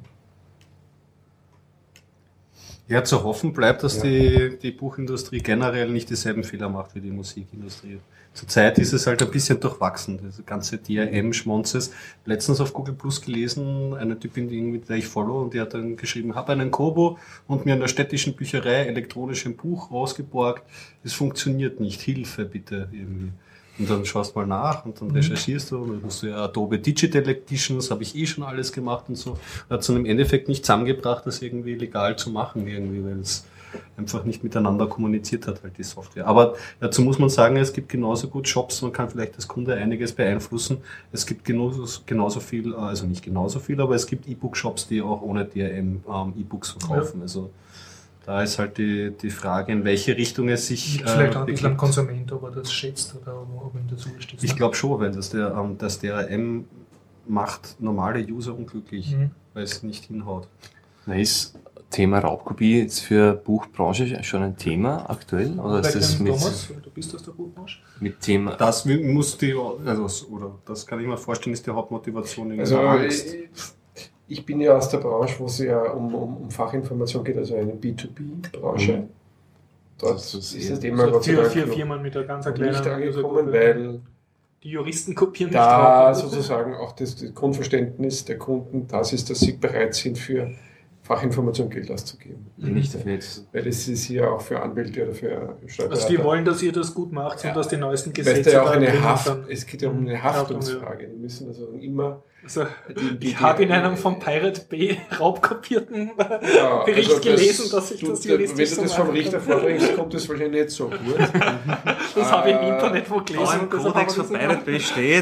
Ja, zu hoffen bleibt, dass ja. die, die Buchindustrie generell nicht dieselben Fehler macht wie die Musikindustrie. Zurzeit ist es halt ein bisschen durchwachsen, das ganze D R M-Schmonzes. Letztens auf Google Plus gelesen, eine Typin, die ich follow, und die hat dann geschrieben, habe einen Kobo und mir in der städtischen Bücherei elektronisch ein Buch rausgeborgt. Es funktioniert nicht, Hilfe bitte irgendwie. Und dann schaust mal nach und dann recherchierst du und dann musst du ja Adobe Digital Editions, habe ich eh schon alles gemacht und so. Hat es dann im Endeffekt nicht zusammengebracht, das irgendwie legal zu machen, irgendwie, weil es einfach nicht miteinander kommuniziert hat, halt die Software. Aber dazu muss man sagen, es gibt genauso gut Shops, man kann vielleicht als Kunde einiges beeinflussen. Es gibt genauso, genauso viel, also nicht genauso viel, aber es gibt E-Book-Shops, die auch ohne D R M ähm, E-Books verkaufen. Ja. Also da ist halt die, die Frage, in welche Richtung es sich... Vielleicht äh, auch ein bisschen am Konsument, ob er das schätzt oder ob ihm dazu steht. Ich glaube schon, weil das, der, ähm, das D R M macht normale User unglücklich, mhm. weil es nicht hinhaut. Na, ist Thema Raubkopie jetzt für Buchbranche schon ein Thema aktuell? Oder ist das mit, Thomas, du bist aus der Buchbranche? Mit Thema... Das muss die, also, oder das kann ich mir vorstellen, ist die Hauptmotivation. Also, Angst. Ich bin ja aus der Branche, wo es ja um, um, um Fachinformation geht, also eine B zwei B-Branche. Mhm. Dort das ist, ist das Thema also vier, vier Firmen mit der ganz kleinen nicht angekommen, weil die Juristen kopieren da sozusagen auch das, das Grundverständnis der Kunden, das ist, dass sie bereit sind, für Fachinformation Geld auszugeben. Mhm. Nicht dafür jetzt. Weil das ist hier auch für Anwälte oder für Steuerberater. Also die wollen, dass ihr das gut macht und ja. dass die neuesten Gesetze... Weißt du, ja auch eine Haft, es geht ja um eine Haftungsfrage. Die müssen also immer... Also, die, die, ich habe in einem vom Pirate Bay raubkopierten ja, Bericht also das, gelesen, dass ich du, das juristisch Wenn du das vom Richter vorbringst, kommt das wahrscheinlich nicht so gut. Das habe ich im Internet wo gelesen. Im Kodex von Pirate Bay steht.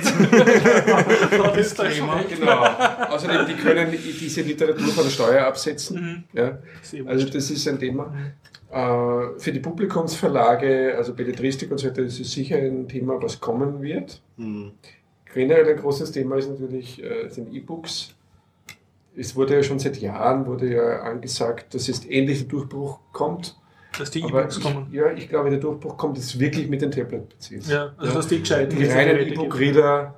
Das ist da schon genau. Außerdem, die können diese Literatur von der Steuer absetzen. Mhm. Ja. Also das ist ein Thema. Mhm. Für die Publikumsverlage, also Belletristik und so weiter, ist es sicher ein Thema, was kommen wird. Mhm. Generell ein großes Thema ist natürlich äh, sind E-Books. Es wurde ja schon seit Jahren wurde ja angesagt, dass jetzt endlich der Durchbruch kommt. Dass die E-Books kommen? Ja, ich glaube, der Durchbruch kommt jetzt wirklich mit den Tablet-P Cs. Ja, also ja. dass die gescheiten Die reinen E-Book-Reader,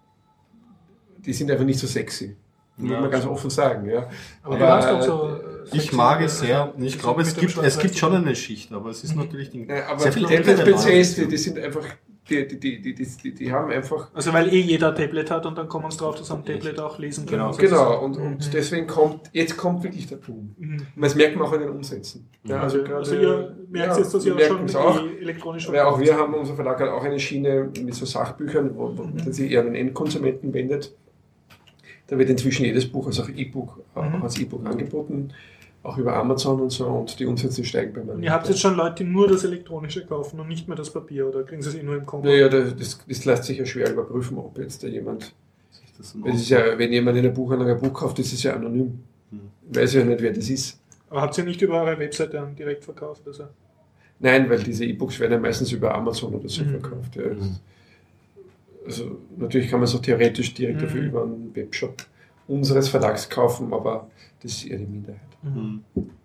die sind einfach nicht so sexy. Muss ja, man ganz offen sagen. Ja. Aber, aber so ich mag es sehr. Ich glaube, es gibt, es gibt schon eine Schicht, aber es ist mhm. natürlich die, ja, aber sehr viele Tablet-P Cs, die, die sind einfach... Die, die, die, die, die, die haben einfach... Also weil eh jeder Tablet hat und dann kommen sie drauf, dass am Tablet auch lesen können. Genau, genau. Und, und mhm. deswegen kommt, jetzt kommt wirklich der Boom. Mhm. Und das merkt man auch in den Umsätzen. Ja, also, grade, also ihr merkt ja, jetzt, dass ihr auch schon auch, die elektronische... Weil auch wir haben, unser Verlag hat auch eine Schiene mit so Sachbüchern, wo, wo mhm. sich eher an den Endkonsumenten wendet. Da wird inzwischen jedes Buch als auch E-Book, mhm. auch als E-Book angeboten. Auch über Amazon und so, und die Umsätze steigen bei meinen. Ihr habt jetzt schon Leute, die nur das Elektronische kaufen und nicht mehr das Papier, oder kriegen sie es eh nur im Konto? Naja, das, das lässt sich ja schwer überprüfen, ob jetzt da jemand das dann ist ja, wenn jemand in der Buchhandlung ein Buch kauft, ist es ja anonym. Hm. Weiß ja nicht, wer das ist. Aber habt ihr nicht über eure Webseite dann direkt verkauft oder so? Nein, weil diese E-Books werden ja meistens über Amazon oder so mhm. verkauft. Ja. Mhm. Also natürlich kann man so theoretisch direkt mhm. dafür über einen Webshop unseres Verlags kaufen, aber das ist eher die Minderheit. Mhm.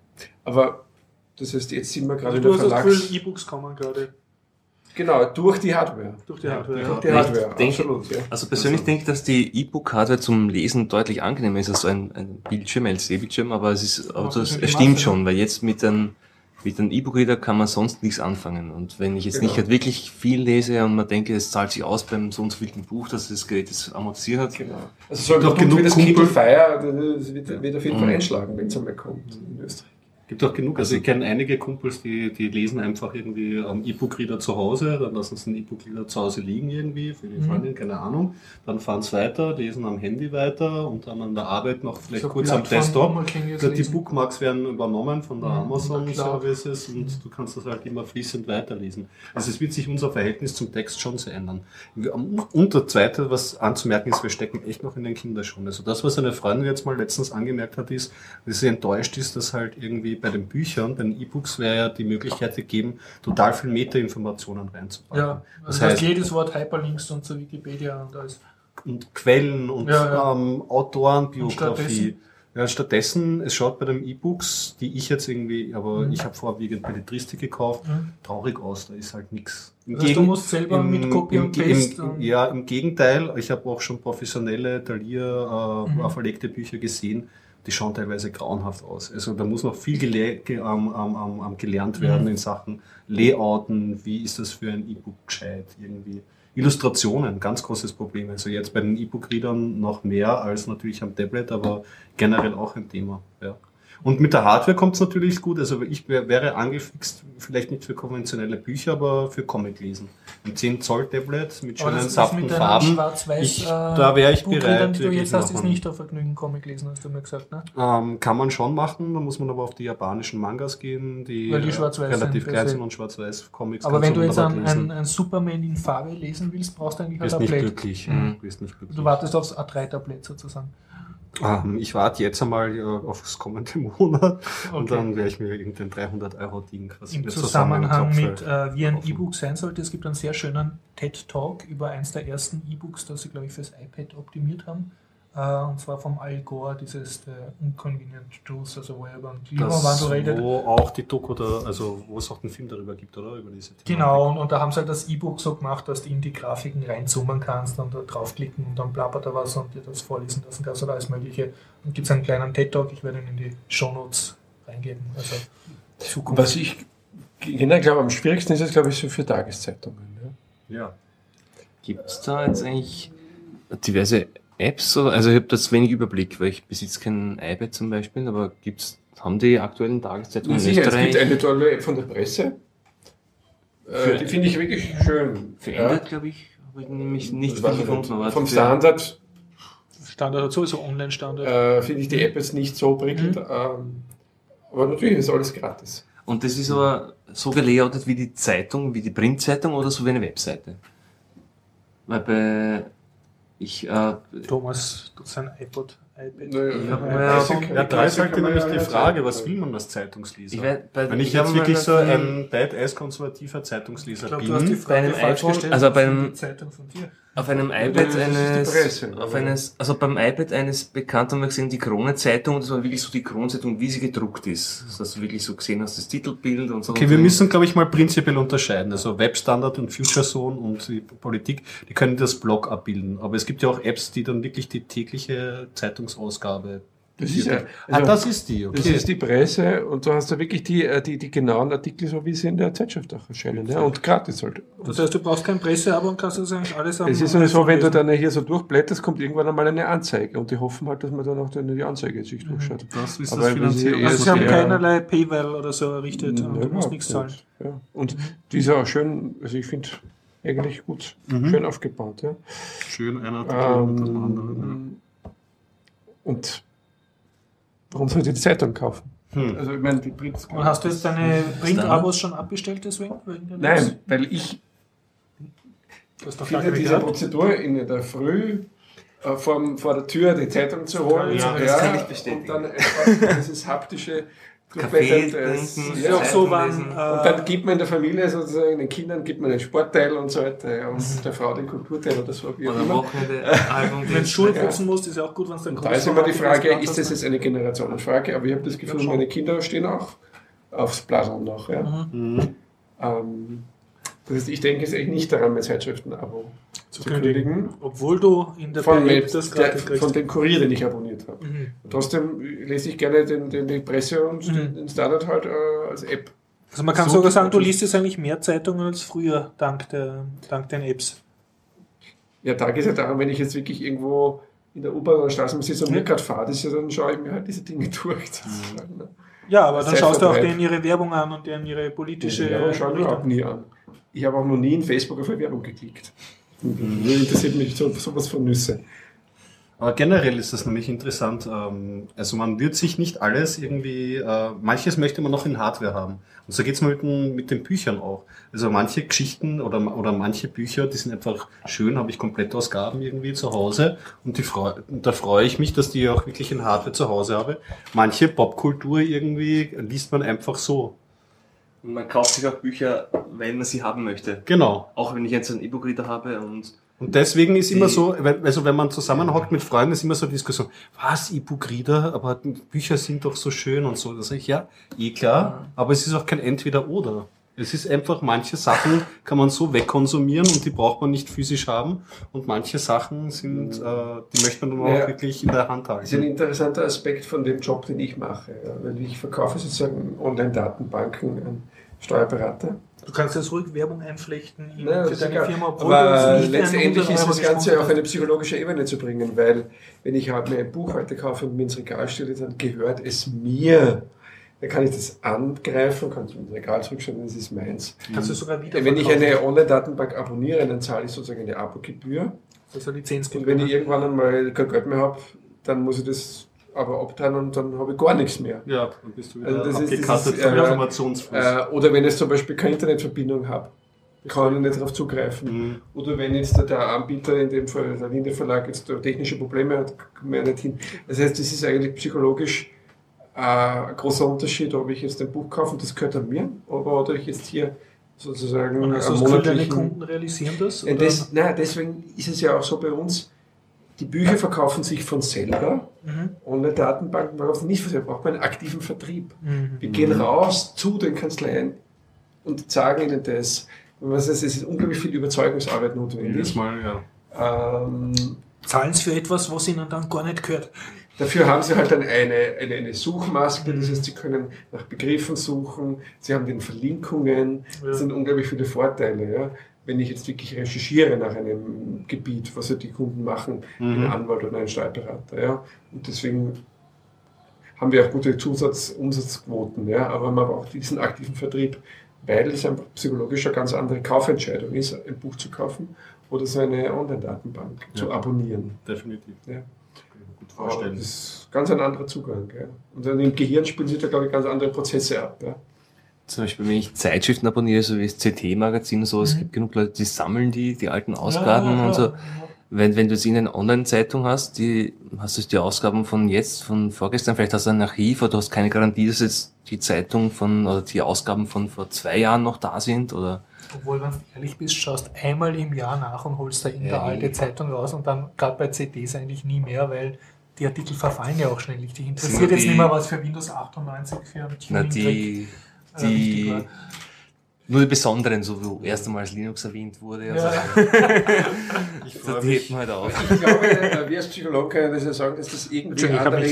Aber das heißt, jetzt sind wir gerade in der Verlags... Du hast das Gefühl, E-Books kommen gerade. Genau, durch die Hardware. Durch die Hardware, ja. Durch die Hardware, ich denke, absolut. Ja. Also persönlich also. denke ich, dass die E-Book-Hardware zum Lesen deutlich angenehmer ist als ein, ein Bildschirm, ein L C D-Bildschirm, aber es ist, aber das, es stimmt schon, weil jetzt mit einem mit einem E-Book-Reader kann man sonst nichts anfangen. Und wenn ich jetzt genau. nicht halt wirklich viel lese und man denke, es zahlt sich aus beim so und so vielen Buch, dass das Gerät das amortisiert hat. Genau. Also so ein Produkt wie das Kindle Fire, das wird, wird auf jeden Fall einschlagen, wenn es einmal kommt in Österreich. Gibt auch genug. Also ich kenne einige Kumpels, die, die lesen einfach irgendwie am E-Book-Reader zu Hause, dann lassen sie den E-Book-Reader zu Hause liegen irgendwie, für die Freundin, mhm. keine Ahnung. Dann fahren sie weiter, lesen am Handy weiter und dann an der Arbeit noch vielleicht so kurz am Desktop. Die Bookmarks werden übernommen von der mhm. Amazon-Services und du kannst das halt immer fließend weiterlesen. Also es wird sich unser Verhältnis zum Text schon sehr ändern. Und das Zweite, was anzumerken ist, wir stecken echt noch in den Kinderschuhen. Also das, was eine Freundin jetzt mal letztens angemerkt hat, ist, dass sie enttäuscht ist, dass halt irgendwie bei den Büchern, bei den E-Books wäre ja die Möglichkeit gegeben, total viel Metainformationen reinzupacken. Ja, das heißt, jedes Wort Hyperlinks und zur Wikipedia und alles. Und Quellen und ja, ja. Ähm, Autorenbiografie. Ja, stattdessen, es schaut bei den E-Books, die ich jetzt irgendwie, aber mhm. ich habe vorwiegend Belletristik gekauft, mhm. traurig aus, da ist halt nichts. Also du musst selber im, mit Copy und Paste. Im, ja, im Gegenteil, ich habe auch schon professionelle Thalia äh, mhm. verlegte Bücher gesehen, die schauen teilweise grauenhaft aus. Also da muss noch viel gele- ge- ähm, ähm, ähm, gelernt werden mhm. in Sachen Layouten, wie ist das für ein E-Book gescheit, irgendwie. Illustrationen, ganz großes Problem. Also jetzt bei den E-Book-Readern noch mehr als natürlich am Tablet, aber generell auch ein Thema. Ja. Und mit der Hardware kommt es natürlich gut. Also ich wär, wäre angefixt, vielleicht nicht für konventionelle Bücher, aber für Comic-Lesen. Ein zehn Zoll Tablet mit schönen, saften Farben. Ich, da wäre ich bereit. Die du jetzt hast, ist nicht auf Vergnügen Comic lesen, hast du mir gesagt, ne? Ähm, kann man schon machen, da muss man aber auf die japanischen Mangas gehen, die, die relativ klein sind und schwarz-weiß-Comics. Aber wenn du jetzt ein, ein, ein Superman in Farbe lesen willst, brauchst du eigentlich ein Tablet. Glücklich. Mhm. Bist nicht glücklich. Du wartest aufs A drei Tablett sozusagen. Ähm, ich warte jetzt einmal äh, aufs kommende Monat okay. und dann werde ich mir irgendein dreihundert Euro Ding quasi im Zusammenhang mit, äh, wie ein E-Book sein sollte. Es gibt einen sehr schönen TED-Talk über eins der ersten E-Books, das sie, glaube ich, fürs iPad optimiert haben. Uh, und zwar vom Al Gore, dieses uh, Inconvenient Truth, also wo er über den Klimawandel redet. Wo auch die Doku, da, also wo es auch einen Film darüber gibt, oder? Über diese Thematik. Genau, und, und da haben sie halt das E-Book so gemacht, dass du in die Grafiken reinzoomen kannst und da draufklicken und dann plappert er was und dir das vorlesen lassen kannst oder alles Mögliche. Und gibt es einen kleinen TED-Talk, ich werde ihn in die Shownotes reingeben. Also Zukunft. Was ich genau glaube, am schwierigsten ist es, glaube ich, so für Tageszeitungen. Ja. ja. Gibt es da jetzt eigentlich diverse Apps, also ich habe das wenig Überblick, weil ich besitze kein iPad zum Beispiel, aber gibt's, haben die aktuellen Tageszeitungen in Österreich? Es gibt eine tolle App von der Presse, äh, die finde ich wirklich schön. Verändert, ja. glaube ich, habe ich nämlich nicht viel gefunden. Aber vom Standard, Standard hat sowieso Online-Standard. Äh, finde ich die App jetzt nicht so prickelnd, mhm. ähm, aber natürlich ist alles gratis. Und das ist aber so gelayoutet wie die Zeitung, wie die Printzeitung oder so wie eine Webseite? Weil bei Ich, äh, Thomas, du sein iPod, iPad. Naja, ja, ja, ja, da ist halt nämlich die Frage, was will man als Zeitungsleser? Ich weiß, bei, Wenn ich, ich jetzt wirklich so ein dead-ass-konservativer Zeitungsleser ich glaub, bin, du hast die Frage bei einem falsch iPhone, gestellt, also bei einem, Zeitung von dir. Auf einem iPad eines, auf eines, also beim iPad eines Bekannten haben wir gesehen, die Krone-Zeitung, das war wirklich so die Krone-Zeitung, wie sie gedruckt ist. Dass du wirklich so gesehen hast, das Titelbild und so. Okay, wir müssen, glaube ich, mal prinzipiell unterscheiden. Also Webstandard und FutureZone und die Politik, die können das Blog abbilden. Aber es gibt ja auch Apps, die dann wirklich die tägliche Zeitungsausgabe Das ist, ja, also, ah, das ist die, okay. Das ist die Presse und du hast da wirklich die, die, die genauen Artikel, so wie sie in der Zeitschrift auch erscheinen. Ja, und gratis halt. Das heißt, du brauchst kein Presseabo und kannst das eigentlich alles am. Es ist nur so, wenn du dann hier so durchblätterst, kommt irgendwann einmal eine Anzeige und die hoffen halt, dass man dann auch die Anzeige sich durchschaut. Das ist das finanziell. Also sie haben keinerlei Paywall oder so errichtet ja, und du musst nichts zahlen. Ja. Und mhm. die ist auch schön, also ich finde eigentlich gut, mhm. schön aufgebaut. Ja. Schön einer ähm, mit dem anderen. Und warum sollte ich die Zeitung kaufen? Hm. Also ich meine, die Print. Und hast du jetzt deine Print-Abos schon abbestellt deswegen? Nein, weil ich du hast doch finde diese gehört. Prozedur in der Früh äh, vor, vor der Tür die Zeitung zu holen. Ja, das kann ich bestätigen. Und dann einfach dieses haptische Kaffee trinken, ja, auch so waren, und dann gibt man in der Familie sozusagen, den Kindern gibt man den Sportteil und so weiter und mhm. der Frau den Kulturteil oder so. Wie oder am Wochenende. Wenn du Schuhe putzen musst, ist ja auch gut, wenn es dann kommt. Da ist immer die Frage, ist das jetzt eine Generationenfrage? Aber ich habe das Gefühl, meine Kinder stehen auch aufs Blasen noch. Ja. Mhm. Ähm, das heißt, ich denke jetzt echt nicht daran, mein Zeitschriften-Abo zu, zu kündigen. Obwohl du in der von, mit, das der, von dem Kurier, den ich abonniert habe. Mhm. Trotzdem lese ich gerne den, den, die Presse und mhm. den, den Standard halt äh, als App. Also man kann so sogar sagen, du liest jetzt eigentlich mehr Zeitungen als früher, dank, der, dank den Apps. Ja, da geht es ja darum, wenn ich jetzt wirklich irgendwo in der U-Bahn oder Straßenbahn sitze und mir gerade fahre, das ist ja, dann schaue ich mir halt diese Dinge durch. Sozusagen, ne? Ja, aber dann schaust du auch denen ihre Werbung an und denen ihre politische... Die Werbung schaue ich mir auch nie an. Ich habe auch noch nie in Facebook auf eine Werbung geklickt. Mhm. Mir interessiert mich so, sowas von Nüsse. Aber generell ist das nämlich interessant. Also man wird sich nicht alles irgendwie, manches möchte man noch in Hardware haben. Und so geht's mit den, mit den Büchern auch. Also manche Geschichten oder, oder manche Bücher, die sind einfach schön, habe ich Komplettausgaben irgendwie zu Hause. Und die freu, da freue ich mich, dass die auch wirklich in Hardware zu Hause habe. Manche Popkultur irgendwie liest man einfach so. Und man kauft sich auch Bücher, weil man sie haben möchte. Genau. Auch wenn ich jetzt einen E-Book-Reader habe und... Und deswegen ist immer so, also wenn man zusammenhockt mit Freunden, ist immer so eine Diskussion, was, E-Book-Reader, aber Bücher sind doch so schön und so. Da sage ich, ja, eh klar, aber es ist auch kein Entweder-Oder. Es ist einfach, manche Sachen kann man so wegkonsumieren und die braucht man nicht physisch haben. Und manche Sachen sind, äh, die möchte man dann auch ja, wirklich in der Hand halten. Das ist ein interessanter Aspekt von dem Job, den ich mache. Ja, weil ich verkaufe sozusagen Online-Datenbanken an Steuerberater. Du kannst jetzt ruhig Werbung einflechten in, Nein, für deine egal. Firma, obwohl aber du letztendlich ist das Ganze auf eine psychologische Ebene zu bringen, weil wenn ich halt mir ein Buch heute kaufe und mir ins Regal stelle, dann gehört es mir. Dann kann ich das angreifen, kann es ins Regal zurückstellen, das ist meins. Kannst du sogar wieder Wenn ich eine Online-Datenbank abonniere, dann zahle ich sozusagen eine Abo-Gebühr. Das ist eine Lizenzgebühr. Und wenn ich irgendwann einmal kein Geld mehr habe, dann muss ich das aber abtrennen und dann habe ich gar nichts mehr. Ja, dann bist du wieder also das abgekattet vom äh, Informationsfluss. Äh, oder wenn ich zum Beispiel keine Internetverbindung habe, kann ich nicht darauf zugreifen. Mhm. Oder wenn jetzt der Anbieter, in dem Fall der Linde Verlag, jetzt technische Probleme hat, kommen wir nicht hin. Das heißt, das ist eigentlich psychologisch äh, ein großer Unterschied, ob ich jetzt ein Buch kaufe und das gehört an mir, oder ob ich jetzt hier sozusagen und also monatlichen... Deine Kunden realisieren das? Oder? das nein, deswegen ist es ja auch so bei uns, die Bücher verkaufen sich von selber, mhm. ohne Datenbanken verkaufen nicht von selber, braucht man einen aktiven Vertrieb. Mhm. Wir gehen raus zu den Kanzleien und sagen ihnen das. Es ist unglaublich viel Überzeugungsarbeit notwendig. Jedes Mal, ja. Ähm, Zahlen sie für etwas, was ihnen dann gar nicht gehört. Dafür haben sie halt dann eine, eine, eine Suchmaske, das heißt, sie können nach Begriffen suchen, sie haben den Verlinkungen, ja. Das sind unglaublich viele Vorteile. Ja. Wenn ich jetzt wirklich recherchiere nach einem Gebiet, was ja die Kunden machen, mhm. ein Anwalt oder ein Steuerberater. Ja. Und deswegen haben wir auch gute Zusatz- Umsatzquoten, ja. Aber man braucht diesen aktiven Vertrieb, weil es einfach psychologisch eine ganz andere Kaufentscheidung ist, ein Buch zu kaufen oder so eine Online-Datenbank ja. zu abonnieren. Definitiv. Ja. Gut vorstellen. Das ist ganz ein anderer Zugang. Ja. Und dann im Gehirn spielen sich da, glaube ich, ganz andere Prozesse ab. Ja. Zum Beispiel, wenn ich Zeitschriften abonniere, so wie das C T-Magazin und so, mhm. es gibt genug Leute, die sammeln die, die alten Ausgaben ja, ja, und so. Ja. Wenn, wenn du jetzt in einer Online-Zeitung hast, die, hast du die Ausgaben von jetzt, von vorgestern, vielleicht hast du ein Archiv, oder du hast keine Garantie, dass jetzt die Zeitung von, oder die Ausgaben von vor zwei Jahren noch da sind, oder? Obwohl, wenn du ehrlich bist, schaust einmal im Jahr nach und holst da in der ja, alte Zeitung raus und dann, gerade bei C Ds eigentlich nie mehr, weil die Artikel verfallen ja auch schnell. Dich interessiert jetzt nicht mehr, was für Windows achtundneunzig für ein Na, die, die, äh, nur die besonderen, so wo erst einmal Linux erwähnt wurde. Also. Ja. Ich freue mich. Halt auf. Ich glaube, wir als Psychologen können das ja sagen, dass das irgendwie andere,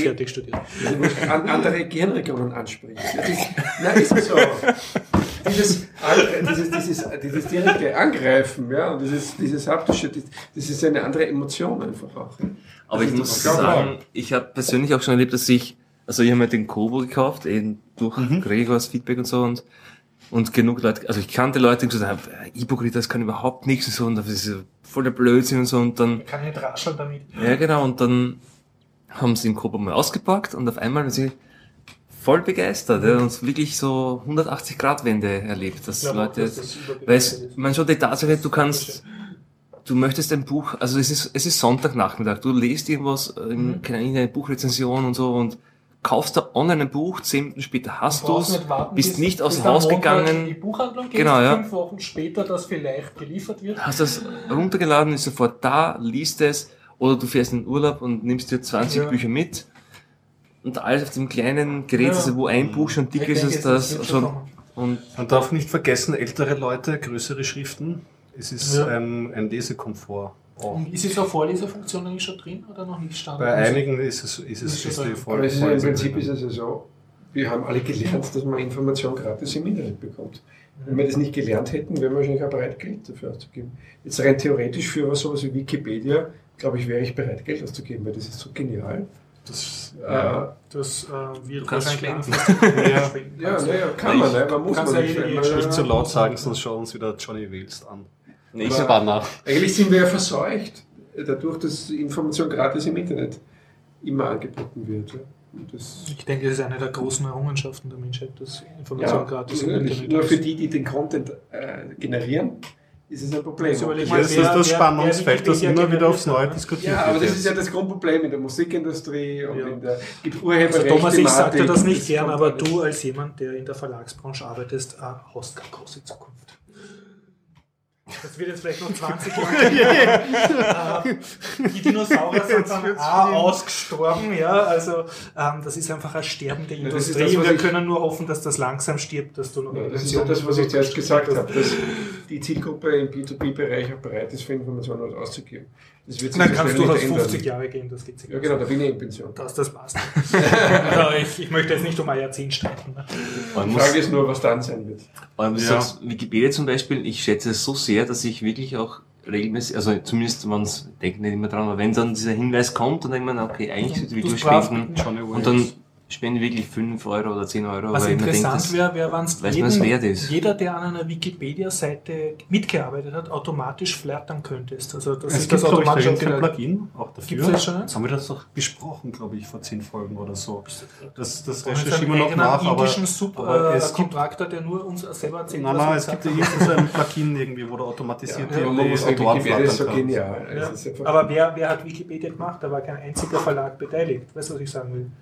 andere Gehirnregionen anspricht. Das ist, nein, ist so. Dieses, dieses, dieses, dieses direkte Angreifen, ja, und dieses, dieses haptische, das, das ist eine andere Emotion einfach auch. Ja. Aber ich muss sagen, ich habe persönlich auch schon erlebt, dass ich, also ich habe mir den Kobo gekauft, eben durch mhm. Gregors Feedback und so, und und genug Leute, also ich kannte Leute, die gesagt haben, E-Book-Reader, das kann überhaupt nichts und so, und das ist voll der Blödsinn und so, und dann... Ich kann nicht rascheln damit. Ja, genau, und dann haben sie den Kobo mal ausgepackt und auf einmal sind sie voll begeistert, ja, und wirklich so hundertachtzig Grad Wende erlebt, dass ja, Leute, das weil es, man schon die Tatsache, du kannst, du du möchtest ein Buch, also es ist, es ist Sonntagnachmittag, du liest irgendwas, in, mhm. keine Ahnung, eine Buchrezension und so und kaufst da online ein Buch, zehn Minuten später hast du es, bist bis, nicht aus dem Haus gegangen. In die Buchhandlung gehst, genau, ja. fünf Wochen später, das vielleicht geliefert wird. Hast das runtergeladen, ist sofort da, liest es, oder du fährst in den Urlaub und nimmst dir zwanzig ja. Bücher mit und alles auf dem kleinen Gerät, ja. also wo ein Buch schon dick ist, ist das schon. Und man darf nicht vergessen, ältere Leute, größere Schriften, es ist ja. ein, ein Lesekomfort. Auch. Ist es eine Vorlesefunktion eigentlich schon drin oder noch nicht Standard? Bei einigen ist es, ist es, ist die Vorlesung. Im Prinzip ist es ja so, wir haben alle gelernt, dass man Information gratis im Internet bekommt. Wenn wir das nicht gelernt hätten, wären wir wahrscheinlich auch bereit, Geld dafür auszugeben. Jetzt rein theoretisch für sowas wie Wikipedia, glaube ich, wäre ich bereit, Geld auszugeben, weil das ist so genial. Das, äh, das äh, wird wahrscheinlich ja, ja, ja, kann man, ne? Man muss man nicht, ja nicht, nicht so laut sagen, sonst schauen uns wieder Johnny Wales an. Nee, ich aber nach. Eigentlich sind wir ja verseucht, dadurch, dass Information gratis im Internet immer angeboten wird. Ja. Das ich denke, das ist eine der großen Errungenschaften der Menschheit, dass Information ja, gratis im Internet nur für die, die den Content äh, generieren, ist es ein Problem. Das, das ist das Spannungsfeld, das immer wieder aufs Neue diskutiert wird. Ja, aber das ist ja das Grundproblem in der Musikindustrie und ja. in der Urheberrechte. Also Thomas, ich sage dir das nicht gern, aber du als jemand, der in der Verlagsbranche arbeitest, hast keine große Zukunft. Das wird jetzt vielleicht noch zwanzig Jahre. äh, die Dinosaurier sind dann auch ausgestorben, ja, also ähm, das ist einfach eine sterbende ja, Industrie das das, und wir können nur hoffen, dass das langsam stirbt, dass du noch ja, das ist ja das, was ich zuerst gesagt habe, dass die Zielgruppe im B zwei B-Bereich auch bereit ist, für Informationen auszugeben. Das wird sich dann kannst du durchaus fünfzig Jahre gehen, das geht sich ja genau, da bin ich in Pension. Das, das passt. also ich, ich möchte jetzt nicht um ein Jahrzehnt streiten. Ne? Die Frage ist nur, was dann sein wird. Und du ja. sagst, Wikipedia zum Beispiel, ich schätze es so sehr, dass ich wirklich auch regelmäßig, also zumindest, man denkt nicht immer dran, aber wenn dann dieser Hinweis kommt, dann denkt man, okay, eigentlich sollte ich wirklich spenden. Und dann spende wirklich fünf Euro oder zehn Euro. Was interessant wäre, wäre, wenn es wert ist. Jeder, der an einer Wikipedia-Seite mitgearbeitet hat, automatisch flattern könntest. Also das es ist gibt, das automatisch ich, ein Plugin auch dafür. Gibt es das schon eins? Haben wir das doch besprochen, glaube ich, vor zehn Folgen oder so. Das, das recherchieren wir noch nach, aber, aber es gibt Kontraktor, der nur uns selber erzählt. Nein, nein, es gibt ja irgendwie so ein Plugin irgendwie, wo du automatisiert ja, ja, die Autoren flattern ist so genial. Ja. Ist aber wer, wer hat Wikipedia gemacht? Da war kein einziger Verlag beteiligt. Weißt du, was ich sagen will?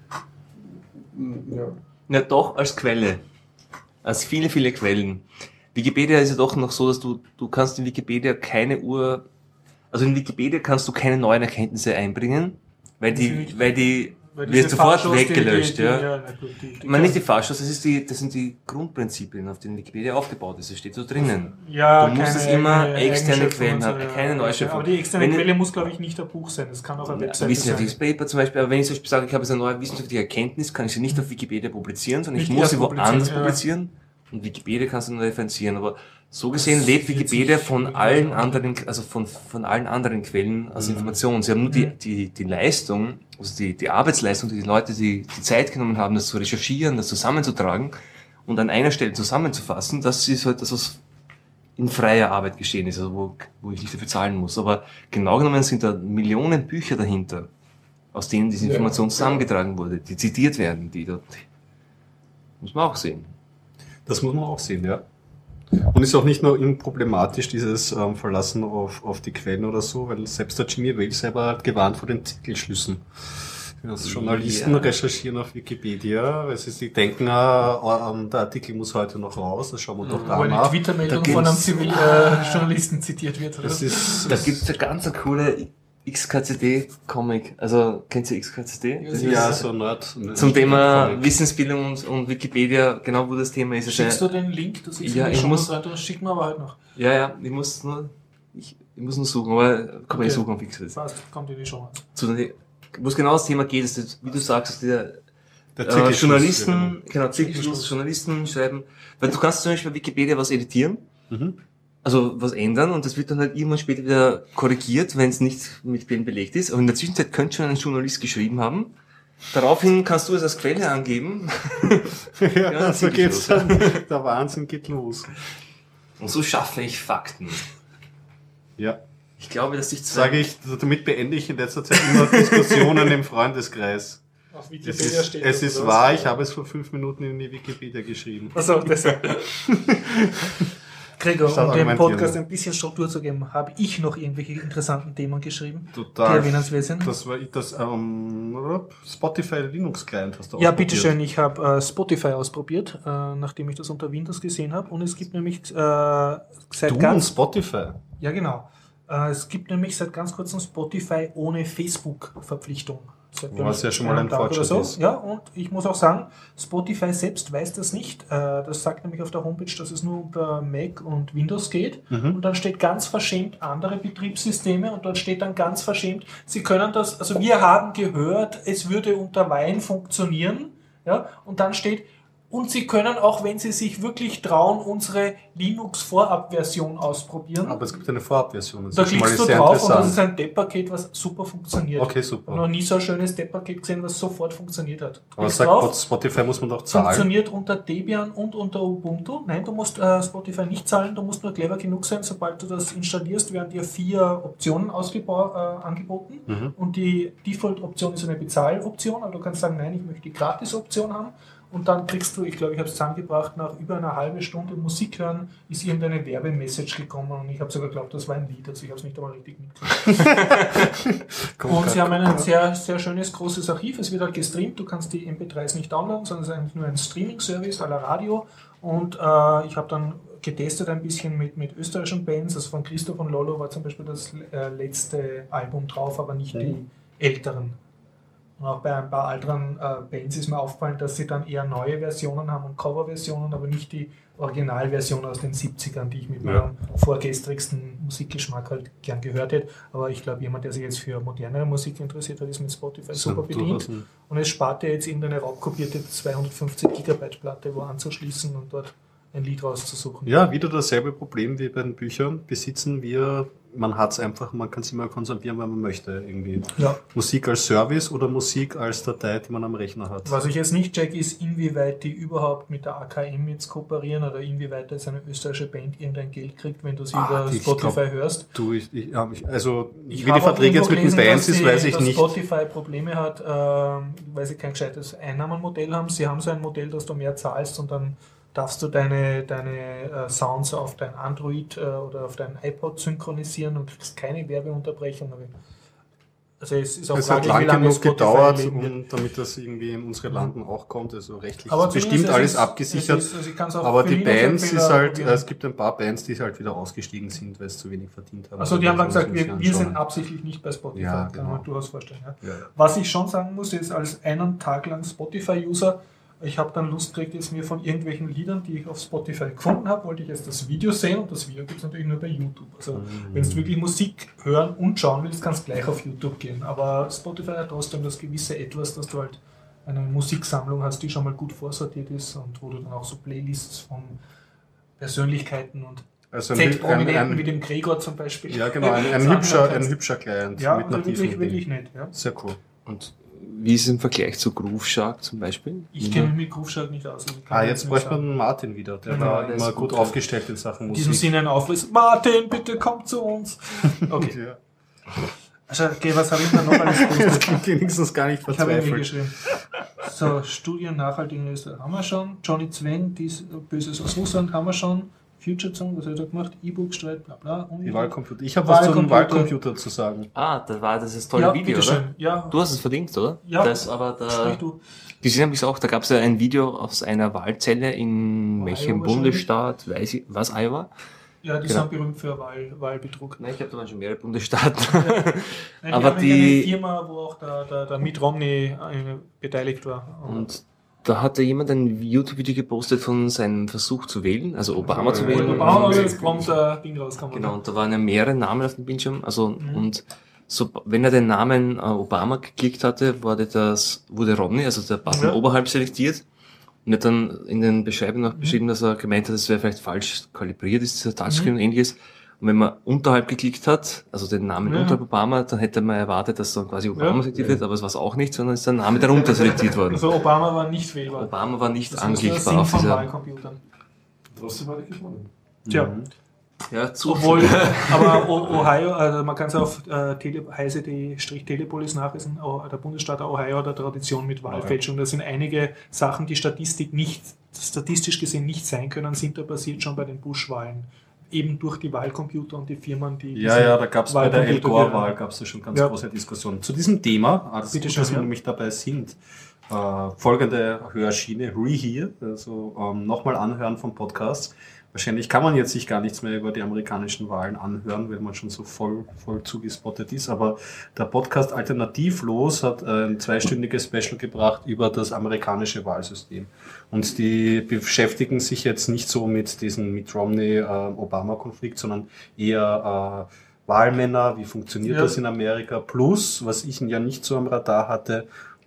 Ja. ja, doch, als Quelle. Als viele, viele Quellen. Wikipedia ist ja doch noch so, dass du, du kannst in Wikipedia keine Ur, also in Wikipedia kannst du keine neuen Erkenntnisse einbringen, weil die, weil die, wird sofort weggelöscht, die, die, ja. Die, ja gut, die, die ich meine nicht die Fahrschuss, das ist die, das sind die Grundprinzipien, auf denen Wikipedia aufgebaut ist. Das steht so drinnen. Ja, du musst es immer externe Quellen haben, so, ja, keine Neuschöpfung. Aber die externe Wenn, Quelle muss, glaube ich, nicht ein Buch sein. Das kann auch eine Webseite sein. Wissenschaftliches Paper zum Beispiel. Aber wenn ich zum Beispiel sage, ich habe jetzt eine neue wissenschaftliche Erkenntnis, kann ich sie nicht auf Wikipedia publizieren, sondern nicht ich muss sie woanders ja. publizieren. Und Wikipedia kannst du nur referenzieren. Aber so gesehen lebt Wikipedia von allen anderen, also von, von allen anderen Quellen als Informationen. Sie haben nur die, die, die Leistung, also die, die Arbeitsleistung, die die Leute, die die Zeit genommen haben, das zu recherchieren, das zusammenzutragen und an einer Stelle zusammenzufassen. Das ist halt das, was in freier Arbeit geschehen ist, also wo, wo ich nicht dafür zahlen muss. Aber genau genommen sind da Millionen Bücher dahinter, aus denen diese Information zusammengetragen wurde, die zitiert werden, die dort, muss man auch sehen. Das muss man auch sehen, ja. Und ist auch nicht nur problematisch, dieses ähm, Verlassen auf, auf die Quellen oder so, weil selbst der Jimmy Wales selber hat gewarnt vor den Zirkelschlüssen. Dass Journalisten ja. recherchieren auf Wikipedia, weil sie sich denken, ah, der Artikel muss heute noch raus, das schauen wir doch da nach. Wo eine Twitter-Meldung von einem Zivil-Journalisten äh, zitiert wird. Oder? Das ist, da gibt es eine ganz eine coole X K C D-Comic. Also, kennt ihr X K C D? Das ja, so Nerd. Zum Thema Comic. Wissensbildung und, und Wikipedia, genau wo das Thema ist. Schickst du den Link, dass ich ja, ich schon muss, was weiter, schick mir aber halt noch. Ja, ja, ich muss nur, ich, ich muss nur suchen, aber kann man nicht suchen auf X K C D. Passt, kommt in die Show. Wo es genau das Thema geht, ist, wie du sagst, der, der äh, Journalisten, genau, Zirkelschluss, Journalisten schreiben, weil du kannst zum Beispiel bei Wikipedia was editieren, mhm. also was ändern und das wird dann halt irgendwann später wieder korrigiert, wenn es nicht mit Quellen belegt ist. Aber in der Zwischenzeit könnte schon ein Journalist geschrieben haben. Daraufhin kannst du es als Quelle angeben. ja, ja, so geht's dann. Der Wahnsinn geht los. Und so schaffe ich Fakten. Ja. Ich glaube, dass ich Sage ich, damit beende ich in letzter Zeit immer Diskussionen im Freundeskreis. Auf Wikipedia es ist, es ist wahr, ich habe es vor fünf Minuten in die Wikipedia geschrieben. Achso, deshalb. Gregor, um dem Podcast ein bisschen Struktur zu geben, habe ich noch irgendwelche interessanten Themen geschrieben, Total. die erwähnenswert sind? Das war das ähm, Spotify Linux Client hast du Ja, bitteschön, ich habe äh, Spotify ausprobiert, äh, nachdem ich das unter Windows gesehen habe. Und es gibt nämlich äh, seit du ganz... und Spotify? Ja, genau. Äh, es gibt nämlich seit ganz kurzem Spotify ohne Facebook-Verpflichtung. Was ja schon mal ein Fortschritt so. ist. Ja, und ich muss auch sagen, Spotify selbst weiß das nicht. Das sagt nämlich auf der Homepage, dass es nur unter Mac und Windows geht. Mhm. Und dann steht ganz verschämt andere Betriebssysteme und dort steht dann ganz verschämt, Sie können das, also wir haben gehört, es würde unter Wine funktionieren. Ja, und dann steht, und Sie können auch, wenn Sie sich wirklich trauen, unsere Linux-Vorabversion ausprobieren. Aber es gibt eine Vorabversion. Da klickst du drauf und das ist ein Dev-Paket, was super funktioniert. Okay, super. Ich habe noch nie so ein schönes Dev-Paket gesehen, was sofort funktioniert hat. Aber sagt Spotify muss man doch zahlen. Funktioniert unter Debian und unter Ubuntu. Nein, du musst äh, Spotify nicht zahlen, du musst nur clever genug sein. Sobald du das installierst, werden dir vier Optionen ausgeba- äh, angeboten. Mhm. Und die Default-Option ist eine Bezahloption. Aber du kannst sagen, nein, ich möchte die Gratis-Option haben. Und dann kriegst du, ich glaube, ich habe es zusammengebracht, nach über einer halben Stunde Musik hören, ist irgendeine Werbemessage gekommen und ich habe sogar geglaubt, das war ein Lied, also ich habe es nicht einmal richtig mitgekriegt. Und sie haben ein sehr, sehr schönes, großes Archiv, es wird halt gestreamt, du kannst die M P drei s nicht downloaden, sondern es ist eigentlich nur ein Streaming-Service à la Radio und äh, ich habe dann getestet ein bisschen mit, mit österreichischen Bands, also von Christoph und Lolo war zum Beispiel das äh, letzte Album drauf, aber nicht die älteren. Und auch bei ein paar älteren äh, Bands ist mir aufgefallen, dass sie dann eher neue Versionen haben und Coverversionen, aber nicht die Originalversion aus den siebzigern, die ich mit ja. meinem vorgestrigsten Musikgeschmack halt gern gehört hätte. Aber ich glaube, jemand, der sich jetzt für modernere Musik interessiert hat, ist mit Spotify super bedient. Und es spart ja jetzt irgendeine raubkopierte zweihundertfünfzig Gigabyte Platte wo anzuschließen und dort ein Lied rauszusuchen. Ja, wieder dasselbe Problem wie bei den Büchern. Besitzen wir, man hat es einfach, man kann es immer konsumieren, wenn man möchte. Irgendwie. Ja. Musik als Service oder Musik als Datei, die man am Rechner hat. Was ich jetzt nicht check, ist, inwieweit die überhaupt mit der A K M jetzt kooperieren oder inwieweit jetzt eine österreichische Band irgendein Geld kriegt, wenn du sie ah, über Spotify glaub, hörst. Du, ich, ich, also ich wie die Verträge jetzt mit den Bands ist, weiß ich dass nicht. Spotify Probleme hat, äh, weil sie kein gescheites Einnahmenmodell haben. Sie haben so ein Modell, dass du mehr zahlst und dann darfst du deine, deine uh, Sounds auf dein Android uh, oder auf dein iPod synchronisieren und kriegst keine Werbeunterbrechung. Also es ist auch es hat lang genug gedauert, um, damit das irgendwie in unsere Landen auch kommt. Also rechtlich aber ist bestimmt alles ist, abgesichert. Ist, also aber die Bands ist halt, probieren. Es gibt ein paar Bands, die halt wieder ausgestiegen sind, weil es zu wenig verdient haben. Also die haben dann gesagt, wir, wir sind absichtlich nicht bei Spotify. Ja, genau. Kann man durchaus vorstellen. Ja. Ja. Was ich schon sagen muss, ist als einen Tag lang Spotify-User, ich habe dann Lust gekriegt, jetzt mir von irgendwelchen Liedern, die ich auf Spotify gefunden habe, wollte ich jetzt das Video sehen und das Video gibt es natürlich nur bei YouTube. Also mhm. wenn du wirklich Musik hören und schauen willst, kannst du gleich auf YouTube gehen. Aber Spotify hat trotzdem das gewisse Etwas, dass du halt eine Musiksammlung hast, die schon mal gut vorsortiert ist und wo du dann auch so Playlists von Persönlichkeiten und also Z-Prominenten wie dem Gregor zum Beispiel. Ja genau, ein, ein, hübscher, ein hübscher Client. Ja, mit also wirklich, wirklich nett. Ja. Sehr cool. Und wie ist es im Vergleich zu Groove Shark zum Beispiel? Ich kenne mich mit Groove Shark nicht aus. Also ah, jetzt bräuchte man Martin wieder. Der ja, war immer gut, gut aufgestellt in Sachen Musik. In diesem Sinne ein Aufriss. Martin, bitte komm zu uns. Okay. Ja. Also, okay, was habe ich da noch alles gewusst? Das klingt wenigstens gar nicht verzweifelt. Ich habe mir geschrieben. So, Studien nachhaltigen Österreich haben wir schon. Johnny Zweng, dies Böses aus Russland haben wir schon. Future Song, was hat er gemacht? E-Book-Streit, bla bla. Die Wahlcomputer. Ich habe was zu dem Wahlcomputer zu sagen. Ah, das war das ist tolle ja, Video, oder? Schön. Ja. Du hast es verdient, oder? Ja, das, aber da, sprich du. Gesehen habe ich es auch, da gab es ja ein Video aus einer Wahlzelle in welchem Bundesstaat, weiß ich, was, Iowa? Ja, die genau. sind berühmt für Wahl, Wahlbetrug. Nein, ich glaube, da waren schon mehrere Bundesstaaten. Ja. Nein, aber die, die eine Firma, wo auch der, der, der Mitt Romney beteiligt war. Und da hatte jemand ein YouTube-Video gepostet von seinem Versuch zu wählen, also Obama zu wählen. Obama, und jetzt kommt der Ding rauskommen. Genau, und da waren ja mehrere Namen auf dem Bildschirm. Also, mhm. und so, wenn er den Namen äh, Obama geklickt hatte, wurde das, wurde Romney, also der Button ja. oberhalb selektiert. Und er hat dann in den Beschreibungen noch mhm. beschrieben, dass er gemeint hat, es wäre vielleicht falsch kalibriert, ist dieser Touchscreen mhm. und ähnliches. Und wenn man unterhalb geklickt hat, also den Namen ja. unterhalb Obama, dann hätte man erwartet, dass dann quasi Obama ja. selektiert wird, aber es war es auch nicht, sondern ist der Name darunter selektiert worden. Also Obama war nicht wählbar. Obama war nicht das anklickbar auf dieser... Trotzdem war ich gewonnen. Tja. Mhm. Ja, zu Obwohl, aber Ohio, also man kann es auf äh, tele, heise.de-telepolis nachlesen, der Bundesstaat Ohio hat eine Tradition mit Wahlfälschung. Da sind einige Sachen, die Statistik nicht, statistisch gesehen nicht sein können, sind da passiert schon bei den Bush-Wahlen. eben durch die Wahlcomputer und die Firmen, die Ja, ja, da gab es bei der El Gore-Wahl gab es ja schon ganz ja. große Diskussionen. Zu diesem Thema, also gut, dass wir ja. nämlich dabei sind, äh, folgende Hörschiene, Rehear, also ähm, nochmal anhören vom Podcast. Wahrscheinlich kann man jetzt sich gar nichts mehr über die amerikanischen Wahlen anhören, weil man schon so voll, voll zugespottet ist. Aber der Podcast Alternativlos hat ein zweistündiges Special gebracht über das amerikanische Wahlsystem. Und die beschäftigen sich jetzt nicht so mit diesem Mitt Romney-Obama-Konflikt, sondern eher äh, Wahlmänner, wie funktioniert ja. das in Amerika? Plus, was ich ja nicht so am Radar hatte,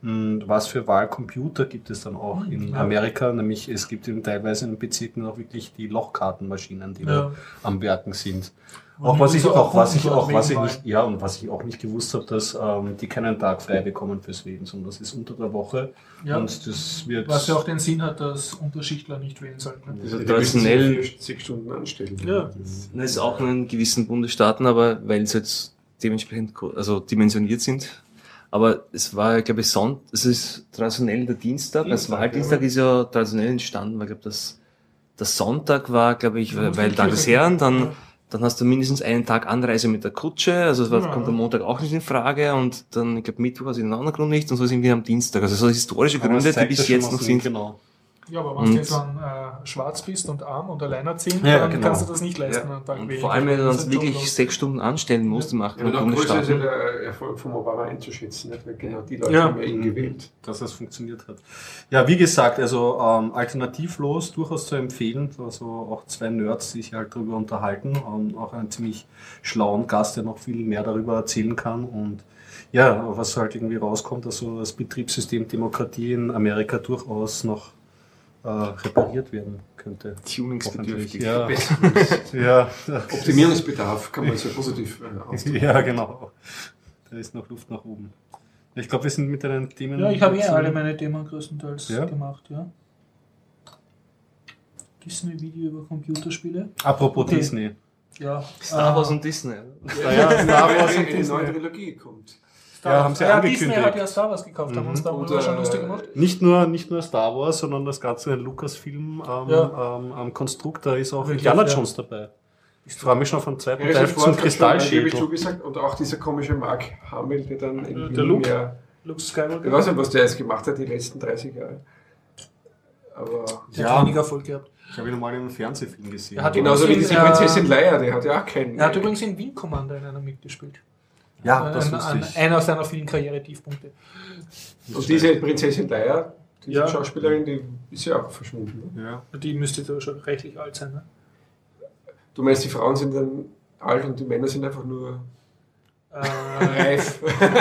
was für Wahlcomputer gibt es dann auch in ja. Amerika, nämlich es gibt in teilweise in den Bezirken auch wirklich die Lochkartenmaschinen, die ja. da am Werken sind. Auch was ich auch was ich auch was ich nicht ja und was ich auch nicht gewusst habe, dass ähm, die keinen Tag frei bekommen fürs Wählen, sondern das ist unter der Woche ja. und das wird was ja auch den Sinn hat, dass Unterschichtler nicht wählen sollten. Ne? Also traditionell vierzig Stunden anstellen. Ja. Das ist auch in gewissen Bundesstaaten, aber weil sie jetzt dementsprechend also dimensioniert sind. Aber es war, glaube ich, Sonntag, es ist traditionell der Dienstag, das Wahldienstag ist ja traditionell entstanden, weil ich glaube, das, der Sonntag war, glaube ich, weil, weil Tag des Herrn, dann, dann hast du mindestens einen Tag Anreise mit der Kutsche, also es war, ja. kommt am Montag auch nicht in Frage und dann, ich glaube, Mittwoch aus einem anderen Grund nicht und so sind wir am Dienstag. Also so historische Gründe, die bis jetzt noch sind. Genau. Ja, aber wenn du jetzt dann äh, schwarz bist und arm und alleinerziehend, ja, dann genau. kannst du das nicht leisten. Ja. Einen Tag und vor allem, wenn du dann wirklich los. sechs Stunden anstellen musst, ja. macht ja, und auch größer ist ja der Erfolg von Obama einzuschätzen, nicht? Weil genau die Leute ja. haben ja ihn gewählt. Dass das funktioniert hat. Ja, wie gesagt, also ähm, alternativlos durchaus zu empfehlen, also auch zwei Nerds, die sich halt darüber unterhalten, ähm, auch einen ziemlich schlauen Gast, der noch viel mehr darüber erzählen kann und ja, was halt irgendwie rauskommt, also das Betriebssystem Demokratie in Amerika durchaus noch Äh, repariert werden könnte. Tuningsbedürftig. Ja. ja. Optimierungsbedarf kann man so positiv äh, ausdrücken. Ja, genau. Da ist noch Luft nach oben. Ich glaube, wir sind mit deinen Themen... Ja, ich habe eh alle meine Themen größtenteils ja? gemacht, ja. Disney-Video über Computerspiele. Apropos okay. Disney. Ja. Star Wars äh, und Disney. Ja, ja, Star Wars und die neue Trilogie kommt. Ja, haben sie ja, angekündigt. Disney hat ja Star Wars gekauft, mhm. haben wir uns darüber schon lustig gemacht. Nicht nur, nicht nur Star Wars, sondern das ganze Lucasfilm ähm, ja. ähm, am Konstrukt, da ist auch Wirklich, Indiana ja. Jones dabei. Ich freue mich schon vom zweiten ja, Teil zum Kristallschädel. zugesagt und auch dieser komische Mark Hamill, der dann irgendwie der Luke, mehr... Luke Skywalker. Ich weiß nicht, was der jetzt gemacht hat die letzten dreißig Jahre. Aber... Der hat weniger Erfolg gehabt. Ich habe ihn mal in einem Fernsehfilm gesehen. Er hat genauso wie diese Prinzessin Leia, die hat ja auch keinen... Er hat übrigens in Wing Commander in einer mitgespielt. Ja, das ein, wusste ein, ich. Einer seiner vielen Karriere-Tiefpunkte. Und diese Prinzessin Leia, diese ja. Schauspielerin, die ist ja auch verschwunden. Ne? Ja. Die müsste da schon rechtlich alt sein. Ne? Du meinst, die Frauen sind dann alt und die Männer sind einfach nur äh, reif?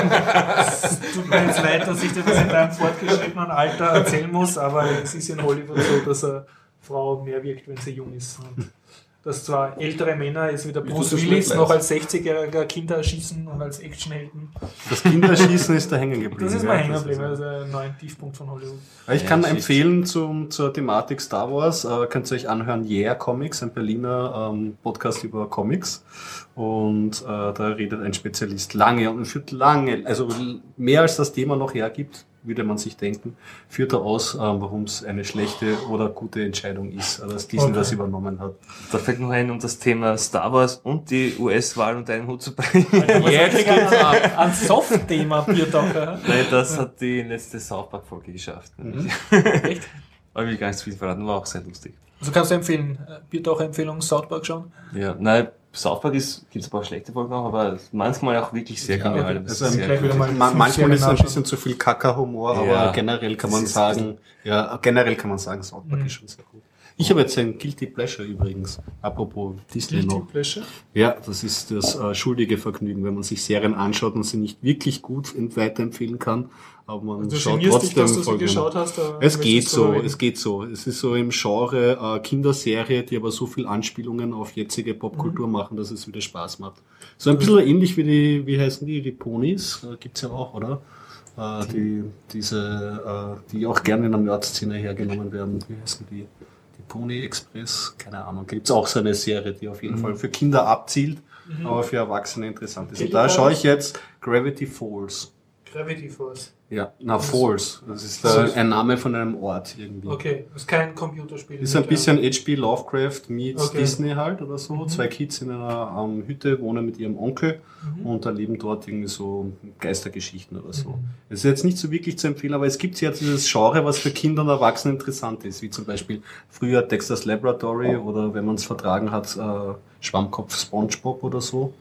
Es tut mir jetzt leid, dass ich dir das in deinem fortgeschrittenen Alter erzählen muss, aber es ist in Hollywood so, dass eine Frau mehr wirkt, wenn sie jung ist. Und dass zwar ältere Männer jetzt wieder Bruce Willis noch als sechzigjähriger Kinder erschießen und als Actionhelden. Das Kinderschießen ist da hängen geblieben. Das ist mal hängen geblieben, also ein neuer Tiefpunkt von Hollywood. Ich kann ja, empfehlen zum, zur Thematik Star Wars, äh, könnt ihr euch anhören, Yeah Comics, ein Berliner ähm, Podcast über Comics. Und äh, da redet ein Spezialist lange und führt lange, also mehr als das Thema noch hergibt, würde man sich denken, führt er aus, äh, warum es eine schlechte oder gute Entscheidung ist, dass Disney okay. das übernommen hat. Da fällt noch ein, um das Thema Star Wars und die U S-Wahl unter einen Hut zu bringen. Jetzt geht's ab. Ein Soft-Thema, Biertaucher. Nein, das hat die letzte South Park-Folge geschafft. Mhm. Echt? Aber ich will gar nicht zu viel verraten, war auch sehr lustig. Also kannst du empfehlen, Biertaucher-Empfehlung South Park schauen? Ja, nein, South Park ist, gibt es ein paar schlechte Folgen auch, aber manchmal auch wirklich sehr ja, genial. Okay. Also sehr mal man, manchmal ist es ein bisschen zu viel Kackerhumor, aber ja, generell kann man sagen, ja, generell kann man sagen, South Park mhm. ist schon sehr gut. Ich habe jetzt ein Guilty Pleasure übrigens, apropos Disney Guilty noch. Pleasure? Ja, das ist das äh, schuldige Vergnügen, wenn man sich Serien anschaut und sie nicht wirklich gut weiterempfehlen kann, aber man also schaut trotzdem dich, dass du sie geschaut hast. Es geht so, es geht so. Es ist so im Genre äh, Kinderserie, die aber so viel Anspielungen auf jetzige Popkultur mhm. machen, dass es wieder Spaß macht. So ein bisschen ähnlich wie die, wie heißen die, die Ponys, äh, gibt's ja auch, oder? Äh, die, diese, äh, die auch gerne in der Nerd-Szene hergenommen werden. Wie heißen die? Pony Express, keine Ahnung, gibt es auch so eine Serie, die auf jeden mhm. Fall für Kinder abzielt, mhm. aber für Erwachsene interessant ist. Und da schaue ich jetzt Gravity Falls. Gravity Falls. Ja, na, Falls. Das ist äh, ein Name von einem Ort irgendwie. Okay, das ist kein Computerspiel. Ist ein bisschen H P Lovecraft meets okay. Disney halt oder so. Mhm. Zwei Kids in einer ähm, Hütte wohnen mit ihrem Onkel Mhm. und erleben dort irgendwie so Geistergeschichten oder so. Mhm. Es ist jetzt nicht so wirklich zu empfehlen, aber es gibt ja dieses Genre, was für Kinder und Erwachsene interessant ist, wie zum Beispiel früher Dexter's Laboratory oder wenn man es vertragen hat, äh, Schwammkopf SpongeBob oder so.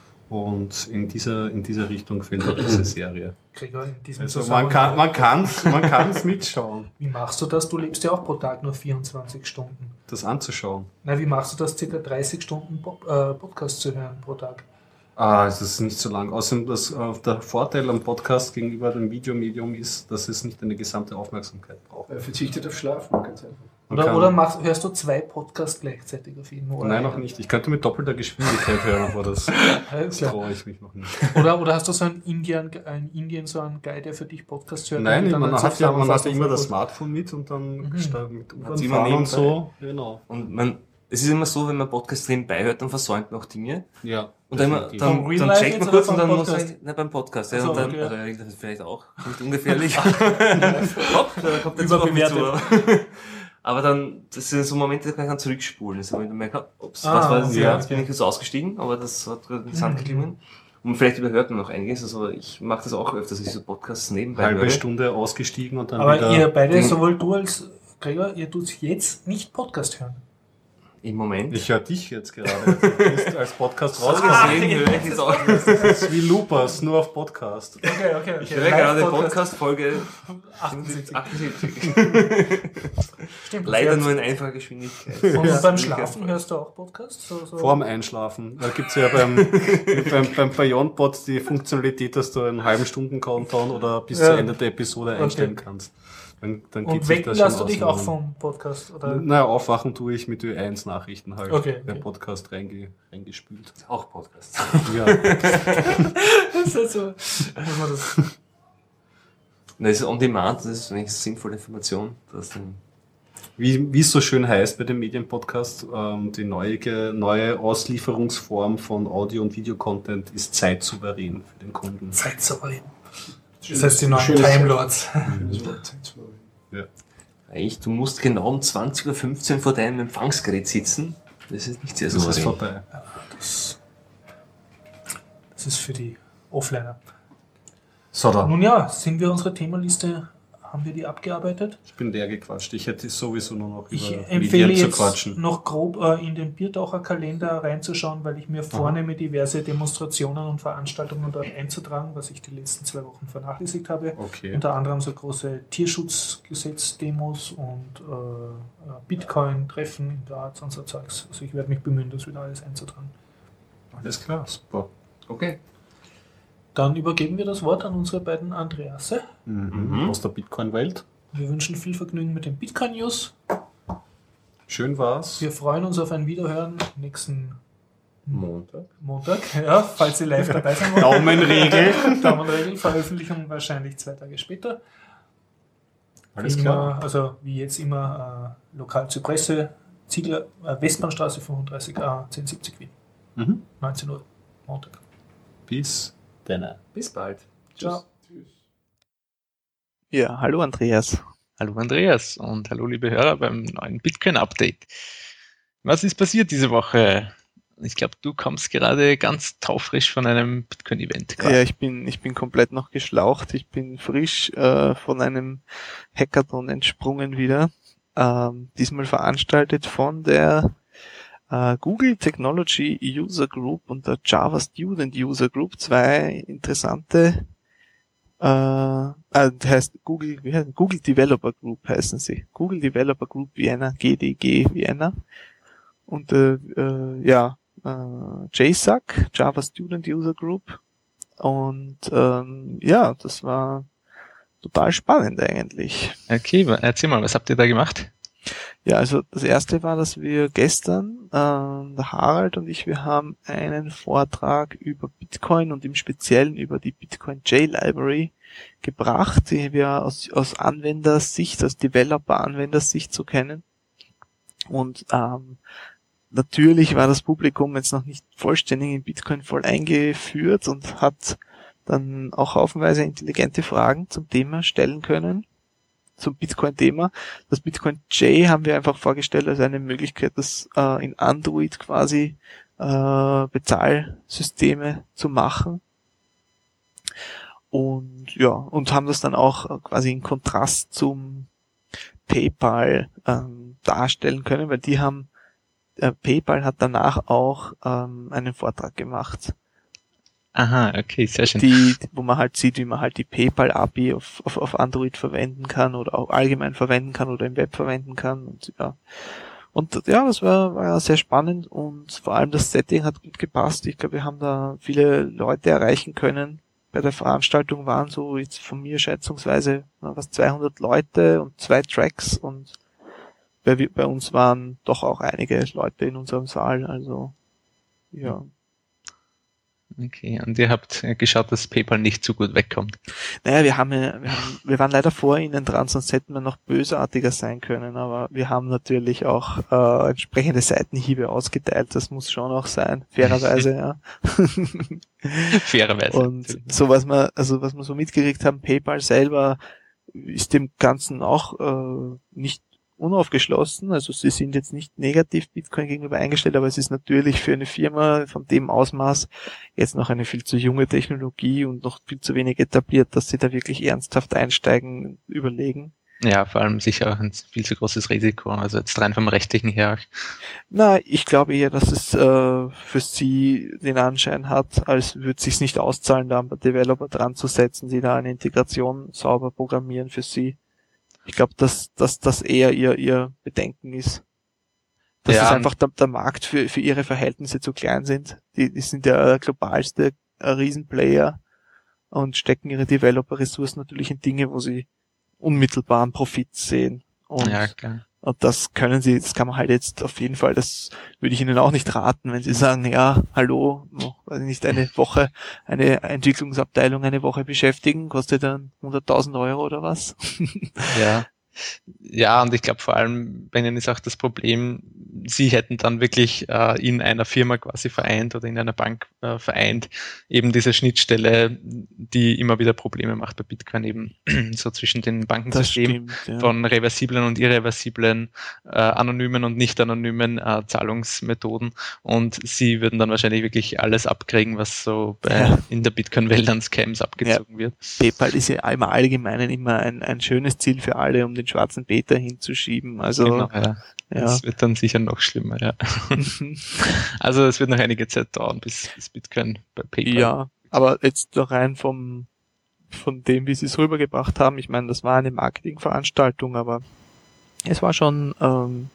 Und in dieser, in dieser Richtung fällt auch diese Serie. Gregor, in diesem Also man kann, man kann's, man kann's mitschauen. Wie machst du das? Du lebst ja auch pro Tag nur vierundzwanzig Stunden. Das anzuschauen. Na, wie machst du das, circa dreißig Stunden Pop, äh, Podcast zu hören pro Tag? Ah, es ist nicht so lang. Außerdem, dass äh, der Vorteil am Podcast gegenüber dem Videomedium ist, dass es nicht eine gesamte Aufmerksamkeit braucht. Er verzichtet auf Schlafen, ganz einfach. Oder, oder machst, hörst du zwei Podcasts gleichzeitig auf jeden Fall? Nein, noch nicht. Ich könnte mit doppelter Geschwindigkeit hören, aber das, das traue ich mich noch nicht. Oder, oder hast du so einen Indien, ein Indien so einen Guy, der für dich Podcasts hört? Nein, man hat ja, man hat ja immer das Smartphone mit und dann Mhm. mit U-Bahn immer fahren und nebenbei. so. Genau. Und man, es ist immer so, wenn man Podcast nebenbei hört, dann versäumt man auch Dinge. Ja. Und dann, definitiv. dann, Vom Real dann Life checkt man jetzt kurz oder und dann vom muss Podcast? ich, nein, beim Podcast, ja, Ach so, und dann, okay. also das ist vielleicht auch nicht ungefährlich. Hopp, da kommt der Zug auf mich zu. Aber dann, das sind so Momente, da kann ich dann zurückspulen. Also wenn ich merke, ups, Ah, was war das? okay, Ja, okay. jetzt bin ich jetzt ausgestiegen, aber das hat gerade interessant Mhm. geklungen. Und vielleicht überhört man noch einiges, also ich mache das auch öfters, dass ich so Podcasts nebenbei Halbe höre. Stunde ausgestiegen und dann Aber wieder. ihr beide, Ding. sowohl du als Gregor, ihr tut jetzt nicht Podcast hören. Im Moment. Ich höre dich jetzt gerade. Du bist als Podcast So rausgesehen. gesehen höre ich jetzt auch. Das ist wie Loopers, nur auf Podcast. Okay, okay, okay. Ich höre gerade Podcast-Folge achtundsiebzig. achtundsiebzig. Stimmt. Leider nur in einfacher Geschwindigkeit. Und Ja. beim Schlafen hörst du auch Podcasts? So, so. Vorm Einschlafen. Da gibt's ja beim, beim, beim Beyondbot die Funktionalität, dass du einen halben Stunden Countdown oder bis Ja. zu Ende der Episode einstellen Okay. kannst. Dann, dann geht Und sich wecken das schon lässt du aus, dich wenn auch man- vom Podcast? Oder? Naja, aufwachen tue ich mit Ö eins Nachrichten halt. Okay, Der okay. Podcast reinge, reingespült. Auch Podcast. Ja. Das ist halt so. Muss man das Das ist on demand, das ist eigentlich sinnvolle Information. Dass dann Wie, wie es so schön heißt bei dem Medienpodcast, ähm, die neue, ge- neue Auslieferungsform von Audio- und Videocontent ist zeitsouverän für den Kunden. Zeitsouverän. Das heißt, die neuen Schönes- Timelords. Schönes Wort, Zeitsouverän. eigentlich, du musst genau um zwanzig Uhr fünfzehn vor deinem Empfangsgerät sitzen. Das ist nicht sehr Das ist souverän. vorbei. Das, das ist für die Offliner. So, da. Nun ja, sind wir unsere Themenliste, haben wir die abgearbeitet? Ich bin leer gequatscht. Ich hätte sowieso nur noch Ich über empfehle Medien zu jetzt quatschen. noch grob äh, in den Biertaucher Kalender reinzuschauen, weil ich mir vornehme, diverse Demonstrationen und Veranstaltungen dort einzutragen, was ich die letzten zwei Wochen vernachlässigt habe. Okay. Unter anderem so große Tierschutzgesetz-Demos und äh, Bitcoin-Treffen in Graz und so Zeugs. Also ich werde mich bemühen, das wieder alles einzutragen. Alles klar, super. Okay. Dann übergeben wir das Wort an unsere beiden Andreasse. Mhm. Aus der Bitcoin-Welt. Wir wünschen viel Vergnügen mit den Bitcoin-News. Schön war's. Wir freuen uns auf ein Wiederhören nächsten Montag. Montag, ja, falls Sie live dabei sein wollen. Daumenregel. Daumenregel, Veröffentlichung wahrscheinlich zwei Tage später. Alles Wie klar. Immer, also wie jetzt immer äh, lokal zur Presse, Ziegler, äh, Westbahnstraße fünfunddreißig A, zehn siebzig Wien, Mhm. neunzehn Uhr, Montag. Bis dann. Bis bald. Ciao. Ja, hallo Andreas. Hallo Andreas und hallo liebe Hörer beim neuen Bitcoin-Update. Was ist passiert diese Woche? Ich glaube, du kommst gerade ganz taufrisch von einem Bitcoin-Event. Ja, ich bin, ich bin komplett noch geschlaucht. Ich bin frisch äh, von einem Hackathon entsprungen wieder. Ähm, diesmal veranstaltet von der äh, Google Technology User Group und der Java Student User Group. Zwei interessante, äh, äh, heißt Google, wie heißt, Google Developer Group heißen sie. Google Developer Group Vienna, G D G Vienna. Und äh, äh, ja, äh, J S A C, Java Student User Group. Und ähm, ja, das war total spannend eigentlich. Okay, erzähl mal, was habt ihr da gemacht? Ja, also das erste war, dass wir gestern, äh, der Harald und ich, wir haben einen Vortrag über Bitcoin und im Speziellen über die Bitcoin J-Library gebracht, die wir aus, aus Anwendersicht, aus Developer-Anwendersicht zu kennen. Und ähm, natürlich war das Publikum jetzt noch nicht vollständig in Bitcoin voll eingeführt und hat dann auch haufenweise intelligente Fragen zum Thema stellen können, zum Bitcoin-Thema. Das Bitcoin J haben wir einfach vorgestellt als eine Möglichkeit, das äh, in Android quasi äh, Bezahlsysteme zu machen. Und ja, und haben das dann auch quasi in Kontrast zum PayPal ähm, darstellen können, weil die haben, äh, PayPal hat danach auch ähm, einen Vortrag gemacht. Aha, okay, sehr schön. Die, wo man halt sieht, wie man halt die PayPal-A P I auf, auf, auf Android verwenden kann oder auch allgemein verwenden kann oder im Web verwenden kann. Und ja, und ja, das war, war sehr spannend und vor allem das Setting hat gut gepasst. Ich glaube, wir haben da viele Leute erreichen können. Bei der Veranstaltung waren so jetzt von mir schätzungsweise was zweihundert Leute und zwei Tracks und bei, bei uns waren doch auch einige Leute in unserem Saal, also ja. Okay, und ihr habt geschaut, dass PayPal nicht zu gut wegkommt. Naja, wir haben, wir haben, wir waren leider vor ihnen dran, sonst hätten wir noch bösartiger sein können, aber wir haben natürlich auch äh, entsprechende Seitenhiebe ausgeteilt, das muss schon auch sein, fairerweise, ja. Fairerweise. Und so was wir, also was wir so mitgekriegt haben, PayPal selber ist dem Ganzen auch äh, nicht unaufgeschlossen, also sie sind jetzt nicht negativ Bitcoin gegenüber eingestellt, aber es ist natürlich für eine Firma von dem Ausmaß jetzt noch eine viel zu junge Technologie und noch viel zu wenig etabliert, dass sie da wirklich ernsthaft einsteigen, überlegen. Ja, vor allem sicher auch ein viel zu großes Risiko, also jetzt rein vom rechtlichen her. Na, ich glaube eher, dass es äh, für sie den Anschein hat, als würde es sich nicht auszahlen, da ein paar Developer dran zu setzen, die da eine Integration sauber programmieren für sie. Ich glaube, dass, dass das eher ihr, ihr Bedenken ist. Dass ja, es einfach der, der Markt für, für ihre Verhältnisse zu klein sind. Die, die sind der globalste äh, Riesenplayer und stecken ihre Developer-Ressourcen natürlich in Dinge, wo sie unmittelbaren Profit sehen. Und, ja, klar. Und das können sie, das kann man halt jetzt auf jeden Fall, das würde ich ihnen auch nicht raten, wenn sie sagen, ja, hallo, weiß ich nicht, eine Woche, eine Entwicklungsabteilung eine Woche beschäftigen, kostet dann hunderttausend Euro oder was? Ja. Ja, und ich glaube vor allem, bei Ihnen ist auch das Problem, Sie hätten dann wirklich äh, in einer Firma quasi vereint oder in einer Bank äh, vereint, eben diese Schnittstelle, die immer wieder Probleme macht bei Bitcoin, eben so zwischen den Bankensystemen ja. von reversiblen und irreversiblen, äh, anonymen und nicht anonymen äh, Zahlungsmethoden, und Sie würden dann wahrscheinlich wirklich alles abkriegen, was so bei, ja. in der Bitcoin-Welt an Scams abgezogen ja. wird. PayPal ist ja im Allgemeinen immer ein, ein schönes Ziel für alle, um den schwarzen Peter hinzuschieben. Also genau, ja. Ja. Das wird dann sicher noch schlimmer, ja. Also es wird noch einige Zeit dauern, bis, bis Bitcoin bei PayPal. Ja, aber jetzt doch rein vom von dem, wie sie es rübergebracht haben. Ich meine, das war eine Marketingveranstaltung, aber es war schon ähm,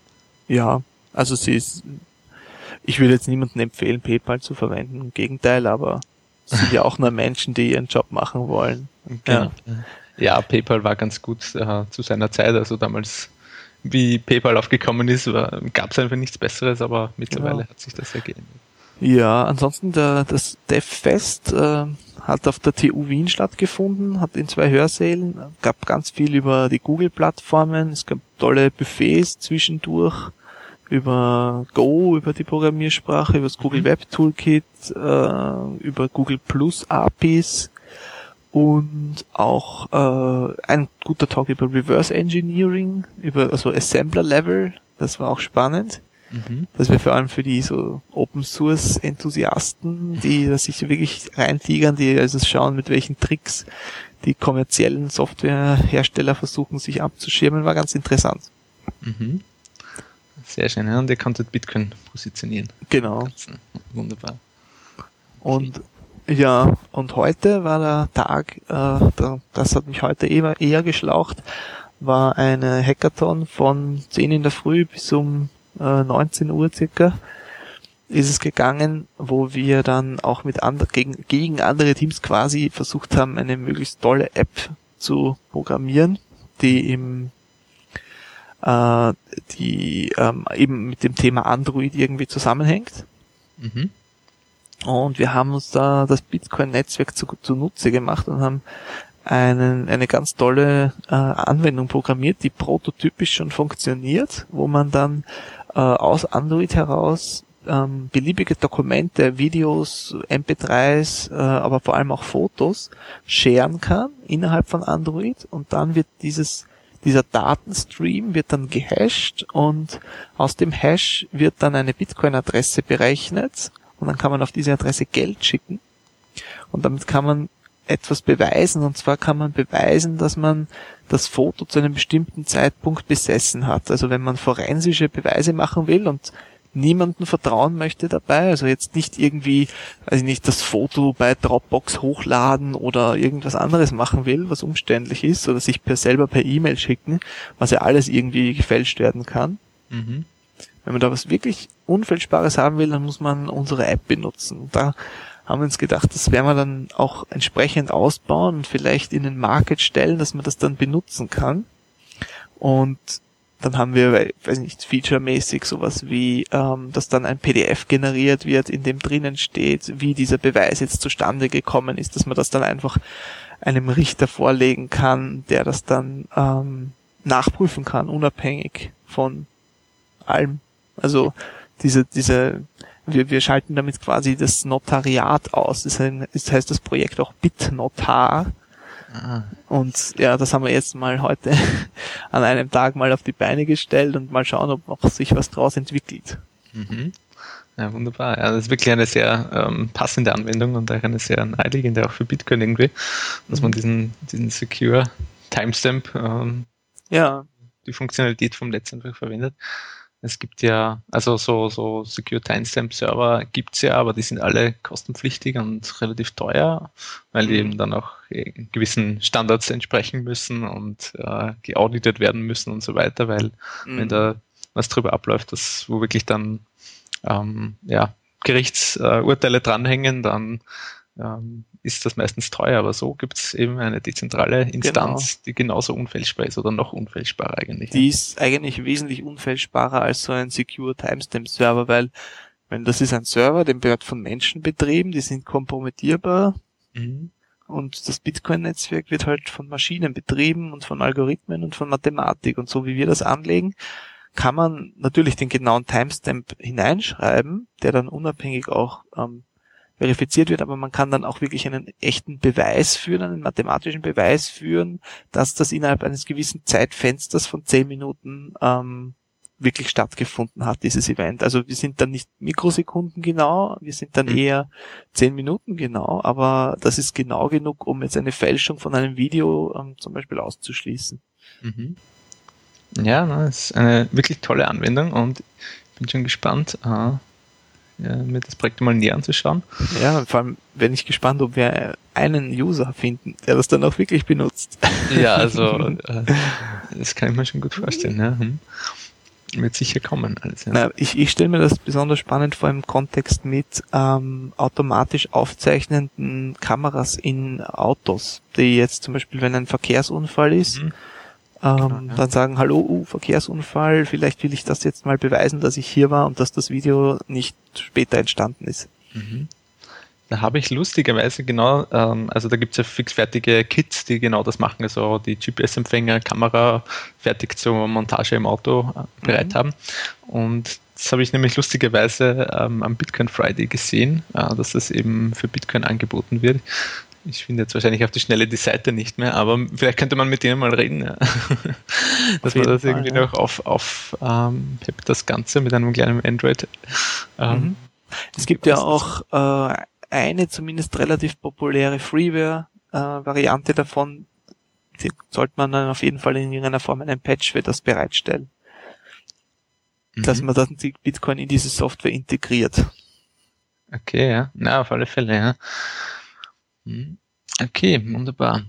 ja, also sie ist, ich würde jetzt niemandem empfehlen, PayPal zu verwenden, im Gegenteil, aber es sind ja auch nur Menschen, die ihren Job machen wollen. Genau. Ja. Ja, PayPal war ganz gut äh, zu seiner Zeit, also damals, wie PayPal aufgekommen ist, gab es einfach nichts Besseres, aber mittlerweile genau. hat sich das ja geändert. Ja, ansonsten der, das DevFest äh, hat auf der T U Wien stattgefunden, hat in zwei Hörsälen, gab ganz viel über die Google-Plattformen, es gab tolle Buffets zwischendurch, über Go, über die Programmiersprache, über das Google Web Toolkit, äh, über Google Plus A P Is, und auch äh, ein guter Talk über Reverse Engineering, über also Assembler Level, das war auch spannend. Mhm. Das wäre vor allem für die so Open Source Enthusiasten, die da sich wirklich reintigern, die also schauen, mit welchen Tricks die kommerziellen Softwarehersteller versuchen, sich abzuschirmen, war ganz interessant. Mhm. Sehr schön, ja, und ihr konntet Bitcoin positionieren. Genau. Wunderbar. Und ja, und heute war der Tag, äh, das hat mich heute eher, eher geschlaucht, war eine Hackathon von zehn in der Früh bis um äh, neunzehn Uhr circa ist es gegangen, wo wir dann auch mit andre, gegen, gegen andere Teams quasi versucht haben, eine möglichst tolle App zu programmieren, die im äh, die ähm, eben mit dem Thema Android irgendwie zusammenhängt. Mhm. Und wir haben uns da das Bitcoin-Netzwerk zu, zunutze gemacht und haben einen, eine ganz tolle äh, Anwendung programmiert, die prototypisch schon funktioniert, wo man dann äh, aus Android heraus ähm, beliebige Dokumente, Videos, M P dreis, äh, aber vor allem auch Fotos sharen kann innerhalb von Android, und dann wird dieses dieser Datenstream wird dann gehasht, und aus dem Hash wird dann eine Bitcoin-Adresse berechnet, und dann kann man auf diese Adresse Geld schicken, und damit kann man etwas beweisen, und zwar kann man beweisen, dass man das Foto zu einem bestimmten Zeitpunkt besessen hat. Also wenn man forensische Beweise machen will und niemandem vertrauen möchte dabei, also jetzt nicht irgendwie, also nicht das Foto bei Dropbox hochladen oder irgendwas anderes machen will, was umständlich ist, oder sich per selber per E-Mail schicken, was ja alles irgendwie gefälscht werden kann. Mhm. Wenn man da was wirklich Unfälschbares haben will, dann muss man unsere App benutzen. Da haben wir uns gedacht, das werden wir dann auch entsprechend ausbauen und vielleicht in den Market stellen, dass man das dann benutzen kann. Und dann haben wir, weiß nicht, featuremäßig sowas wie, ähm, dass dann ein P D F generiert wird, in dem drinnen steht, wie dieser Beweis jetzt zustande gekommen ist, dass man das dann einfach einem Richter vorlegen kann, der das dann ähm, nachprüfen kann, unabhängig von allem. Also diese, diese, wir, wir schalten damit quasi das Notariat aus. Das heißt das Projekt auch BitNotar. Ah. Und ja, das haben wir jetzt mal heute an einem Tag mal auf die Beine gestellt und mal schauen, ob noch sich was draus entwickelt. Mhm. Ja, wunderbar. Ja, das ist wirklich eine sehr ähm, passende Anwendung und auch eine sehr naheliegende auch für Bitcoin irgendwie, dass mhm. man diesen, diesen Secure Timestamp, ähm, ja, die Funktionalität vom Netz einfach verwendet. Es gibt ja, also so, so Secure Timestamp Server gibt's ja, aber die sind alle kostenpflichtig und relativ teuer, weil die eben dann auch gewissen Standards entsprechen müssen und äh, geauditet werden müssen und so weiter, weil mhm. wenn da was drüber abläuft, das, wo wirklich dann ähm, ja, Gerichtsurteile äh, dranhängen, dann ähm, ist das meistens teuer, aber so gibt's eben eine dezentrale Instanz, genau, die genauso unfälschbar ist oder noch unfälschbarer eigentlich. Die ist eigentlich wesentlich unfälschbarer als so ein Secure Timestamp Server, weil wenn das ist ein Server, den wird von Menschen betrieben, die sind kompromittierbar, mhm. und das Bitcoin-Netzwerk wird halt von Maschinen betrieben und von Algorithmen und von Mathematik, und so wie wir das anlegen, kann man natürlich den genauen Timestamp hineinschreiben, der dann unabhängig auch ähm, verifiziert wird, aber man kann dann auch wirklich einen echten Beweis führen, einen mathematischen Beweis führen, dass das innerhalb eines gewissen Zeitfensters von zehn Minuten ähm, wirklich stattgefunden hat, dieses Event. Also wir sind dann nicht Mikrosekunden genau, wir sind dann eher zehn Minuten genau, aber das ist genau genug, um jetzt eine Fälschung von einem Video ähm, zum Beispiel auszuschließen. Mhm. Ja, das ist eine wirklich tolle Anwendung und ich bin schon gespannt, äh, ja, mir das Projekt mal näher anzuschauen. Ja, vor allem bin ich gespannt, ob wir einen User finden, der das dann auch wirklich benutzt. Ja, also äh, das kann ich mir schon gut vorstellen. Ja. Hm. Wird sicher kommen. Alles, ja. Na, ich ich stelle mir das besonders spannend vor im Kontext mit ähm, automatisch aufzeichnenden Kameras in Autos, die jetzt zum Beispiel, wenn ein Verkehrsunfall ist, mhm. Ähm, genau, ja. dann sagen, hallo, uh, Verkehrsunfall, vielleicht will ich das jetzt mal beweisen, dass ich hier war und dass das Video nicht später entstanden ist. Mhm. Da habe ich lustigerweise genau, ähm, also da gibt es ja fixfertige Kits, die genau das machen, also die G P S-Empfänger, Kamera fertig zur Montage im Auto äh, bereit mhm. haben. Und das habe ich nämlich lustigerweise ähm, am Bitcoin Friday gesehen, äh, dass das eben für Bitcoin angeboten wird. Ich finde jetzt wahrscheinlich auf die Schnelle die Seite nicht mehr, aber vielleicht könnte man mit denen mal reden, ja. dass man das Fall, irgendwie ja. noch auf, auf ähm, das Ganze mit einem kleinen Android. Ähm, mhm. Es gibt ja auch äh, eine zumindest relativ populäre Freeware-Variante äh, davon. Die sollte man dann auf jeden Fall in irgendeiner Form einen Patch für das bereitstellen. Mhm. Dass man dann die Bitcoin in diese Software integriert. Okay, ja. Na, auf alle Fälle, ja. Okay, wunderbar.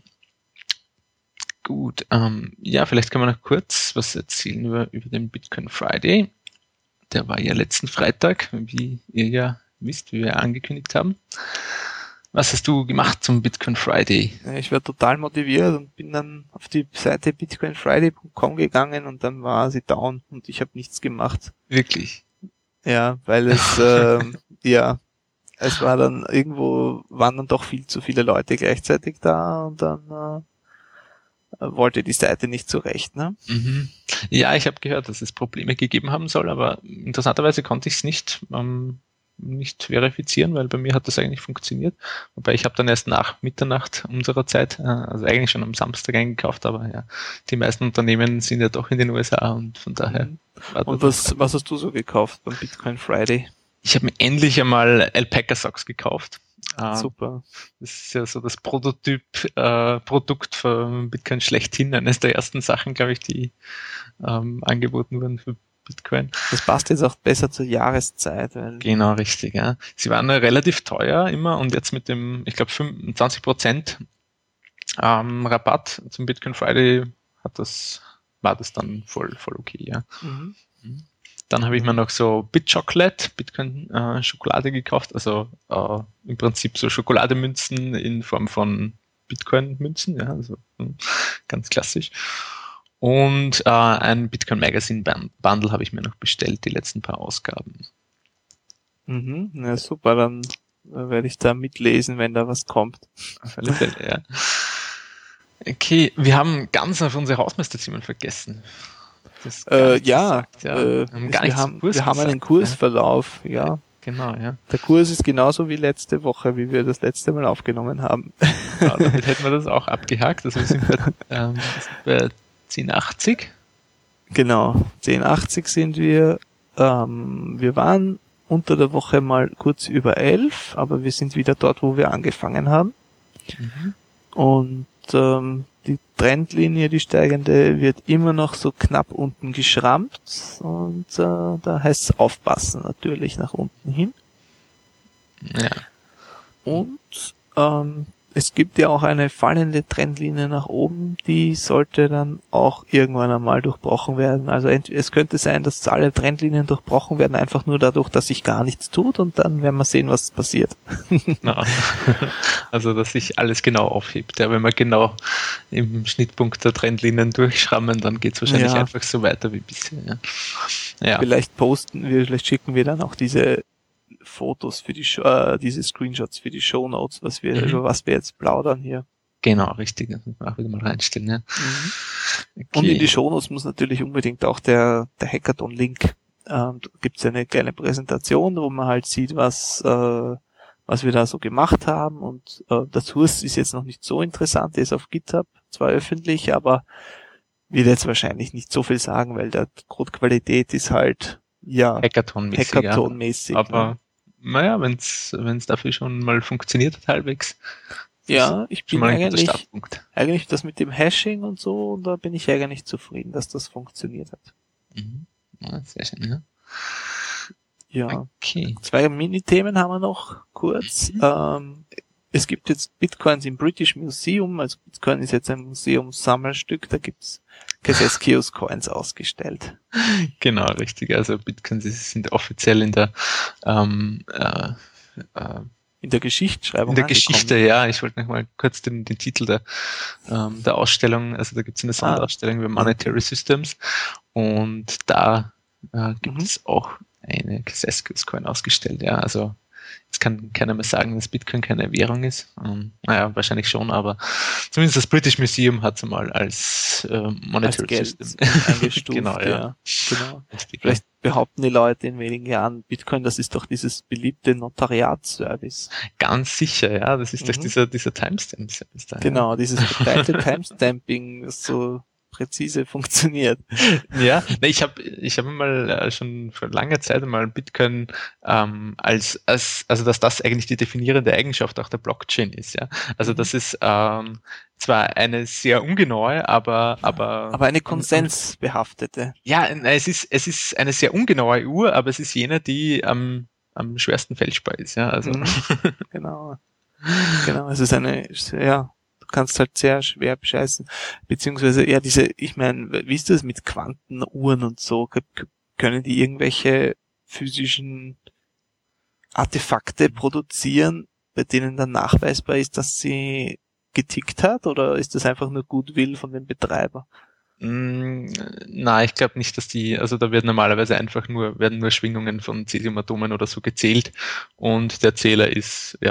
Gut, ähm, ja, vielleicht kann man noch kurz was erzählen über, über den Bitcoin Friday. Der war ja letzten Freitag, wie ihr ja wisst, wie wir angekündigt haben. Was hast du gemacht zum Bitcoin Friday? Ich war total motiviert und bin dann auf die Seite bitcoin friday punkt com gegangen und dann war sie down und ich habe nichts gemacht. Wirklich? Ja, weil es, äh, ja... Es war dann irgendwo, waren dann doch viel zu viele Leute gleichzeitig da und dann, wollte die Seite nicht zurecht. Ne? Mhm. Ja, ich habe gehört, dass es Probleme gegeben haben soll, aber interessanterweise konnte ich es nicht, ähm, nicht verifizieren, weil bei mir hat das eigentlich funktioniert. Wobei ich habe dann erst nach Mitternacht unserer Zeit, äh, also eigentlich schon am Samstag eingekauft, aber ja, die meisten Unternehmen sind ja doch in den U S A und von daher. Mhm. Und was, was hast du so gekauft beim Bitcoin Friday? Ich habe mir endlich einmal Alpaca Socks gekauft. Super. Das ist ja so das Prototyp, äh, Produkt für Bitcoin schlechthin. Eines der ersten Sachen, glaube ich, die ähm, angeboten wurden für Bitcoin. Das passt jetzt auch besser zur Jahreszeit. Weil genau, richtig. Ja. Sie waren relativ teuer immer und jetzt mit dem, ich glaube, fünfundzwanzig Prozent ähm, Rabatt zum Bitcoin Friday hat das, war das dann voll, voll okay. Ja. Mhm. Mhm. Dann habe ich mir noch so BitChocolate, Bitcoin äh, Schokolade gekauft, also äh, im Prinzip so Schokolademünzen in Form von Bitcoin-Münzen, ja, also mh, ganz klassisch. Und äh, ein Bitcoin Magazine Bundle habe ich mir noch bestellt, die letzten paar Ausgaben. Mhm, ja super, dann werde ich da mitlesen, wenn da was kommt. Auf alle Fälle, ja. Okay, wir haben ganz auf unsere Hausmeisterthemen vergessen. Äh, ja, gesagt, ja. Äh, wir haben, wir haben, wir haben einen Kursverlauf, ja. ja. Genau, ja. Der Kurs ist genauso wie letzte Woche, wie wir das letzte Mal aufgenommen haben. Ja, damit hätten wir das auch abgehakt. Also wir sind bei, ähm, bei zehn achtzig. Genau, zehn achtzig sind wir. Ähm, wir waren unter der Woche mal kurz über elf, aber wir sind wieder dort, wo wir angefangen haben. Mhm. Und ähm, die Trendlinie, die steigende, wird immer noch so knapp unten geschrammt und äh, da heißt es aufpassen natürlich nach unten hin. Ja. Und ähm, es gibt ja auch eine fallende Trendlinie nach oben, die sollte dann auch irgendwann einmal durchbrochen werden. Also es könnte sein, dass alle Trendlinien durchbrochen werden, einfach nur dadurch, dass sich gar nichts tut und dann werden wir sehen, was passiert. Na, also dass sich alles genau aufhebt. Ja, wenn wir genau im Schnittpunkt der Trendlinien durchschrammen, dann geht es wahrscheinlich ja. einfach so weiter wie bisher. Ja. Ja. Vielleicht posten wir, vielleicht schicken wir dann auch diese Fotos für die, äh, diese Screenshots für die Shownotes, was wir, mhm. über was wir jetzt plaudern hier. Genau, richtig. Das müssen wir auch wieder mal reinstellen, ja. Mhm. Okay. Und in die Shownotes muss natürlich unbedingt auch der, der Hackathon-Link, ähm, da gibt's ja eine kleine Präsentation, wo man halt sieht, was, äh, was wir da so gemacht haben und, äh, der Kurs ist jetzt noch nicht so interessant, der ist auf GitHub, zwar öffentlich, aber will jetzt wahrscheinlich nicht so viel sagen, weil der Codequalität ist halt, ja, Hackathon-mäßig. Hackathon-mäßig, ja. Aber, naja, wenn es wenn's dafür schon mal funktioniert hat, halbwegs. Ja, ich bin eigentlich, eigentlich das mit dem Hashing und so, da bin ich eigentlich zufrieden, dass das funktioniert hat. Mhm. Ja, sehr schön, ja. Ja. Okay. Zwei Mini-Themen haben wir noch kurz. Mhm. Ähm, es gibt jetzt Bitcoins im British Museum, also Bitcoin ist jetzt ein Museumssammelstück, da gibt's Kaspersky's Coins ausgestellt. Genau, richtig. Also Bitcoins sind offiziell in der ähm, äh, äh, in der Geschichtsschreibung in der Geschichte, ja. Ich wollte noch mal kurz den, den Titel der ähm, der Ausstellung, also da gibt es eine Sonderausstellung ah. über Monetary Systems und da äh, gibt es mhm. auch eine Kaspersky's Coin ausgestellt, ja. Also es kann keiner mehr sagen, dass Bitcoin keine Währung ist. Ähm, naja, wahrscheinlich schon, aber zumindest das British Museum hat es mal als äh, Monetary als System eingestuft. Genau, ja. ja. Genau. Vielleicht behaupten die Leute in wenigen Jahren, Bitcoin, das ist doch dieses beliebte Notariatsservice. Ganz sicher, ja. Das ist mhm. doch dieser, dieser Timestamp-Service da. Genau, ja. dieses verteilte Timestamping, das so präzise funktioniert. Ja, ne, ich habe ich hab mal äh, schon vor langer Zeit mal Bitcoin ähm, als, als, also dass das eigentlich die definierende Eigenschaft auch der Blockchain ist, ja. Also mhm. das ist ähm, zwar eine sehr ungenaue, aber aber aber eine konsensbehaftete. Ja, es ist es ist eine sehr ungenaue Uhr, aber es ist jene, die am am schwersten fälschbar ist, ja. Also mhm. genau, genau. Es ist eine ja. kannst halt sehr schwer bescheißen, beziehungsweise ja diese, ich meine, wie ist das mit Quantenuhren und so, können die irgendwelche physischen Artefakte produzieren, bei denen dann nachweisbar ist, dass sie getickt hat, oder ist das einfach nur Goodwill von dem Betreiber? Mm, na, ich glaube nicht, dass die, also da werden normalerweise einfach nur, werden nur Schwingungen von Cäsiumatomen oder so gezählt und der Zähler ist, ja,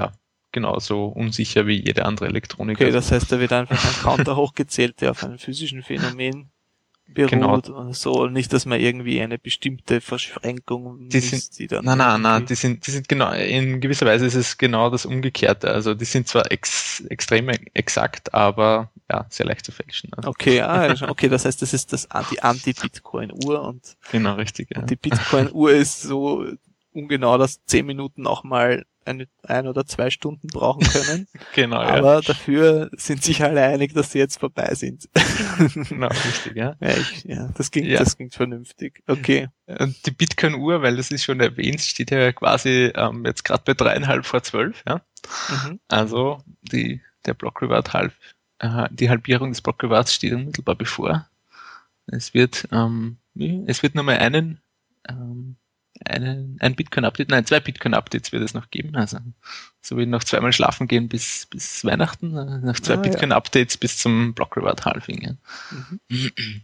genauso unsicher wie jede andere Elektronik. Okay, das heißt, da wird einfach ein Counter hochgezählt, der auf einem physischen Phänomen beruht genau. oder so, nicht, dass man irgendwie eine bestimmte Verschränkung die sind, die dann nein, nein, nein, die sind, die sind genau, in gewisser Weise ist es genau das Umgekehrte. Also die sind zwar ex, extrem exakt, aber ja, sehr leicht zu fälschen. Also. Okay, ah, okay, das heißt, das ist das die Anti-Bitcoin-Uhr und, genau, richtig, ja. Und die Bitcoin-Uhr ist so ungenau, dass zehn Minuten auch mal eine, ein oder zwei Stunden brauchen können. Genau, ja. Aber dafür sind sich alle einig, dass sie jetzt vorbei sind. Genau, richtig, ja. Ja, ich, ja das klingt, ja. das klingt vernünftig. Okay. Und die Bitcoin-Uhr, weil das ist schon erwähnt, steht ja quasi ähm, jetzt gerade bei dreieinhalb vor zwölf, ja. Mhm. Also die, der Block Reward halb, äh, die Halbierung des Block Rewards steht unmittelbar bevor. Es wird, ähm, es wird nur mal einen, ähm, Einen, ein Bitcoin-Update, nein, zwei Bitcoin-Updates wird es noch geben, also so wie noch zweimal schlafen gehen bis, bis Weihnachten, noch zwei ah, Bitcoin-Updates ja. bis zum Block Reward Halving. Ja. Mhm.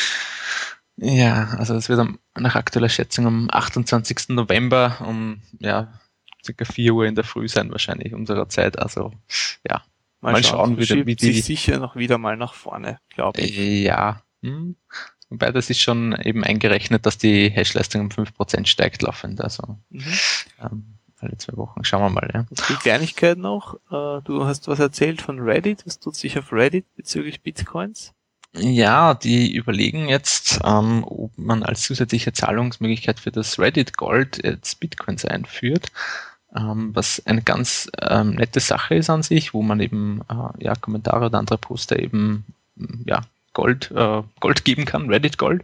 Ja, also es wird am, nach aktueller Schätzung am achtundzwanzigsten November um ja circa vier Uhr in der Früh sein wahrscheinlich unserer Zeit, also ja, mal, mal schauen, schauen wieder, wie die sich sicher noch wieder mal nach vorne, glaube ich. Äh, ja, hm. Wobei das ist schon eben eingerechnet, dass die Hashleistung um fünf Prozent steigt laufend. Also mhm. ähm, alle zwei Wochen. Schauen wir mal. Ja. Die Kleinigkeit noch. Äh, du hast was erzählt von Reddit. Was tut sich auf Reddit bezüglich Bitcoins? Ja, die überlegen jetzt, ähm, ob man als zusätzliche Zahlungsmöglichkeit für das Reddit Gold jetzt Bitcoins einführt. Ähm, was eine ganz ähm, nette Sache ist an sich, wo man eben äh, ja Kommentare oder andere Poster eben ja Gold, äh, Gold geben kann, Reddit Gold.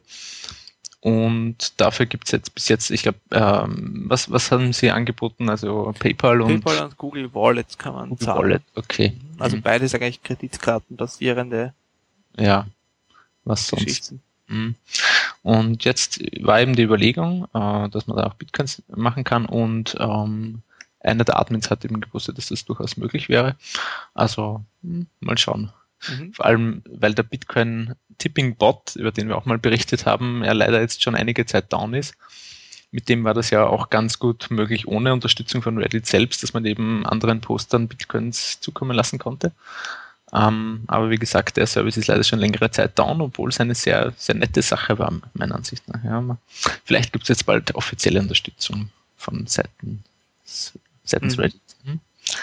Und dafür gibt es jetzt bis jetzt, ich glaube, ähm, was, was haben sie angeboten? Also PayPal und PayPal und Google Wallet kann man Google zahlen. Wallet, okay. Also mhm. beides eigentlich kreditkartenbasierende ja, was sonst. Mhm. Und jetzt war eben die Überlegung, äh, dass man da auch Bitcoins machen kann und ähm, einer der Admins hat eben gewusst, dass das durchaus möglich wäre. Also mh, mal schauen. Mhm. Vor allem, weil der Bitcoin-Tipping-Bot, über den wir auch mal berichtet haben, ja leider jetzt schon einige Zeit down ist. Mit dem war das ja auch ganz gut möglich, ohne Unterstützung von Reddit selbst, dass man eben anderen Postern Bitcoins zukommen lassen konnte. Ähm, aber wie gesagt, der Service ist leider schon längere Zeit down, obwohl es eine sehr, sehr nette Sache war, meiner Ansicht nach. Ja, vielleicht gibt es jetzt bald offizielle Unterstützung von Seiten, seitens mhm. Reddit. Hm?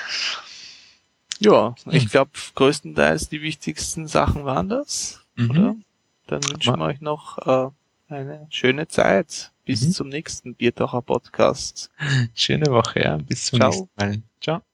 Ja, ich glaube, größtenteils die wichtigsten Sachen waren das, mhm. oder? Dann wünschen wir euch noch äh, eine schöne Zeit. Bis mhm. zum nächsten Biertaucher Podcast. Schöne Woche, ja. Bis zum Ciao. nächsten Mal. Ciao.